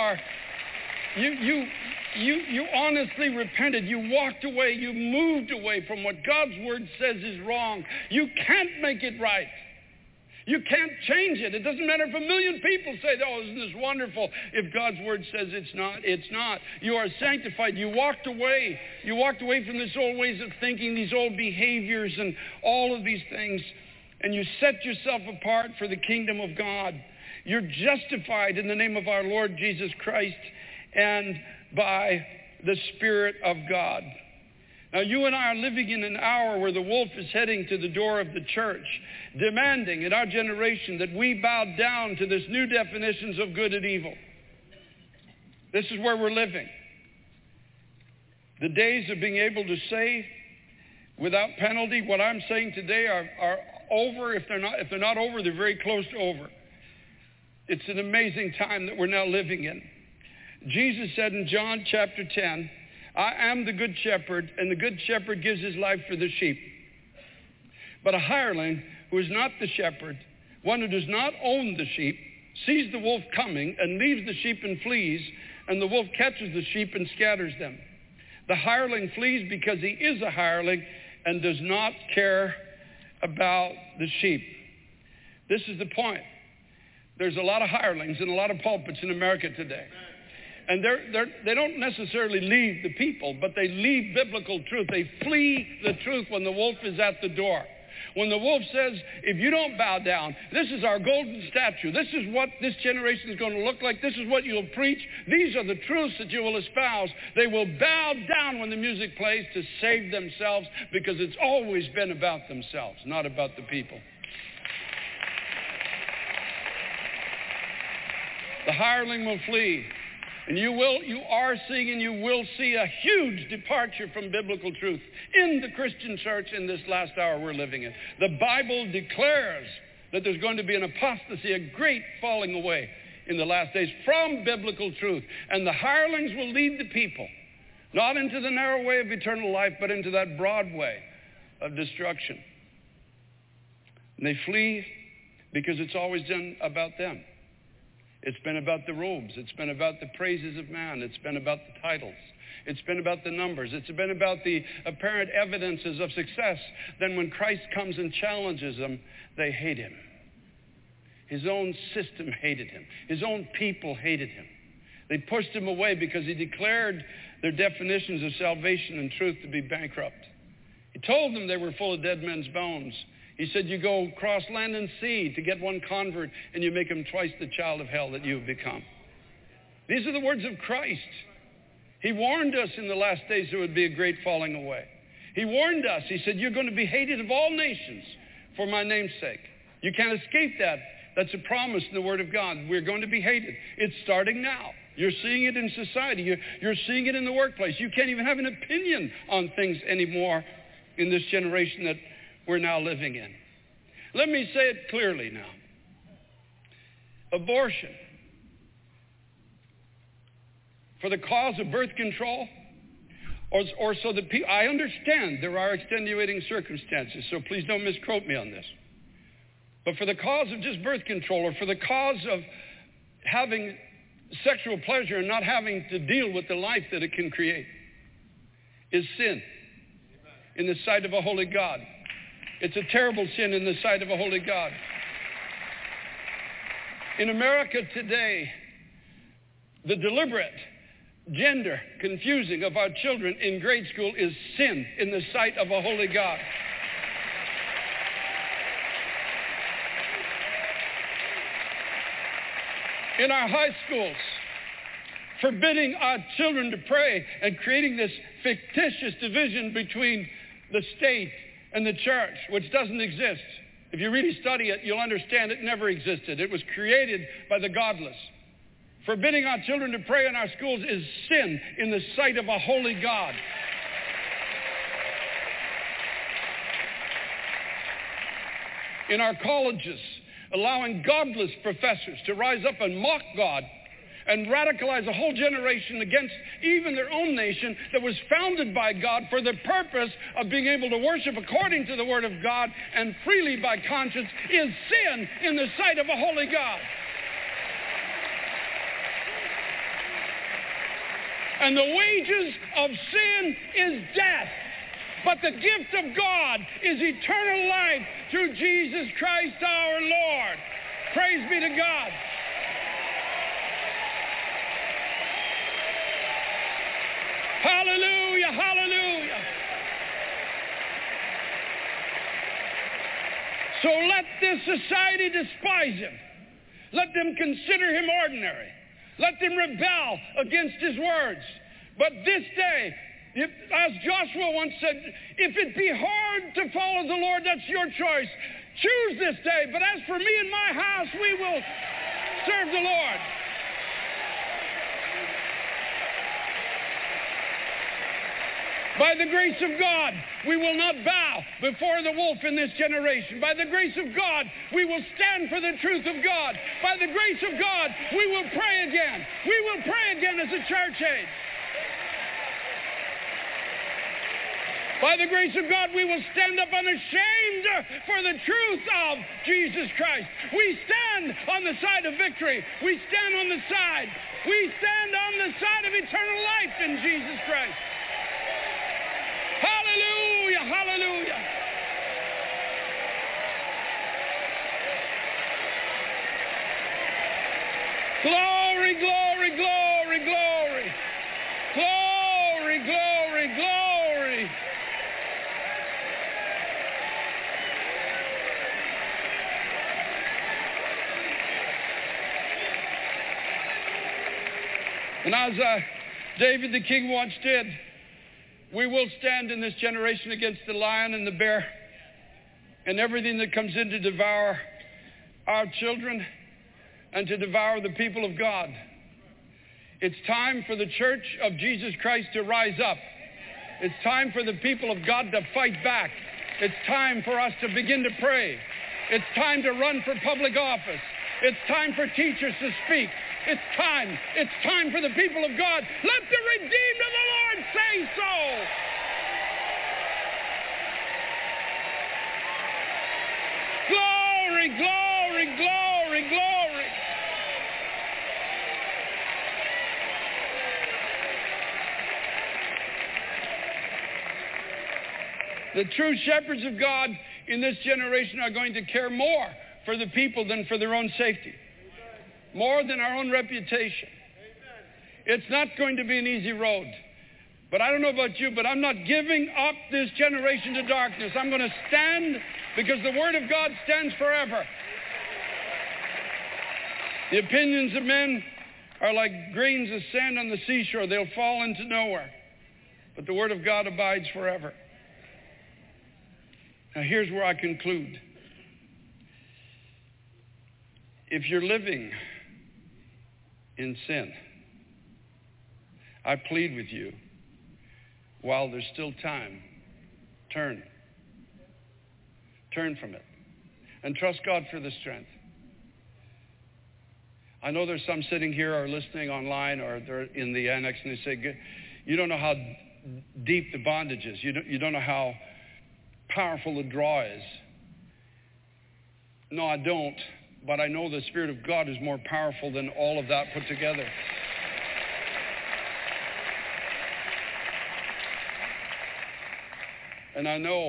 honestly repented. You walked away. You moved away from what God's word says is wrong. You can't make it right. You can't change it. It doesn't matter if 1 million people say, oh, isn't this wonderful? If God's word says it's not, it's not. You are sanctified. You walked away. You walked away from these old ways of thinking, these old behaviors and all of these things. And you set yourself apart for the kingdom of God. You're justified in the name of our Lord Jesus Christ and by the Spirit of God. Now, you and I are living in an hour where the wolf is heading to the door of the church, demanding in our generation that we bow down to this new definitions of good and evil. This is where we're living. The days of being able to say without penalty what I'm saying today are over. If they're not over, they're very close to over. It's an amazing time that we're now living in. Jesus said in John chapter 10, I am the good shepherd, and the good shepherd gives his life for the sheep. But a hireling who is not the shepherd, one who does not own the sheep, sees the wolf coming and leaves the sheep and flees, and the wolf catches the sheep and scatters them. The hireling flees because he is a hireling and does not care about the sheep. This is the point. There's a lot of hirelings in a lot of pulpits in America today. And they don't necessarily leave the people, but they leave biblical truth. They flee the truth when the wolf is at the door. When the wolf says, if you don't bow down, this is our golden statue. This is what this generation is going to look like. This is what you'll preach. These are the truths that you will espouse. They will bow down when the music plays to save themselves, because it's always been about themselves, not about the people. The hireling will flee. And you are seeing and you will see a huge departure from biblical truth in the Christian church in this last hour we're living in. The Bible declares that there's going to be an apostasy, a great falling away in the last days from biblical truth. And the hirelings will lead the people, not into the narrow way of eternal life, but into that broad way of destruction. And they flee because it's always been about them. It's been about the robes. It's been about the praises of man. It's been about the titles. It's been about the numbers. It's been about the apparent evidences of success. Then when Christ comes and challenges them, they hate him. His own system hated him. His own people hated him. They pushed him away because he declared their definitions of salvation and truth to be bankrupt. He told them they were full of dead men's bones. He said, you go across land and sea to get one convert, and you make him twice the child of hell that you have become. These are the words of Christ. He warned us in the last days there would be a great falling away. He warned us. He said, you're going to be hated of all nations for my name's sake. You can't escape that. That's a promise in the Word of God. We're going to be hated. It's starting now. You're seeing it in society. You're seeing it in the workplace. You can't even have an opinion on things anymore in this generation that we're now living in. Let me say it clearly now. Abortion, for the cause of birth control, or so that people, I understand there are extenuating circumstances, so please don't misquote me on this. But for the cause of just birth control, or for the cause of having sexual pleasure and not having to deal with the life that it can create, is sin in the sight of a holy God. It's a terrible sin in the sight of a holy God. In America today, the deliberate gender confusing of our children in grade school is sin in the sight of a holy God. In our high schools, forbidding our children to pray and creating this fictitious division between the state and the church, which doesn't exist. If you really study it, you'll understand it never existed. It was created by the godless. Forbidding our children to pray in our schools is sin in the sight of a holy God. In our colleges, allowing godless professors to rise up and mock God and radicalize a whole generation against even their own nation that was founded by God for the purpose of being able to worship according to the Word of God and freely by conscience, is sin in the sight of a holy God. And the wages of sin is death. But the gift of God is eternal life through Jesus Christ our Lord. Praise be to God. Hallelujah, hallelujah. So let this society despise him. Let them consider him ordinary. Let them rebel against his words. But this day, as Joshua once said, if it be hard to follow the Lord, that's your choice. Choose this day. But as for me and my house, we will serve the Lord. By the grace of God, we will not bow before the wolf in this generation. By the grace of God, we will stand for the truth of God. By the grace of God, we will pray again. We will pray again as a church age. By the grace of God, we will stand up unashamed for the truth of Jesus Christ. We stand on the side of victory. We stand on the side. We stand on the side of eternal life in Jesus Christ. Hallelujah, hallelujah. Glory, glory, glory, glory. And as David the king once did, we will stand in this generation against the lion and the bear and everything that comes in to devour our children and to devour the people of God. It's time for the church of Jesus Christ to rise up. It's time for the people of God to fight back. It's time for us to begin to pray. It's time to run for public office. It's time for teachers to speak. It's time for the people of God. Let the redeemed of the Lord say so. Glory, glory, glory, glory. The true shepherds of God in this generation are going to care more for the people than for their own safety, more than our own reputation. It's not going to be an easy road. But I don't know about you, but I'm not giving up this generation to darkness. I'm going to stand because the Word of God stands forever. The opinions of men are like grains of sand on the seashore. They'll fall into nowhere. But the Word of God abides forever. Now here's where I conclude. If you're living in sin, I plead with you, while there's still time, turn from it and trust God for the strength. I know there's some sitting here or listening online or they're in the annex and they say, you don't know how deep the bondage is. You don't know how powerful the draw is. No, I don't, but I know the Spirit of God is more powerful than all of that put together. And I know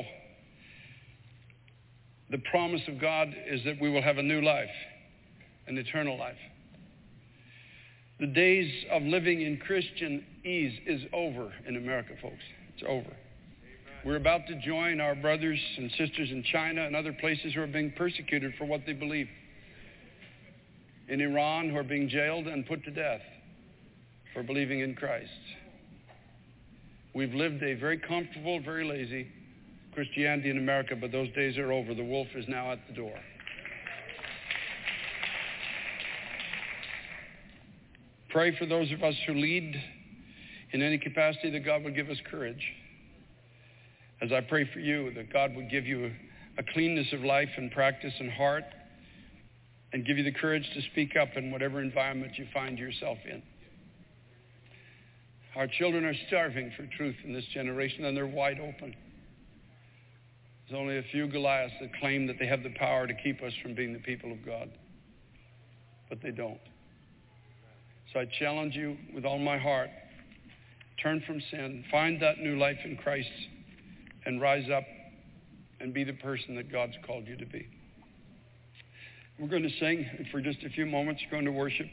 the promise of God is that we will have a new life, an eternal life. The days of living in Christian ease is over in America, folks. It's over. We're about to join our brothers and sisters in China and other places who are being persecuted for what they believe. In Iran, who are being jailed and put to death for believing in Christ. We've lived a very comfortable, very lazy Christianity in America, but those days are over. The wolf is now at the door. Pray for those of us who lead in any capacity that God would give us courage. As I pray for you, that God would give you a cleanness of life and practice and heart and give you the courage to speak up in whatever environment you find yourself in. Our children are starving for truth in this generation, and they're wide open. There's only a few Goliaths that claim that they have the power to keep us from being the people of God. But they don't. So I challenge you with all my heart, turn from sin, find that new life in Christ, and rise up and be the person that God's called you to be. We're going to sing, and for just a few moments, we're going to worship.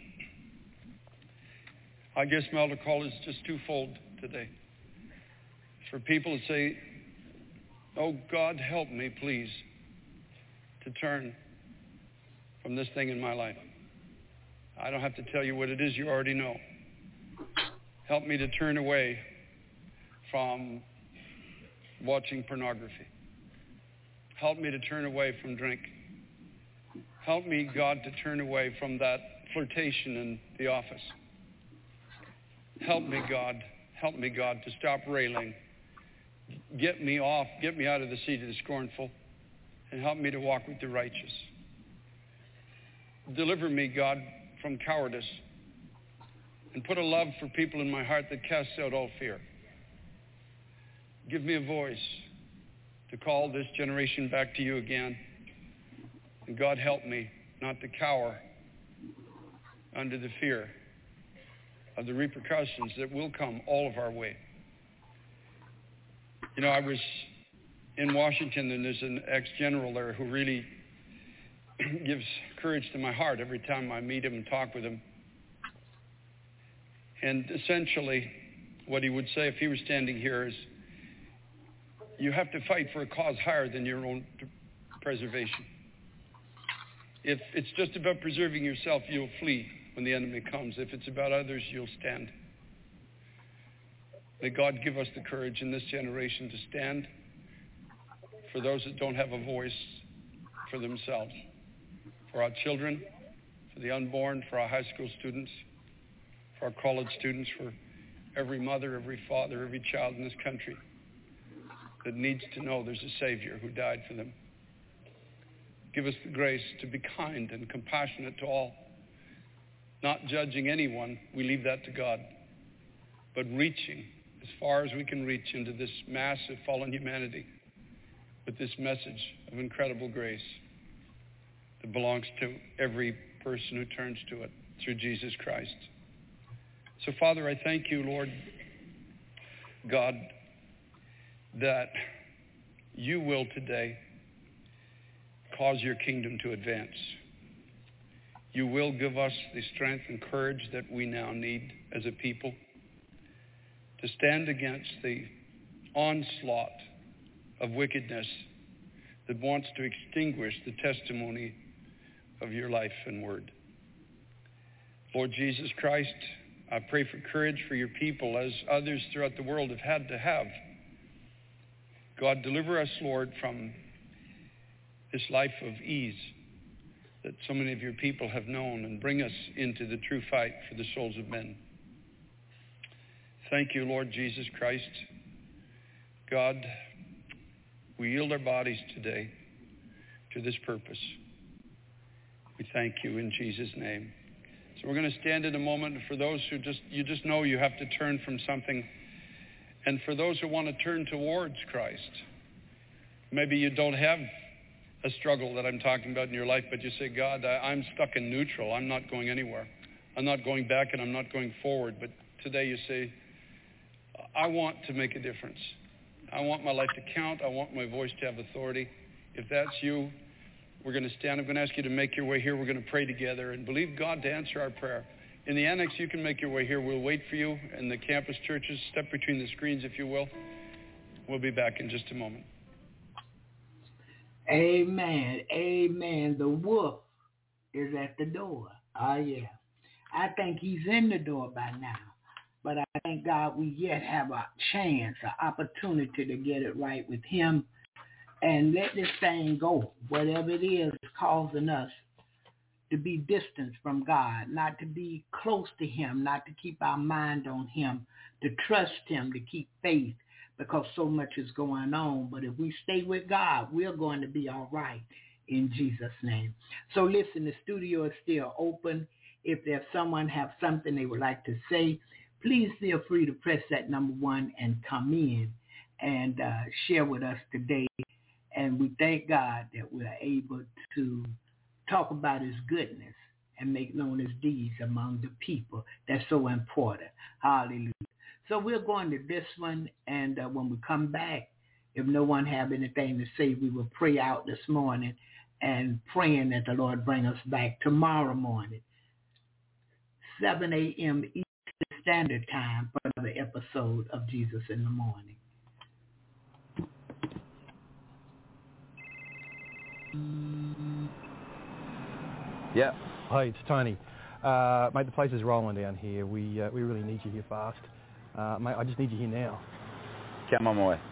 I guess my altar call is just twofold today. It's for people to say, oh, God, help me, please, to turn from this thing in my life. I don't have to tell you what it is. You already know. Help me to turn away from watching pornography. Help me to turn away from drink. Help me, God, to turn away from that flirtation in the office. Help me, God, to stop railing. Get me out of the seat of the scornful, and help me to walk with the righteous. Deliver me, God, from cowardice, and put a love for people in my heart that casts out all fear. Give me a voice to call this generation back to you again. And God, help me not to cower under the fear of the repercussions that will come all of our way. You know, I was in Washington, and there's an ex-general there who really gives courage to my heart every time I meet him and talk with him. And essentially, what he would say if he were standing here is, you have to fight for a cause higher than your own preservation. If it's just about preserving yourself, you'll flee when the enemy comes. If it's about others, you'll stand. May God give us the courage in this generation to stand for those that don't have a voice for themselves, for our children, for the unborn, for our high school students, for our college students, for every mother, every father, every child in this country that needs to know there's a Savior who died for them. Give us the grace to be kind and compassionate to all, not judging anyone, we leave that to God, but reaching as far as we can reach into this mass of fallen humanity with this message of incredible grace that belongs to every person who turns to it through Jesus Christ. So, Father, I thank you, Lord God, that you will today cause your kingdom to advance. You will give us the strength and courage that we now need as a people to stand against the onslaught of wickedness that wants to extinguish the testimony of your life and word. Lord Jesus Christ, I pray for courage for your people as others throughout the world have had to have. God, deliver us, Lord, from this life of ease that so many of your people have known, and bring us into the true fight for the souls of men. Thank you, Lord Jesus Christ. God, we yield our bodies today to this purpose. We thank you in Jesus' name. So we're going to stand in a moment. For those who you just know you have to turn from something, and for those who want to turn towards Christ, maybe you don't have a struggle that I'm talking about in your life, but you say, God, I'm stuck in neutral. I'm not going anywhere. I'm not going back and I'm not going forward. But today you say, I want to make a difference. I want my life to count. I want my voice to have authority. If that's you, we're going to stand. I'm going to ask you to make your way here. We're going to pray together and believe God to answer our prayer. In the annex, you can make your way here. We'll wait for you in the campus churches. Step between the screens, if you will. We'll be back in just a moment. Amen. Amen. The wolf is at the door. Oh, yeah. I think he's in the door by now. But I thank God we yet have a chance, an opportunity to get it right with him and let this thing go. Whatever it is causing us to be distant from God, not to be close to him, not to keep our mind on him, to trust him, to keep faith, because so much is going on. But if we stay with God, we're going to be all right in Jesus' name. So listen, the studio is still open. If there's someone have something they would like to say, please feel free to press that number 1 and come in and share with us today. And we thank God that we're able to talk about his goodness and make known his deeds among the people. That's so important. Hallelujah. So we're going to this one, and when we come back, if no one have anything to say, we will pray out this morning and praying that the Lord bring us back tomorrow morning, 7 a.m. Eastern Standard Time, for another episode of Jesus in the Morning. Yeah. Hi, it's Tony. Mate, the place is rolling down here. We really need you here fast. Mate, I just need you here now. Come on my way.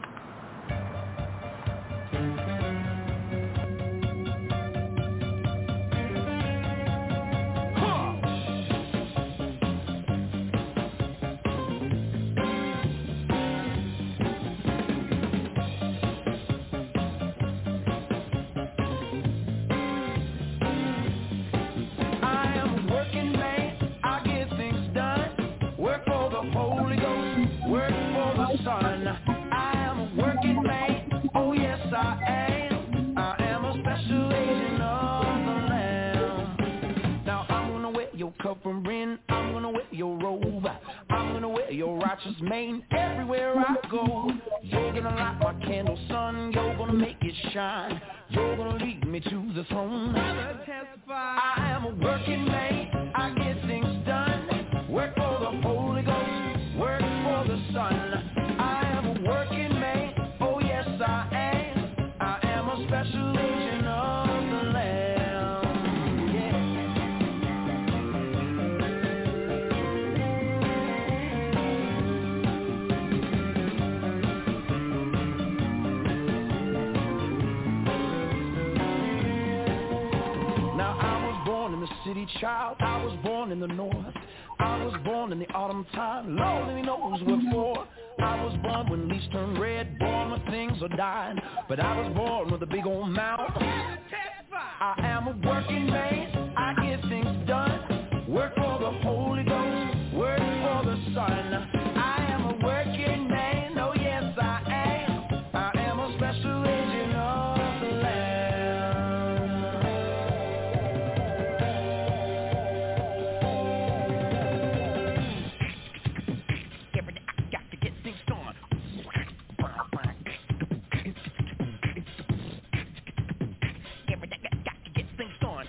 Mane everywhere I go. You're gonna light my candle, son. You're gonna make it shine. You're gonna lead me to the throne. I am a working man. I get things done. Work for the Holy Ghost. Work for the Son. I am a working man. Oh yes I am. I am a special agent of the Lamb. Yeah. city child. I was born in the north. I was born in the autumn time. Lord only knows what for. I was born when leaves turn red, born when things are dying. But I was born with a big old mouth. I am a working man. I get things done. Work for the Holy Ghost. Work for the Son. I am a working man. Oh yes, I am. I am a special agent of the Every day I got to get things done. Every day I got to get things done.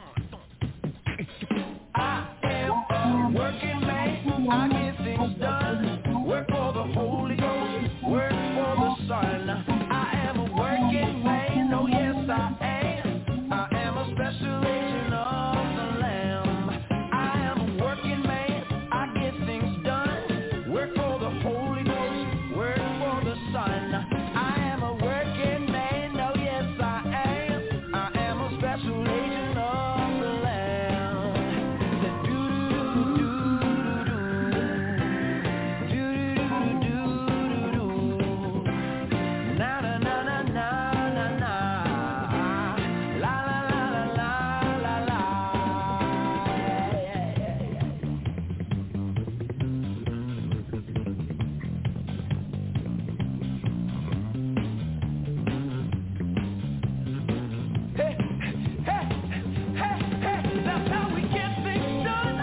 I am a working man. I get things done. Work for the Holy Ghost. Work for the Son. I am a working man. Oh yes, I am. I am a special agent of the Lamb. I am a working man. I get things done. Work for the Holy Ghost. Work for the Son. I am a working man. Oh yes, I am. I am a special agent of the Lamb. That na na na na na na na, la la la la la la Hey, hey, hey, hey, that's how we get things done.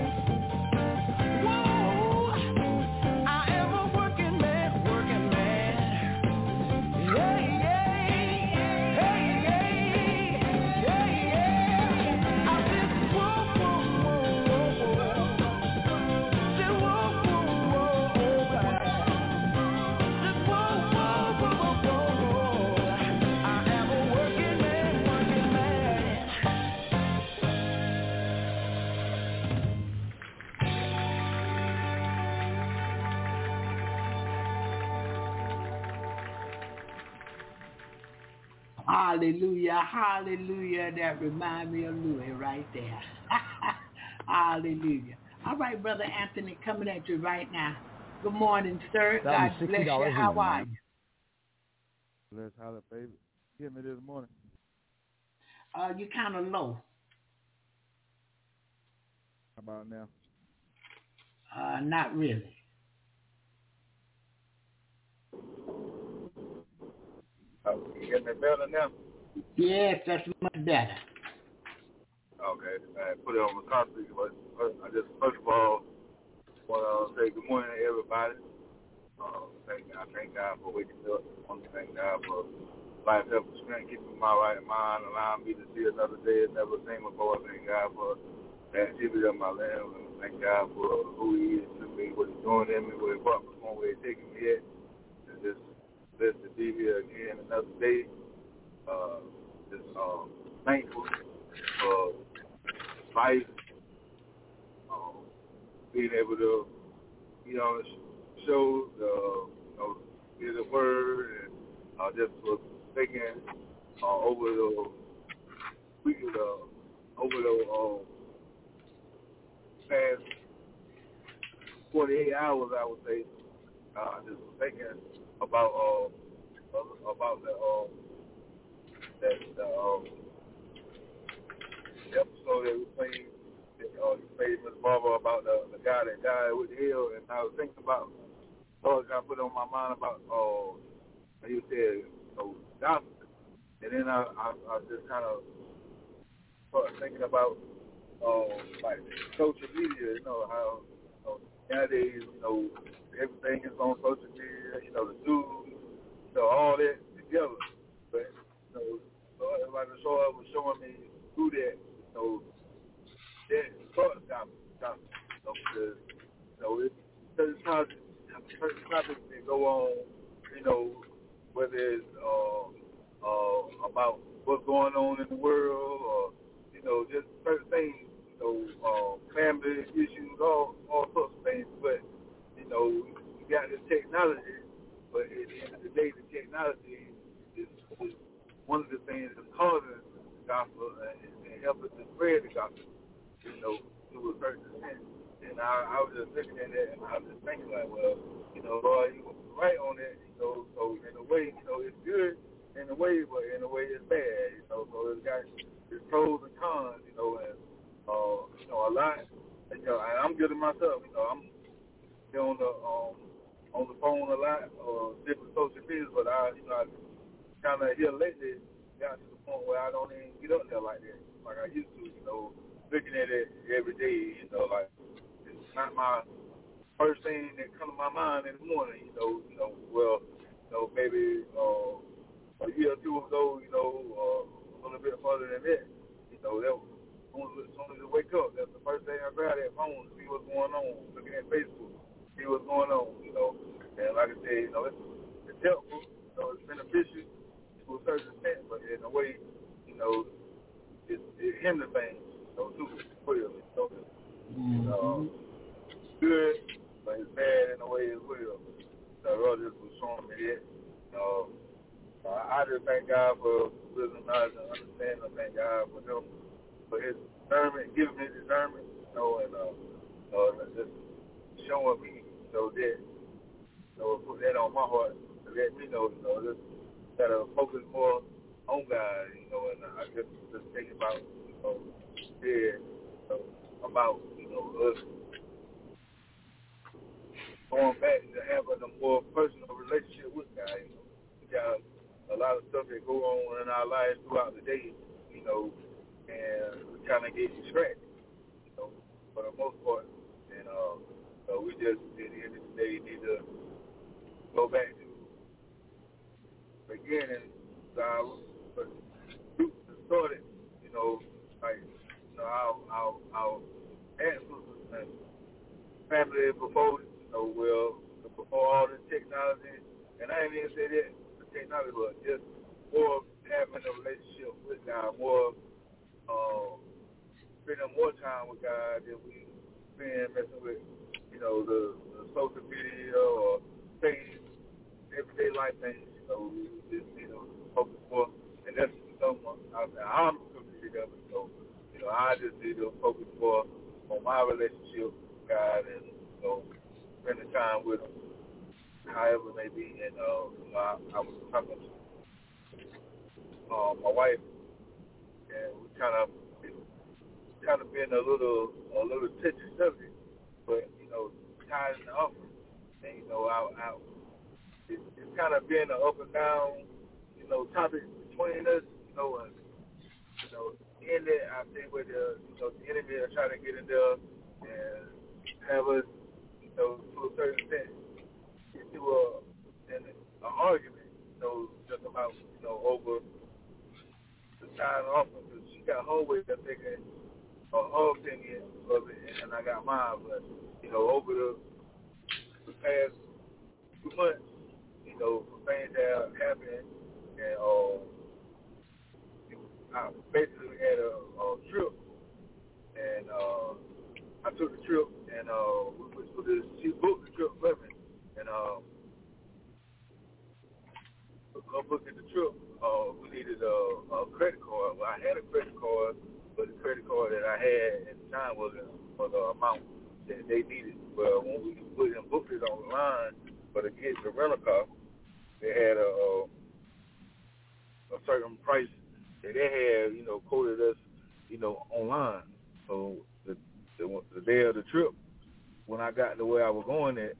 Whoa, I am a working man, working man. Yeah, yeah, hey, yeah, yeah, yeah. I said, whoa, whoa, whoa, whoa. Said, whoa, whoa, whoa, said, whoa, whoa, whoa, whoa. I am a working man, working man. Hallelujah, hallelujah. That reminds me of Louis right there. Hallelujah. All right, Brother Anthony, coming at you right now. Good morning, sir. God That was bless you. $60 How in, are man. you? Let's holler, baby. Hit me this morning. You kind of low. How about now? Not really. You getting me better now? Yes, that's much better. Okay. I put it on the car speaker, but I just, first of all, want to say good morning to everybody. Thank God for waking up. I want to thank God for life, health, and strength, keeping my right mind, allowing me to see another day, never seen before. Thank God for the activity of my limbs, and thank God for who He is to me, what He's doing in me, where He brought me from, where He's taking me at. And just blessed to be here again another day. Just thankful for life, being able to be on the show, hear the word, and just was thinking over the week, over the past 48 hours, I would say, just thinking about the episode that we played. You played Miss Barbara about the guy that died with the hill, and I was thinking about, Lord God put on my mind about, you said, gospel. And then I just kind of started thinking about, like, social media, how, nowadays, everything is on social media, the news, all that together. But, like the show was showing me through that, that starts gospel. Because, it's certain topics that go on, whether it's about what's going on in the world, or just certain things, family issues, all sorts of things. But you got this technology, but at the end of the day, the technology is one of the things that's causing the gospel and helping to spread the gospel. you know, to a certain extent. And I was just looking at that, and I was just thinking like, well, you know, Lord, you were right on that, you know. So in a way, you know, it's good in a way, but in a way it's bad, you know. So it's got its pros and cons, you know, and you know, a lot. You know, and I'm good at myself, you know. I'm on the phone a lot, or different social media, but I kind of here lately got to the point where I don't even get up there like that, like I used to, you know, looking at it every day, you know, like it's not my first thing that comes to my mind in the morning, you know, well, you know, maybe a year or two ago, you know, a little bit further than that, you know, that was, as soon as I wake up, that's the first thing I grab that phone to see what's going on, looking at Facebook, see what's going on, you know. And like I said, you know, it's helpful, you know, it's beneficial to a certain extent, but in a way, you know, it hinders things, you know, too, clearly. So it's good, but it's bad in a way as well. So Roger was showing me that. I just thank God for wisdom, knowledge, and understanding. I thank God for him, for his discernment, giving me discernment, you know, and just showing me, you know, that, you know, put that on my heart to let me know, you know, just gotta focus more on God, you know, and I just think about, you know, about, you know, us going back to having a more personal relationship with God, you know. We got a lot of stuff that go on in our lives throughout the day, you know, and we kind of get distracted, you know, for the most part. And so we just, at the end of the day, need to go back to the beginning, but started, you know, like, you know, our ancestors and family before, you know, well, before all this technology, and I ain't even say that the technology, but just more having a relationship with God, more spending more time with God than we been messing with, you know, the social media or things, everyday life things, you know, we just need to focus more, and that's something I'm completely of it, so, you know, I just need to focus more on my relationship with God and, you know, spending time with him, however it may be. And you know, I was talking to my wife, and we kind of been a little touchy subject, but you know, tithing and offering, and you know, it's kind of been an up and down, you know, topic between us, you know, and you know, in there, I think where the enemy are trying to get in there and have us, you know, to a certain extent, into an argument, you know, just about, you know, over the tithe and offering, because she got her way of thinking, her opinion of it, and I got mine, but, you know, over the past 2 months, you know, things that have happened, and I basically had a trip, and I took the trip, and she booked the trip for me, and booking the trip, we needed a credit card. Well, I had a credit card, but the credit card that I had at the time wasn't for the amount that they needed. Well, when we booked it online for the kids to rent a car, they had a certain price that they had, you know, quoted us, you know, online. So the day of the trip, when I got to where I was going at,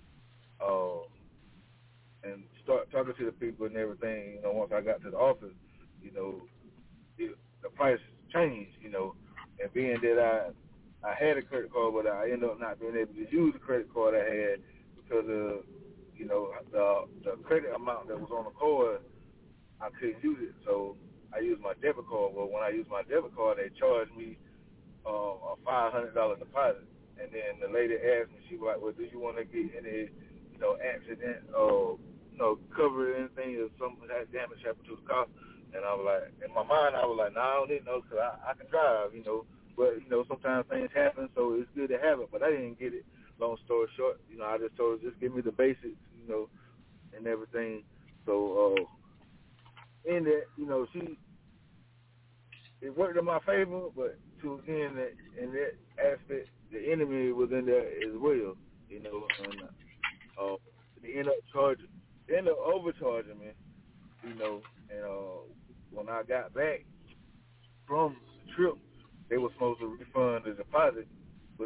and start talking to the people and everything, you know, once I got to the office, you know, the price changed, you know, and being that I had a credit card, but I ended up not being able to use the credit card I had because of, you know, the credit amount that was on the card, I couldn't use it, so I used my debit card. Well, when I used my debit card, they charged me a $500 deposit, and then the lady asked me, she was like, well, do you want to get any, you know, accident or, you know, cover anything if something that damage happened to the car? And I was like, in my mind, I was like, no, I don't need no, because I can drive, you know, but, you know, sometimes things happen, so it's good to have it, but I didn't get it. Long story short, you know, I just told her, just give me the basics, you know, and everything. So, in that, you know, she it worked in my favor, but in that aspect, the enemy was in there as well, you know, and they ended up overcharging me, you know, and when I got back from the trip, they were supposed to refund the deposit with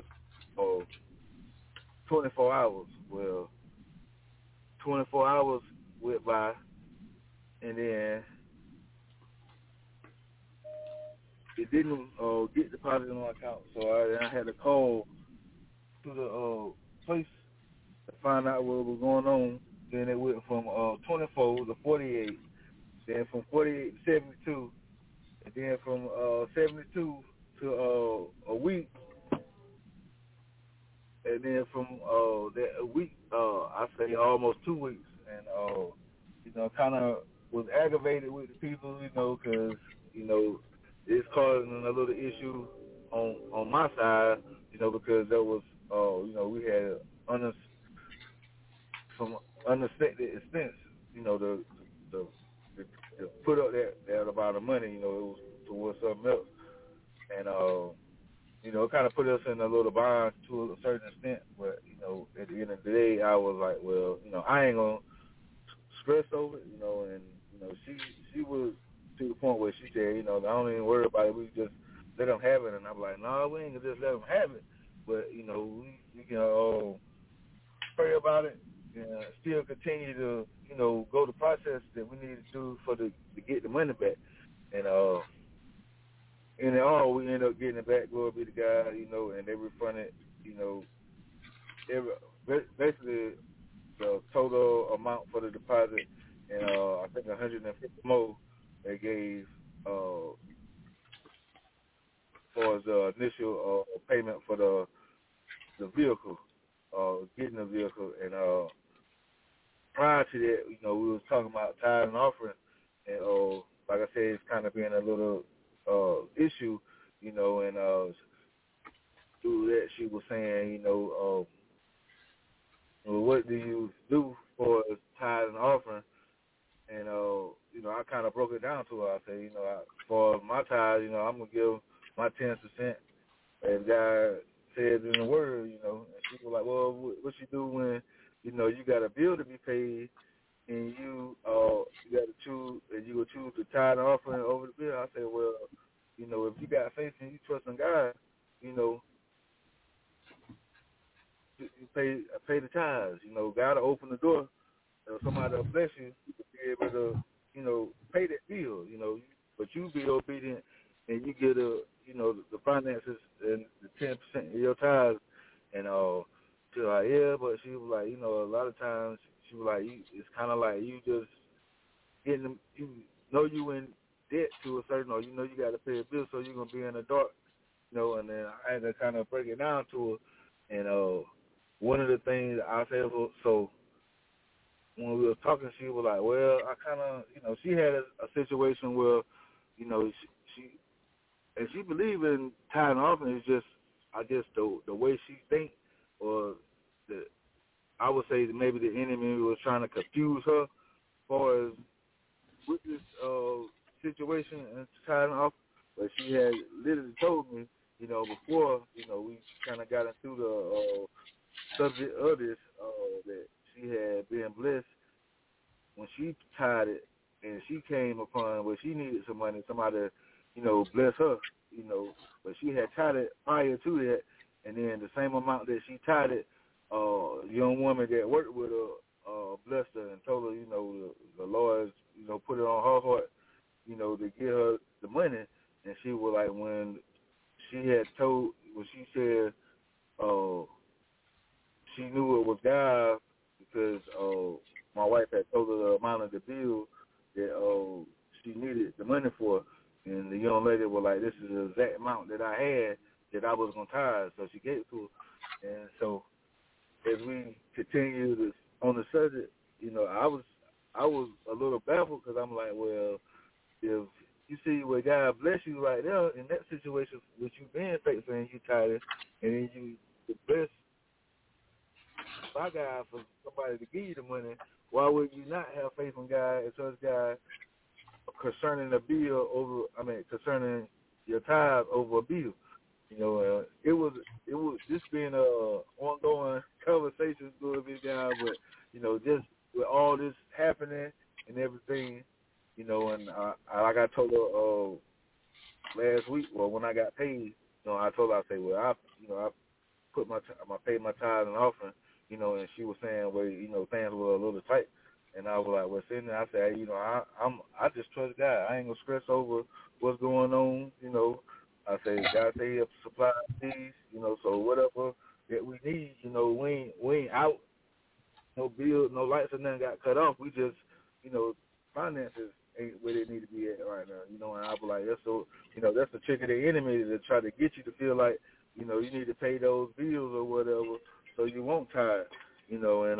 24 hours. Well, 24 hours went by, and then it didn't get deposited on my account, so I had to call to the place to find out what was going on. Then it went from 24 to 48, then from 48 to 72, and then from 72 to a week, and then from that a week, I say almost 2 weeks, and you know, kind of was aggravated with the people, you know, because you know it's causing a little issue on my side, you know, because there was you know, we had some unexpected expense, you know, the put up that amount of money, you know, it was towards something else, and you know, it kind of put us in a little bind to a certain extent, but you know, at the end of the day, I was like, well, you know, I ain't gonna stress over it, you know, and you know, she was to the point where she said, you know, I don't even worry about it, we just let them have it, and I'm like, no, we ain't gonna just let them have it, but you know, we can pray about it and still continue to, you know, go the process that we need to do to get the money back, and in all, we end up getting it back. Glory be to God, you know, and they refunded, you know, basically the total amount for the deposit, and I think 150 more they gave for the initial payment for the vehicle, getting the vehicle, and prior to that, you know, we was talking about tithe and offering, and like I said, it's kind of being a little issue, you know, and through that she was saying, you know, what do you do for tithe and offering? And you know, I kind of broke it down to her. I said, you know, for my tithe, you know, I'm gonna give my 10%, as God said in the Word, you know. And she was like, well, what you do when, you know, you got a bill to be paid, and you got to choose, and you will choose the tithe and offering over the bill? I said, well, you know, if you got faith and you trust in God, you know, you pay the tithes. You know, God will open the door. Somebody will bless you to be able to, you know, pay that bill. You know, but you be obedient and you get you know, the finances and the 10% of your tithes. And she was like, yeah, but she was like, you know, a lot of times she was like, it's kind of like you just getting them, you know, you in debt to a certain, or you know, you got to pay a bill, so you're gonna be in the dark, you know. And then I had to kind of break it down to her. And one of the things I said, so when we were talking, she was like, well, I kind of, you know, she had a situation where, you know, she believed in tithe and offering. It's just, I guess, the way she think, or I would say that maybe the enemy was trying to confuse her as far as with this situation and tithe and offering. But she had literally told me, you know, before, you know, we kind of got into the subject of this, that she had been blessed when she tied it, and she came upon where she needed some money, somebody, you know, bless her, you know. But she had tied it prior to that, and then the same amount that she tied it, a young woman that worked with her blessed her and told her, you know, the Lord, you know, put it on her heart, you know, to get her the money. And she was like, when she said she knew it was God, because my wife had told her the amount of the bill that she needed the money for. And the young lady was like, this is the exact amount that I had that I was going to tithe. So she gave it to her. And so as we continue on the subject, you know, I was a little baffled, because I'm like, well, if you see where God bless you right there in that situation with you being faithful and you tithing, and then you bless by God for somebody to give you the money, why would you not have faith in God and trust God concerning the bill concerning your tithe over a bill. You know, it was just being ongoing conversations going to be down, but you know, just with all this happening and everything, you know, and like I told her last week, well, when I got paid, you know, I told her, I said, well, I put I paid my tithe and offering, you know, and she was saying, well, you know, things were a little tight. And I was like, well, sitting there, I said, hey, you know, I just trust God. I ain't gonna stress over what's going on, you know. I said, God say He'll supply these, you know, so whatever that we need, you know, we ain't out, no bills, no lights or nothing got cut off. We just, you know, finances ain't where they need to be at right now, you know. And I was like, that's so, you know, that's the trick of the enemy to try to get you to feel like, you know, you need to pay those bills or whatever, so you won't tithe, you know. And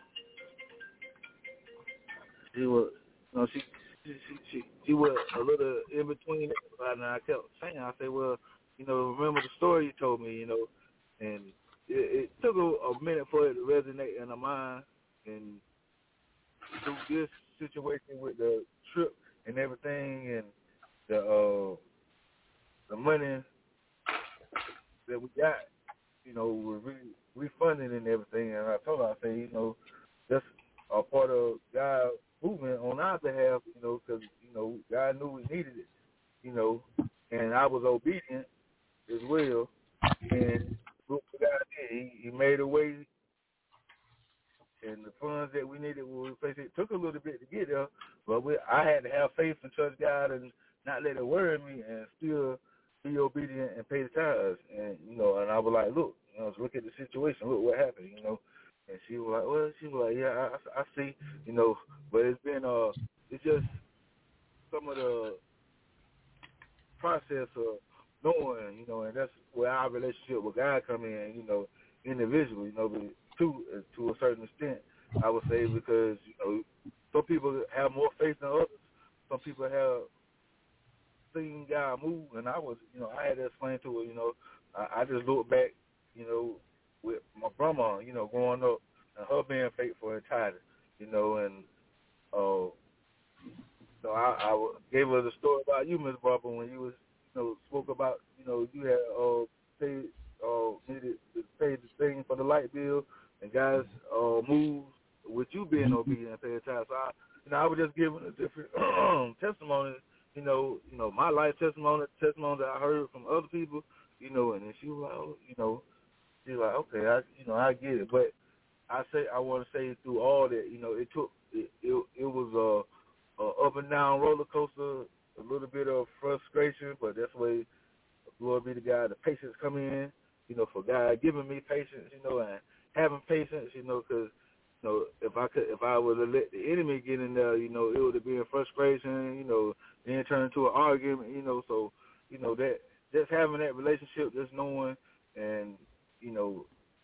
she was, you know, she was a little in between, and I kept saying, I said, well, you know, remember the story you told me, you know, and it took a minute for it to resonate in her mind, and through this situation with the trip and everything, and the money that we got, you know, we're refunding and everything, and I told her, I said, you know, that's a part of God movement on our behalf, you know, because, you know, God knew we needed it, you know, and I was obedient as well, and look what God did. He made a way, and the funds that we needed were replaced. It took a little bit to get there, but I had to have faith and trust God and not let it worry me and still be obedient and pay the tithes. And, you know, and I was like, look, you know, look at the situation. Look what happened, you know. And she was like, yeah, I see, you know, but it's been, it's just some of the process of knowing, you know, and that's where our relationship with God come in, you know, individually, you know, but to a certain extent, I would say, because, you know, some people have more faith than others. Some people have seen God move, and I was, you know, I had to explain to her, you know, I just look back, you know, with my grandma, you know, growing up, and her being faithful and tithing, you know, and so I gave her the story about you, Miss Barbara, when you was, you know, spoke about, you know, you had needed to pay the thing for the light bill, and guys moved with you being obedient and paying tithes. So I was just giving a different testimony, you know, my life testimony that I heard from other people, you know, and then she was like, you know, she's like, okay, I get it. But I want to say through all that, you know, it was a up and down roller coaster, a little bit of frustration, but that's the way, glory be to God, the patience come in, you know, for God giving me patience, you know, and having patience, you know, because, you know, if I would have let the enemy get in there, you know, it would have been frustration, you know, then turn into an argument, you know, so, you know, that just having that relationship, just knowing, and, you know,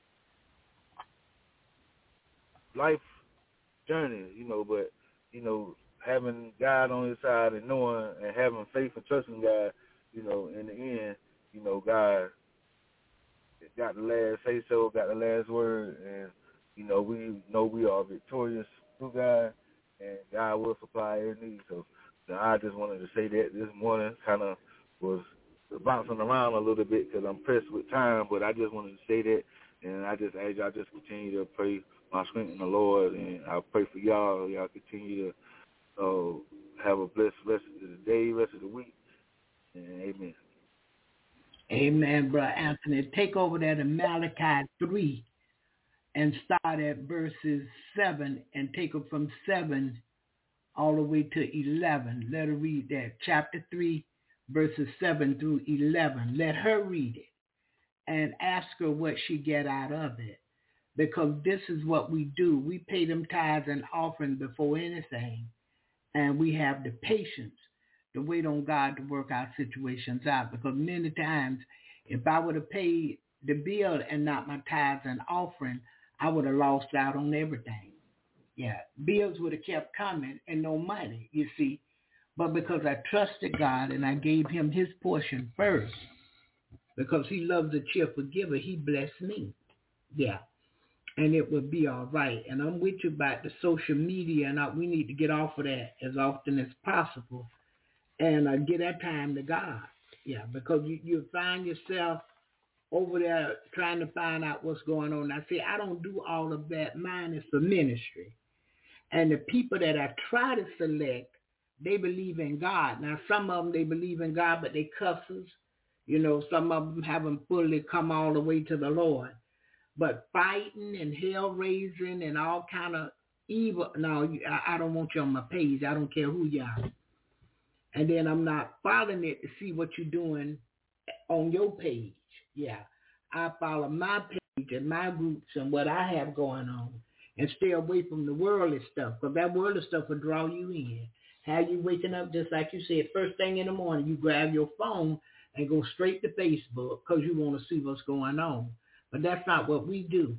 life journey, you know, but, you know, having God on his side and knowing and having faith and trusting God, you know, in the end, you know, God got the last say-so, got the last word, and, you know we are victorious through God, and God will supply every need. So, you know, I just wanted to say that this morning, kind of was bouncing around a little bit because I'm pressed with time, but I just wanted to say that, and I just ask y'all just continue to pray my strength in the Lord, and I pray for y'all. Y'all continue to have a blessed rest of the day, rest of the week, and amen. Amen, Brother Anthony. Take over that in Malachi 3 and start at verses 7 and take it from 7 all the way to 11. Let her read that. Chapter 3, verses 7 through 11. Let her read it and ask her what she get out of it. Because this is what we do. We pay them tithes and offering before anything. And we have the patience to wait on God to work our situations out. Because many times, if I would have paid the bill and not my tithes and offering, I would have lost out on everything. Yeah, bills would have kept coming and no money, you see. But because I trusted God and I gave him his portion first, because he loves a cheerful giver, he blessed me. Yeah, and it will be all right. And I'm with you about the social media, and we need to get off of that as often as possible and give that time to God. Yeah, because you find yourself over there trying to find out what's going on. I say, I don't do all of that. Mine is for ministry. And the people that I try to select, they believe in God. Now, some of them, they believe in God, but they cusses. You know, some of them haven't fully come all the way to the Lord. But fighting and hell raising and all kind of evil, no, I don't want you on my page. I don't care who you are. And then I'm not following it to see what you're doing on your page. Yeah, I follow my page and my groups and what I have going on and stay away from the worldly stuff, because that worldly stuff will draw you in. How you waking up, just like you said, first thing in the morning, you grab your phone and go straight to Facebook because you want to see what's going on. But that's not what we do.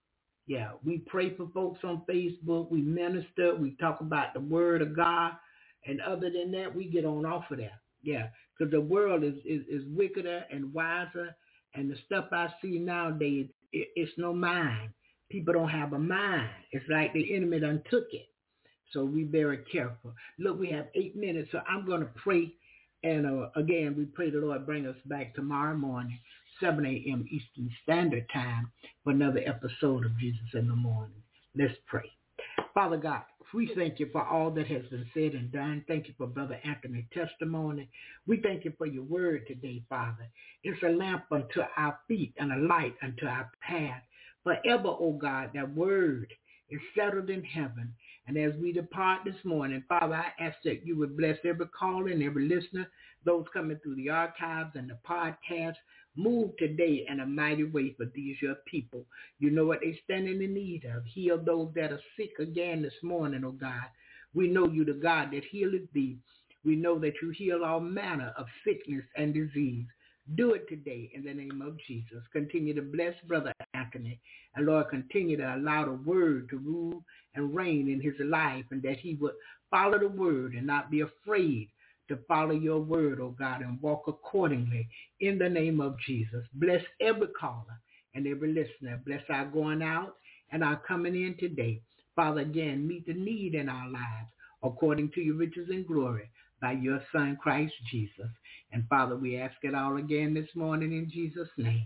Yeah, we pray for folks on Facebook, we minister, we talk about the word of God, and other than that, we get on off of that. Yeah, because the world is wickeder and wiser, and the stuff I see nowadays, it's no mind. People don't have a mind. It's like the enemy done took it. So we very careful. Look, we have 8 minutes, so I'm going to pray. And again, we pray the Lord bring us back tomorrow morning, 7 a.m. Eastern Standard Time, for another episode of Jesus in the Morning. Let's pray. Father God, we thank you for all that has been said and done. Thank you for Brother Anthony's testimony. We thank you for your word today, Father. It's a lamp unto our feet and a light unto our path. Forever, O God, that word is settled in heaven. And as we depart this morning, Father, I ask that you would bless every caller and every listener, those coming through the archives and the podcast. Move today in a mighty way for these your people. You know what they stand in the need of. Heal those that are sick again this morning, oh God. We know you the God that healeth thee. We know that you heal all manner of sickness and disease. Do it today in the name of Jesus. Continue to bless Brother Anthony. And Lord, continue to allow the word to rule and reign in his life, and that he would follow the word and not be afraid to follow your word, oh God, and walk accordingly in the name of Jesus. Bless every caller and every listener. Bless our going out and our coming in today. Father, again, meet the need in our lives according to your riches and glory by your Son, Christ Jesus. And Father, we ask it all again this morning in Jesus' name.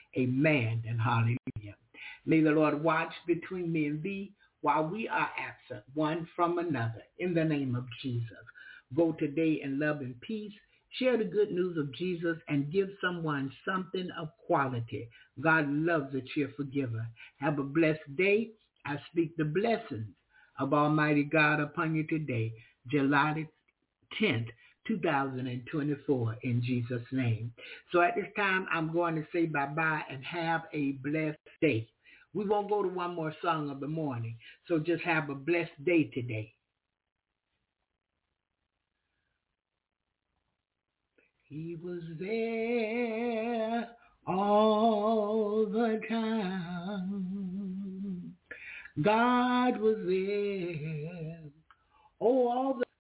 Amen and hallelujah. May the Lord watch between me and thee while we are absent one from another in the name of Jesus. Go today in love and peace. Share the good news of Jesus and give someone something of quality. God loves a cheerful giver. Have a blessed day. I speak the blessings of Almighty God upon you today, July 10th, 2024, in Jesus' name. So at this time, I'm going to say bye-bye and have a blessed day. We won't go to one more song of the morning, so just have a blessed day today. He was there all the time. God was there. Oh, all the